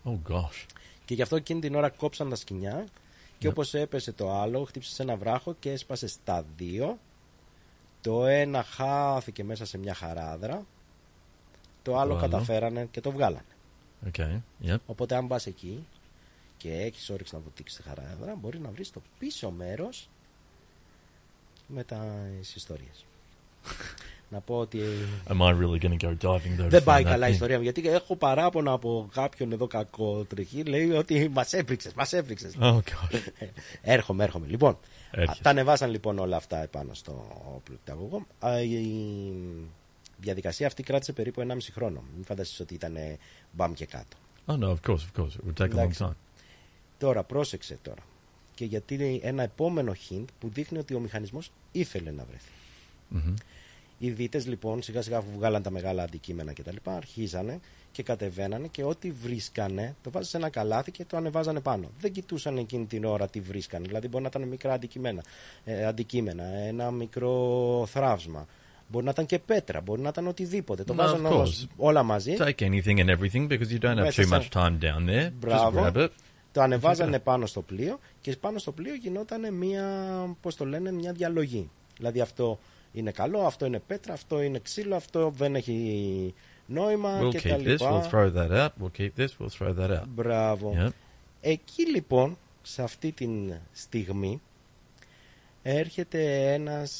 Oh gosh. Και γι' αυτό εκείνη την ώρα κόψαν τα σκοινιά και όπως έπεσε το άλλο, χτύπησε σε ένα βράχο και έσπασε στα δύο. Το ένα χάθηκε μέσα σε μια χαράδρα, το άλλο καταφέρανε και το βγάλανε. Okay. Yep. Οπότε αν πας εκεί και έχεις όρεξη να βουτήξεις τη χαράδρα, μπορεί να βρεις το πίσω μέρος με τις ιστορίες. Να πω ότι Am I really going to go diving though? Δεν πάει καλά η ιστορία μου, γιατί έχω παράπονα από κάποιον εδώ κακότριχη, λέει ότι μας έπριξες. Oh God. Έρχομαι. Λοιπόν, τα ανεβάσαν λοιπόν όλα αυτά επάνω στο πλουταγωγό. Η διαδικασία αυτή κράτησε περίπου 1,5 χρόνο. Μην φανταστείς ότι ήταν μπαμ και κάτω. Oh no, of course. It would take a long time. Τώρα, πρόσεξε τώρα. Και γιατί είναι ένα επόμενο hint που δείχνει ότι ο μηχανισμός ήθελε να βρεθεί. Mm-hmm. Οι δίτες λοιπόν σιγά σιγά που βγάλαν τα μεγάλα αντικείμενα και τα λοιπά, αρχίζανε και κατεβαίνανε και ό,τι βρίσκανε το βάζανε σε ένα καλάθι και το ανεβάζανε πάνω. Δεν κοιτούσαν εκείνη την ώρα τι βρίσκανε. Δηλαδή μπορεί να ήταν μικρά αντικείμενα, ένα μικρό θράψμα. Μπορεί να ήταν και πέτρα, μπορεί να ήταν οτιδήποτε. Το βάζανε όμως όλα μαζί. Take anything and everything because you don't have too much time down there. Μπράβο. Just grab it. Το ανεβάζανε πάνω στο πλοίο και πάνω στο πλοίο γινόταν μια διαλογή. Δηλαδή αυτό είναι καλό, αυτό είναι πέτρα, αυτό είναι ξύλο, αυτό δεν έχει νόημα We'll και keep τα this, λοιπά. we'll throw that out, we'll keep this, we'll throw that out. Μπράβο. Yep. Εκεί λοιπόν, σε αυτή τη στιγμή, έρχεται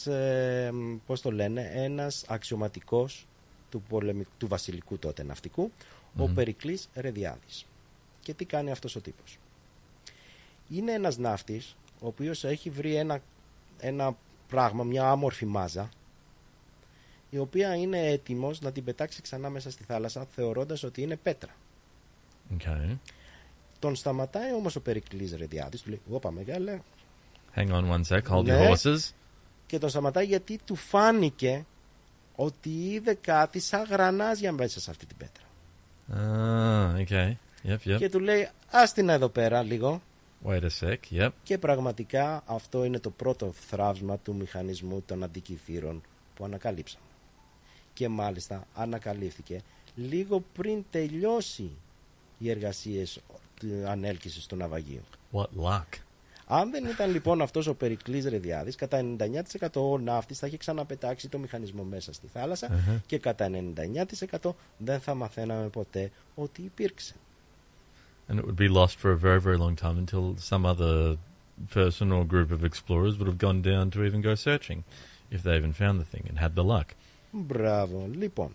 ένας αξιωματικός του βασιλικού τότε ναυτικού, ο Περικλής Ρεδιάδης. Και τι κάνει αυτός ο τύπος? Είναι ένας ναύτης, ο οποίος έχει βρει ένα πράγμα, μια άμορφη μάζα, η οποία είναι έτοιμος να την πετάξει ξανά μέσα στη θάλασσα, θεωρώντας ότι είναι πέτρα. Okay. Τον σταματάει όμως ο Περικλής Ρεδιάδης, του λέει: «Όπα μεγάλε». Hang on one sec, hold your horses. Και τον σταματάει γιατί του φάνηκε ότι είδε κάτι σαν γρανάζια μέσα σε αυτή την πέτρα. Okay. Yep. Και του λέει: «Άστινα εδώ πέρα λίγο». Wait a sec, yep. Και πραγματικά αυτό είναι το πρώτο θράψμα του μηχανισμού των αντικειθήρων που ανακαλύψαμε. Και μάλιστα ανακαλύφθηκε λίγο πριν τελειώσει οι εργασίες ανέλκυσης του ναυαγίου. What luck. Αν δεν ήταν λοιπόν αυτός ο Περικλής Ρεδιάδης, κατά 99% ο ναύτης θα είχε ξαναπετάξει το μηχανισμό μέσα στη θάλασσα και κατά 99% δεν θα μαθαίναμε ποτέ ότι υπήρξε. And it would be lost for a very, very long time until some other person or group of explorers would have gone down to even go searching if they even found the thing and had the luck. Μπράβο. Λοιπόν,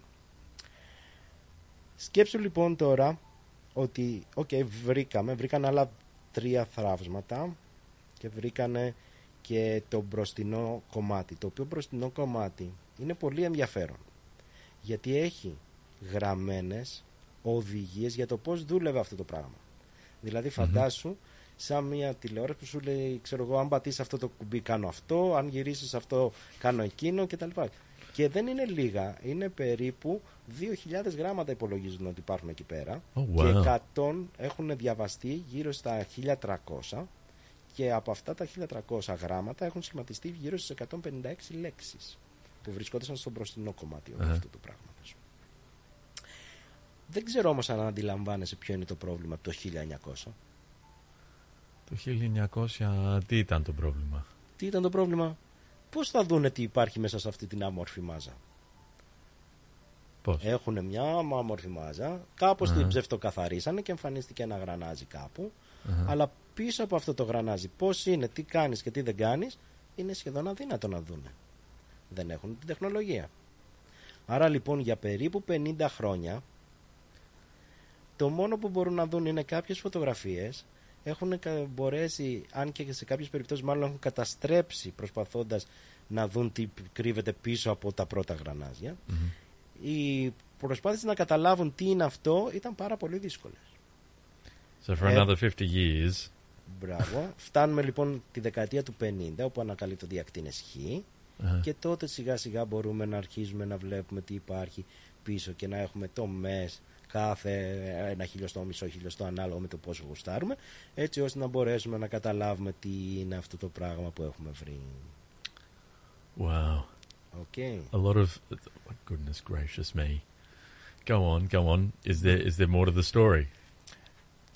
σκέψου λοιπόν τώρα ότι βρήκαν άλλα 3 θραύσματα και βρήκανε και το μπροστινό κομμάτι. Το οποίο μπροστινό κομμάτι είναι πολύ ενδιαφέρον, γιατί έχει γραμμένες οδηγίες για το πώς δούλευε αυτό το πράγμα. Δηλαδή φαντάσου σαν μια τηλεόραση που σου λέει, ξέρω εγώ, αν πατήσεις αυτό το κουμπί κάνω αυτό, αν γυρίσεις αυτό κάνω εκείνο κτλ. Και δεν είναι λίγα, είναι περίπου 2.000 γράμματα υπολογίζουν ότι υπάρχουν εκεί πέρα. Και 100 έχουν διαβαστεί γύρω στα 1.300 και από αυτά τα 1.300 γράμματα έχουν σχηματιστεί γύρω στις 156 λέξεις που βρισκόντουσαν στο μπροστινό κομμάτι αυτού του πράγματος. Δεν ξέρω όμως αν αντιλαμβάνεσαι ποιο είναι το πρόβλημα το 1900. Το 1900 τι ήταν το πρόβλημα? Τι ήταν το πρόβλημα? Πώς θα δούνε τι υπάρχει μέσα σε αυτή την άμορφη μάζα? Πώς? Έχουν μια άμορφη μάζα, κάπως την ψευτοκαθαρίσανε και εμφανίστηκε ένα γρανάζι κάπου, αλλά πίσω από αυτό το γρανάζι πώς είναι, τι κάνεις και τι δεν κάνεις, είναι σχεδόν αδύνατο να δούνε. Δεν έχουν την τεχνολογία. Άρα λοιπόν για περίπου 50 χρόνια το μόνο που μπορούν να δουν είναι κάποιες φωτογραφίες. Έχουν μπορέσει, αν και σε κάποιες περιπτώσεις μάλλον έχουν καταστρέψει προσπαθώντας να δουν τι κρύβεται πίσω από τα πρώτα γρανάζια. Οι προσπάθειες να καταλάβουν τι είναι αυτό ήταν πάρα πολύ δύσκολες. So for another 50 years. Μπράβο. Φτάνουμε λοιπόν τη δεκαετία του 50 όπου ανακαλύπτονται οι ακτίνες Χ και τότε σιγά σιγά μπορούμε να αρχίζουμε να βλέπουμε τι υπάρχει πίσω και να έχουμε τομές κάθε 1 χιλιοστό, μισό χιλιοστό ανάλογα με το πόσο γουστάρουμε, έτσι ώστε να μπορέσουμε να καταλάβουμε τι είναι αυτό το πράγμα που έχουμε βρει. Wow. Okay. A lot of goodness gracious me. Go on. Is there more to the story?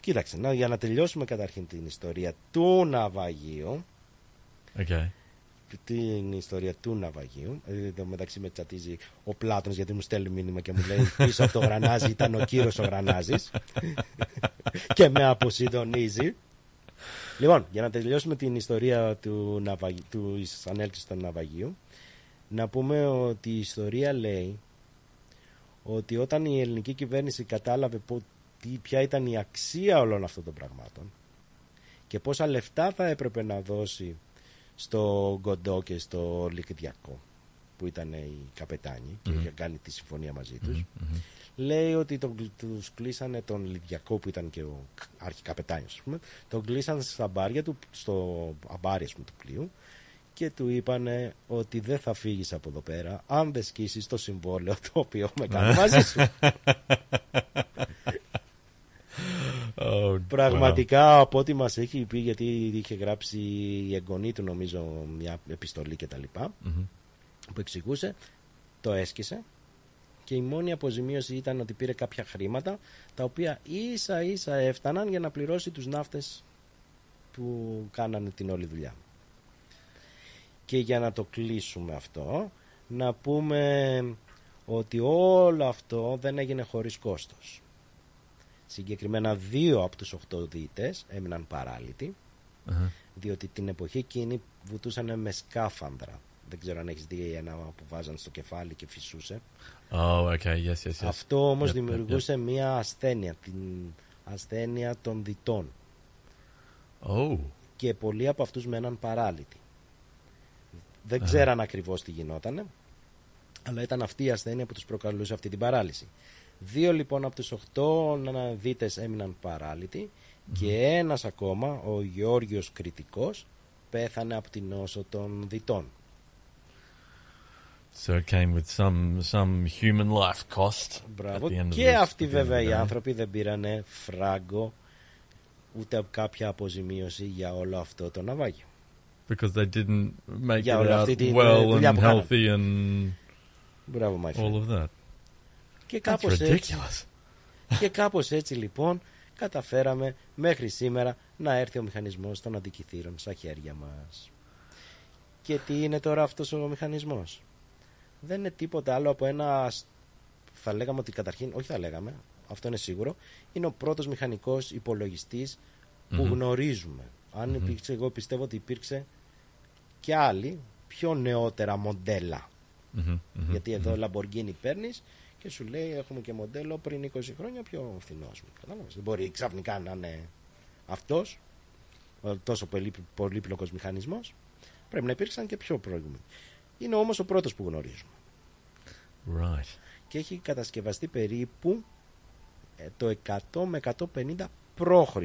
Κοίταξε, για να τελειώσουμε καταρχήν την ιστορία του ναυαγίου. Okay. Την ιστορία του ναυαγίου. Εδώ μεταξύ με τσατίζει ο Πλάτωνος, γιατί μου στέλνει μήνυμα και μου λέει πίσω από το γρανάζι ήταν ο Κύρος ο Γρανάζης και με αποσυντονίζει. Λοιπόν, για να τελειώσουμε την ιστορία του ανέλκυσης του ναυαγίου, να πούμε ότι η ιστορία λέει ότι όταν η ελληνική κυβέρνηση κατάλαβε ποια ήταν η αξία όλων αυτών των πραγμάτων και πόσα λεφτά θα έπρεπε να δώσει στο Γκοντό και στο Λυκδιακό, που ήταν οι καπετάνοι και είχαν κάνει τη συμφωνία μαζί τους, λέει ότι τους κλείσανε τον Λυκδιακό, που ήταν και ο αρχικαπετάνιος, τον κλείσανε στα μπάρια του, στο αμπάρι του πλοίου, και του είπανε ότι δεν θα φύγεις από εδώ πέρα αν δεν σκίσεις το συμβόλαιο το οποίο με κάνει μαζί σου. Πραγματικά, από ό,τι μας έχει πει, γιατί είχε γράψει η εγγονή του νομίζω μια επιστολή και τα λοιπά, που εξηγούσε, το έσκησε και η μόνη αποζημίωση ήταν ότι πήρε κάποια χρήματα τα οποία ίσα ίσα έφταναν για να πληρώσει τους ναύτες που κάνανε την όλη δουλειά. Και για να το κλείσουμε αυτό, να πούμε ότι όλο αυτό δεν έγινε χωρίς κόστος. Συγκεκριμένα 2 από τους 8 διητές έμειναν παράλυτοι, διότι την εποχή εκείνη βουτούσαν με σκάφανδρα. Δεν ξέρω αν έχεις δει ένα που βάζαν στο κεφάλι και φυσούσε. Yes. Αυτό όμως δημιουργούσε μια ασθένεια, την ασθένεια των διτών. Και πολλοί από αυτούς μέναν παράλυτοι. Δεν ξέραν ακριβώς τι γινότανε, αλλά ήταν αυτή η ασθένεια που τους προκαλούσε αυτή την παράλυση. 2 λοιπόν από τους 8 δίτες έμειναν παράλυτοι και ένας ακόμα, ο Γεώργιος Κρητικός, πέθανε από την νόσο των διτών. So it came with some human life cost. Μπράβο. Και αυτοί βέβαια οι άνθρωποι δεν πήρανε φράγκο ούτε κάποια αποζημίωση για όλο αυτό το ναυάγιο. Because they didn't make it out well and healthy and all of that. Και κάπως έτσι λοιπόν καταφέραμε μέχρι σήμερα να έρθει ο μηχανισμός των αντικειθήρων στα χέρια μας. Και τι είναι τώρα αυτός ο μηχανισμός? Δεν είναι τίποτα άλλο από ένα, θα λέγαμε ότι καταρχήν, όχι θα λέγαμε, αυτό είναι σίγουρο, είναι ο πρώτος μηχανικός υπολογιστής που γνωρίζουμε. Αν υπήρξε, εγώ πιστεύω ότι υπήρξε και άλλοι πιο νεότερα μοντέλα. Γιατί εδώ Lamborghini παίρνεις και σου λέει έχουμε και μοντέλο πριν 20 χρόνια πιο φθηνός. Δεν μπορεί ξαφνικά να είναι αυτός τόσο πολύπλοκος μηχανισμός. Πρέπει να υπήρξαν και πιο προηγούμενοι. Είναι όμως ο πρώτος που γνωρίζουμε. Και έχει κατασκευαστεί περίπου το 100 με 150 π.Χ.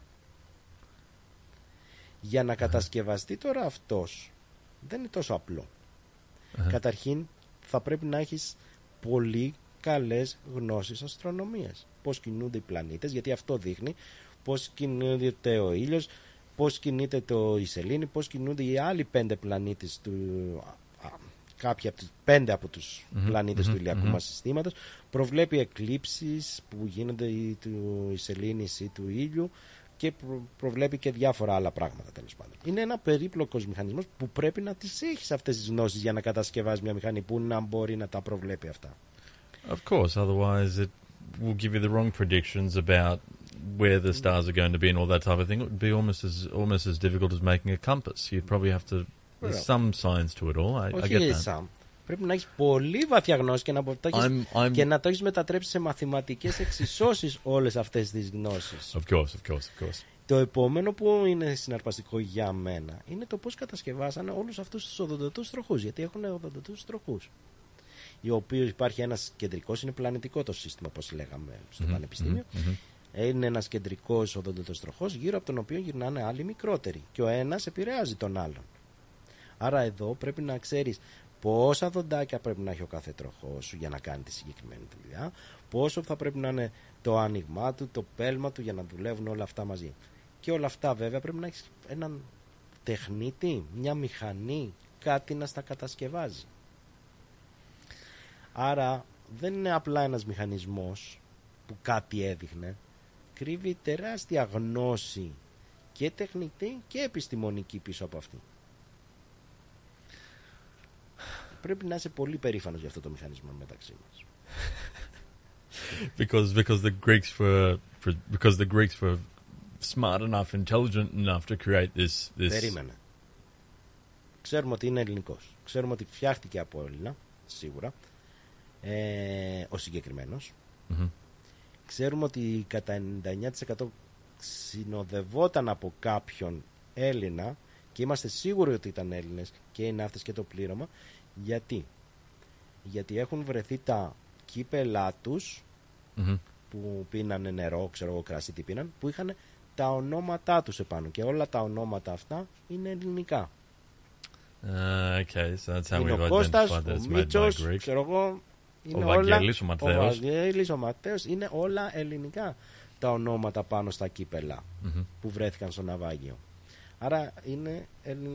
Για να κατασκευαστεί τώρα αυτός δεν είναι τόσο απλό. Καταρχήν θα πρέπει να έχεις πολύ καλές γνώσεις αστρονομίας. Πώς κινούνται οι πλανήτες, γιατί αυτό δείχνει πώς κινείται ο ήλιος, πώς κινείται η σελήνη, πώς κινούνται οι άλλοι 5 πλανήτες κάποιοι από τους 5 από τους πλανήτες του ηλιακού μας συστήματος. Προβλέπει εκλήψεις που γίνονται η σελήνης ή του ήλιου και προβλέπει και διάφορα άλλα πράγματα, τέλος πάντων. Είναι ένα περίπλοκος μηχανισμός που πρέπει να τις έχεις αυτές τις γνώσεις για να κατασκευάσεις μια μηχανή που να μπορεί να τα προβλέπει αυτά. Of course, otherwise it will give you the wrong predictions about where the stars are going to be and all that type of thing. It would be almost as difficult as making a compass. You'd probably have to. There's some science to it all. I get that. Πρέπει να έχεις πολύ βαθιά γνώση και να το έχεις μετατρέψει σε μαθηματικές εξισώσεις όλες αυτές τις γνώσεις. Of course. Το επόμενο που είναι συναρπαστικό για μένα είναι το πώς κατασκευάσανε όλους αυτούς τους οδοντοτούς τροχούς. Γιατί έχουν οδοντοτούς τροχούς. Οι οποίοι υπάρχει ένας κεντρικός, είναι πλανητικό το σύστημα, όπως λέγαμε στο πανεπιστήμιο. Είναι ένας κεντρικός οδοντοτός τροχός, γύρω από τον οποίο γυρνάνε άλλοι μικρότεροι. Και ο ένας επηρεάζει τον άλλον. Άρα εδώ πρέπει να ξέρεις πόσα δοντάκια πρέπει να έχει ο κάθε τροχός σου για να κάνει τη συγκεκριμένη δουλειά, πόσο θα πρέπει να είναι το άνοιγμά του, το πέλμα του για να δουλεύουν όλα αυτά μαζί. Και όλα αυτά βέβαια πρέπει να έχεις έναν τεχνίτη, μια μηχανή, κάτι να στα κατασκευάζει. Άρα δεν είναι απλά ένας μηχανισμός που κάτι έδειχνε. κρύβει τεράστια γνώση και τεχνητή και επιστημονική πίσω από αυτή. Πρέπει να είσαι πολύ περήφανος για αυτό το μηχανισμό μεταξύ μας. because the Greeks were smart enough, intelligent enough to create this. Περίμενε. Ξέρουμε ότι είναι ελληνικός. Ξέρουμε ότι φτιάχτηκε από Έλληνα, σίγουρα. Ο συγκεκριμένος. Mm-hmm. Ξέρουμε ότι κατά 99% συνοδευόταν από κάποιον Έλληνα και είμαστε σίγουροι ότι ήταν Έλληνες και οι ναύτες και το πλήρωμα. Γιατί έχουν βρεθεί τα κύπελά τους που πίνανε νερό, ξέρω εγώ κρασί τι πίναν, που είχαν τα ονόματά τους επάνω και όλα τα ονόματα αυτά είναι ελληνικά. Okay, so that's how είναι we've ο Κώστας, identified that ο it's made by Μίτσος, Greek. ξέρω εγώ, είναι ο όλα, Βαγγέλης, ο Ματθαίος. ο Βαγγέλης, ο Ματθαίος, είναι όλα ελληνικά τα ονόματα πάνω στα κύπελα που βρέθηκαν στο ναυάγιο. Άρα είναι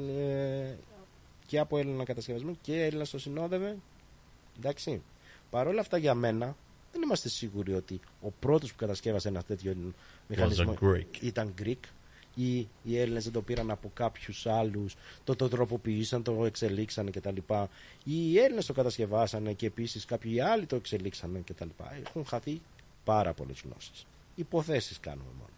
και από Έλληνα κατασκευασμένο και Έλληνα το συνόδευε. Εντάξει. Παρ' όλα αυτά για μένα δεν είμαστε σίγουροι ότι ο πρώτος που κατασκεύασε ένα τέτοιο μηχανισμό ήταν Greek ή οι Έλληνες δεν το πήραν από κάποιους άλλους, το τροποποιήσαν, το εξελίξανε κτλ. Ή οι Έλληνες το κατασκευάσανε και επίσης κάποιοι άλλοι το εξελίξανε κτλ. Έχουν χαθεί πάρα πολλές γνώσεις. Υποθέσεις κάνουμε μόνο.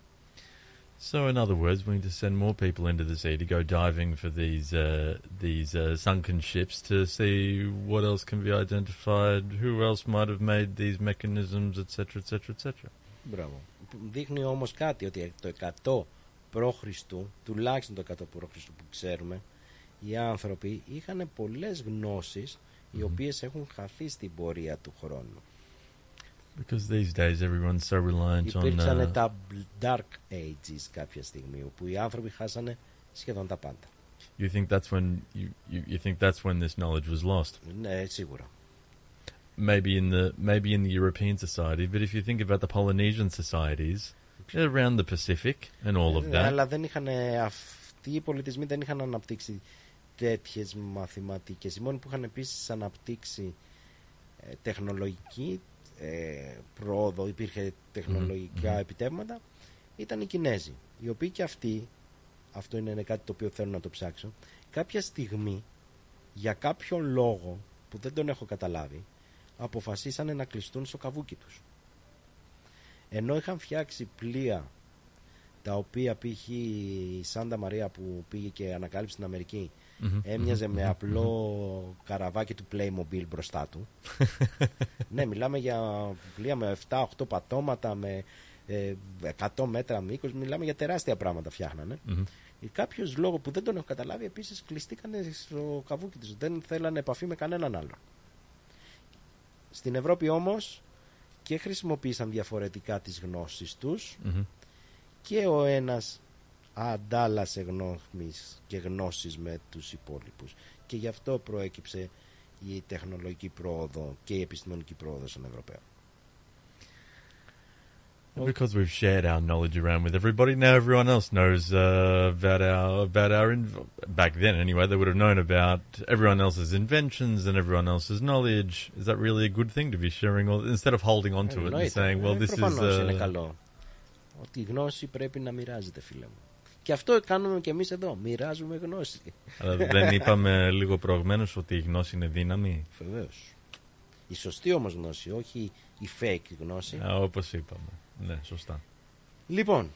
So, in other words, we need to send more people into the sea to go diving for these sunken ships to see what else can be identified, who else might have made these mechanisms, etc., etc., etc. Μπράβο. Δείχνει όμως κάτι, ότι το 100 π.Χ., τουλάχιστον το 100 π.Χ. που ξέρουμε, οι άνθρωποι είχαν πολλές γνώσεις οι οποίες έχουν χαθεί στην πορεία του χρόνου. Because these days everyone's so reliant on... Υπήρξαν τα Dark Ages κάποια στιγμή όπου οι άνθρωποι χάσανε σχεδόν τα πάντα. You think that's when you think that's when this knowledge was lost? Ναι, σίγουρα. Maybe in the European society, but if you think about the Polynesian societies around the Pacific and all of that. Αλλά δεν είχαν, αυτοί οι πολιτισμοί δεν είχαν αναπτύξει τέτοιες μαθηματικές. Οι μόνοι που είχαν επίσης αναπτύξει τεχνολογική πρόοδο, υπήρχε τεχνολογικά επιτεύγματα, ήταν οι Κινέζοι, οι οποίοι και αυτοί, αυτό είναι κάτι το οποίο θέλω να το ψάξω, κάποια στιγμή για κάποιον λόγο που δεν τον έχω καταλάβει αποφασίσανε να κλειστούν στο καβούκι τους, ενώ είχαν φτιάξει πλοία τα οποία π.χ. η Σάντα Μαρία που πήγε και ανακάλυψε την Αμερική έμοιαζε με απλό καραβάκι του Playmobil μπροστά του. Ναι, μιλάμε για πλοία με 7-8 πατώματα, με 100 μέτρα μήκος, μιλάμε για τεράστια πράγματα φτιάχνανε. Κάποιος λόγο που δεν τον έχω καταλάβει επίσης κλειστήκανε στο καβούκι τους, δεν θέλανε επαφή με κανέναν άλλο. Στην Ευρώπη όμως και χρησιμοποίησαν διαφορετικά τις γνώσεις τους και ο ένας αντάλλασε γνώμης και γνώσεις με τους υπόλοιπους και γι' αυτό προέκυψε η τεχνολογική πρόοδο και η επιστημονική πρόοδο στον Ευρωπαίο. Because we've shared our knowledge around with everybody, now everyone else knows about our back then anyway, they would have known about everyone else's inventions and everyone else's knowledge. Is that really a good thing to be sharing all instead of holding on to it and saying, well, this is... είναι καλό. Ότι η γνώση πρέπει να μοιράζεται, φίλε μου. Και αυτό κάνουμε και εμείς εδώ. Μοιράζουμε γνώση. Αλλά δεν είπαμε λίγο προηγουμένως ότι η γνώση είναι δύναμη? Βεβαίως. Η σωστή όμως γνώση, όχι η fake γνώση. Όπως είπαμε. Ναι, σωστά. Λοιπόν,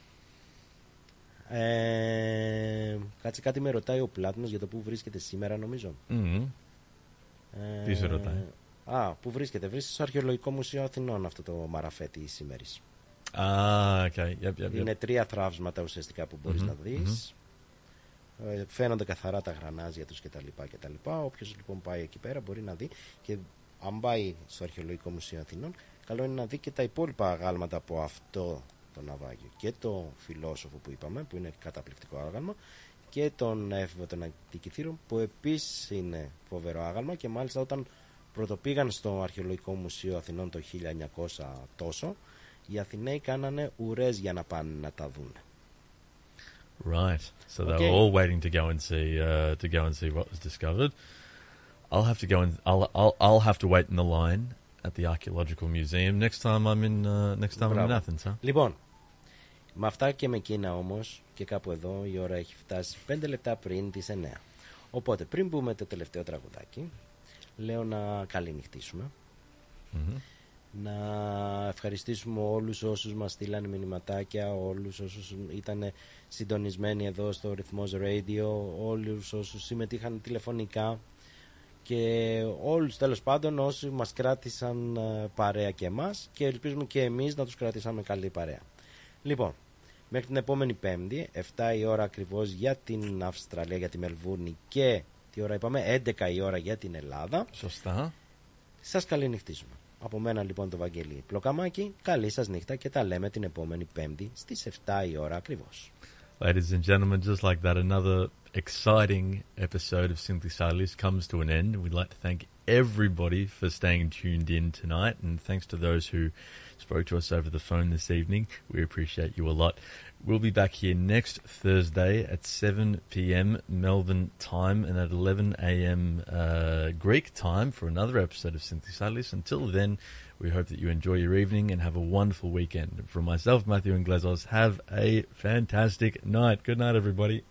κάτσε, κάτι με ρωτάει ο Πλάτωνος για το που βρίσκεται σήμερα, νομίζω. Τι σε ρωτάει? Που βρίσκεται. Βρίσκεται στο Αρχαιολογικό Μουσείο Αθηνών αυτό το μαραφέτη σήμερης. Okay. Yep. Είναι 3 θραύσματα ουσιαστικά που μπορείς να δεις. Φαίνονται καθαρά τα γρανάζια τους κτλ. Όποιος λοιπόν πάει εκεί πέρα μπορεί να δει, και αν πάει στο Αρχαιολογικό Μουσείο Αθηνών, καλό είναι να δει και τα υπόλοιπα αγάλματα από αυτό το ναυάγιο. Και το φιλόσοφο που είπαμε, που είναι καταπληκτικό άγαλμα, και τον έφηβο των Αντικειθήρων, που επίσης είναι φοβερό άγαλμα, και μάλιστα όταν πρωτοπήγαν στο Αρχαιολογικό Μουσείο Αθηνών το 1900 τόσο, οι Αθηναίοι κάνανε ουρές για να πάνε να τα δουν. Right. So they were all waiting to go and see what was discovered. I'll have to go and I'll have to wait in the line at the Archaeological Museum next time I'm in Athens, huh? Λοιπόν, Με αυτά και με εκείνα όμως, και κάπου εδώ η ώρα έχει φτάσει 5 λεπτά πριν τις 9. Οπότε πριν μπούμε το τελευταίο τραγουδάκι, λέω να καληνυχτήσουμε. Να ευχαριστήσουμε όλους όσους μας στείλανε μηνυματάκια, όλους όσους ήταν συντονισμένοι εδώ στο Ρυθμός Radio, όλους όσους συμμετείχαν τηλεφωνικά και όλους τέλος πάντων όσοι μας κράτησαν παρέα και εμάς, και ελπίζουμε και εμείς να τους κρατήσαμε καλή παρέα. Λοιπόν, μέχρι την επόμενη Πέμπτη, 7 η ώρα ακριβώς για την Αυστραλία, για τη Μελβούρνη, και τι ώρα είπαμε, 11 η ώρα για την Ελλάδα. Σωστά. Σας καληνυχτήσουμε. Από μένα λοιπόν το Βαγγέλη Πλοκαμάκη, καλή σας νύχτα και τα λέμε την επόμενη Πέμπτη στις 7 η ώρα ακριβώς. Ladies and gentlemen, just like that, another exciting episode of Simply Salis comes to an end. We'd like to thank everybody for staying tuned in tonight, and thanks to those who spoke to us over the phone this evening. We appreciate you a lot. We'll be back here next Thursday at 7 p.m. Melbourne time and at 11 a.m. Greek time for another episode of Simply Salis. Until then, we hope that you enjoy your evening and have a wonderful weekend. From myself, Matthew and Glazos, have a fantastic night. Good night, everybody.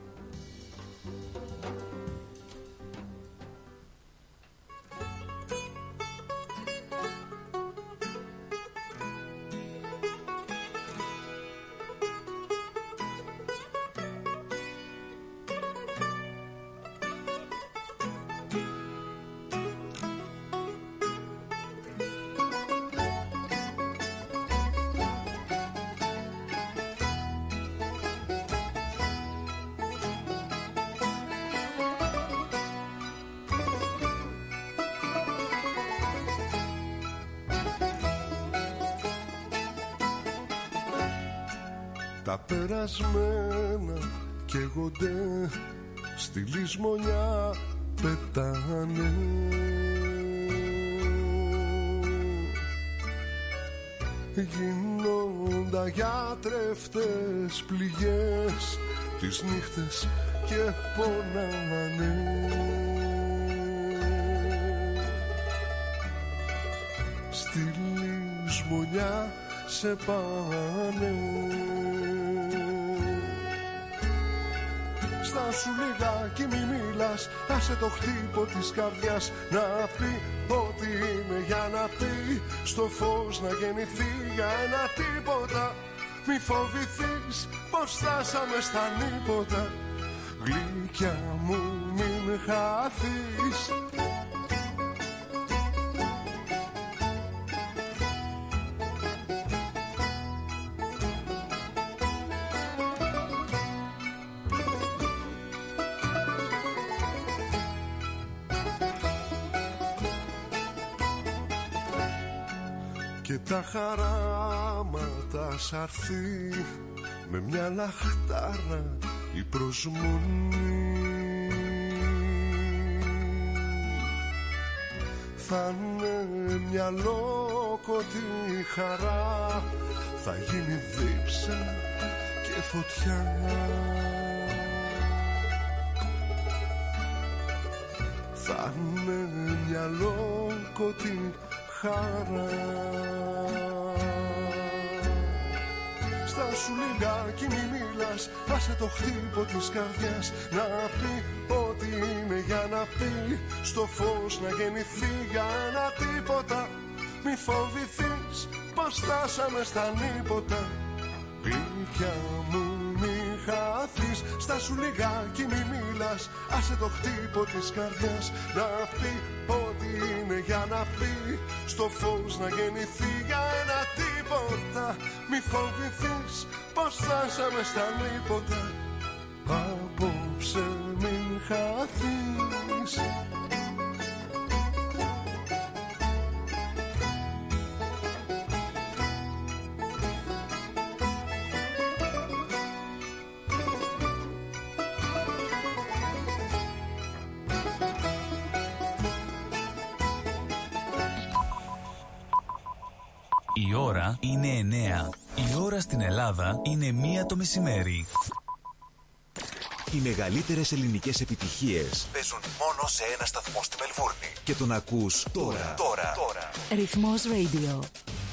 Τα περασμένα καίγονται, στη λησμονιά πετάνε. Γίνονται αγιάτρευτες πληγές, τις νύχτες και πονάνε. Στη λησμονιά σε πάνε. Στάσου λιγάκι μη μιλάς, άσε το χτύπο της καρδιάς να πει ότι είναι για να πει, στο φως να γεννηθεί για ένα τίποτα. Μη φοβηθείς πως φτάσαμε στα νύποτα, γλυκιά μου μην χαθείς. Και τα χαράματα σ' αρθεί με μια λαχτάρα η προσμονή. Θα είναι μια λόκοτη χαρά, θα γίνει δίψα και φωτιά. Θα είναι μια λόκοτη χαρά. Στάσου λιγάκι μη μιλάς, άσε το χτύπο της καρδιάς να πει ότι είναι για να πει, στο φως να γεννηθεί για ένα τίποτα. Μη φοβηθείς πως φτάσαμε στα νύποτα, γλυκιά μου μη χαθείς. Στάσου λιγάκι μη μιλάς, άσε το χτύπο της καρδιάς να πει ότι είναι για να πει, στο φως να γεννηθεί για ένα τίποτα. Μη φοβηθείς πως φτάσαμε στα νύποτα, απόψε μην χαθείς. Η ώρα είναι 9. Η ώρα στην Ελλάδα είναι 1 το μεσημέρι. Οι μεγαλύτερες ελληνικές επιτυχίες παίζουν μόνο σε ένα σταθμό στη Μελβούρνη. Και τον ακούς τώρα. Ρυθμός Radio.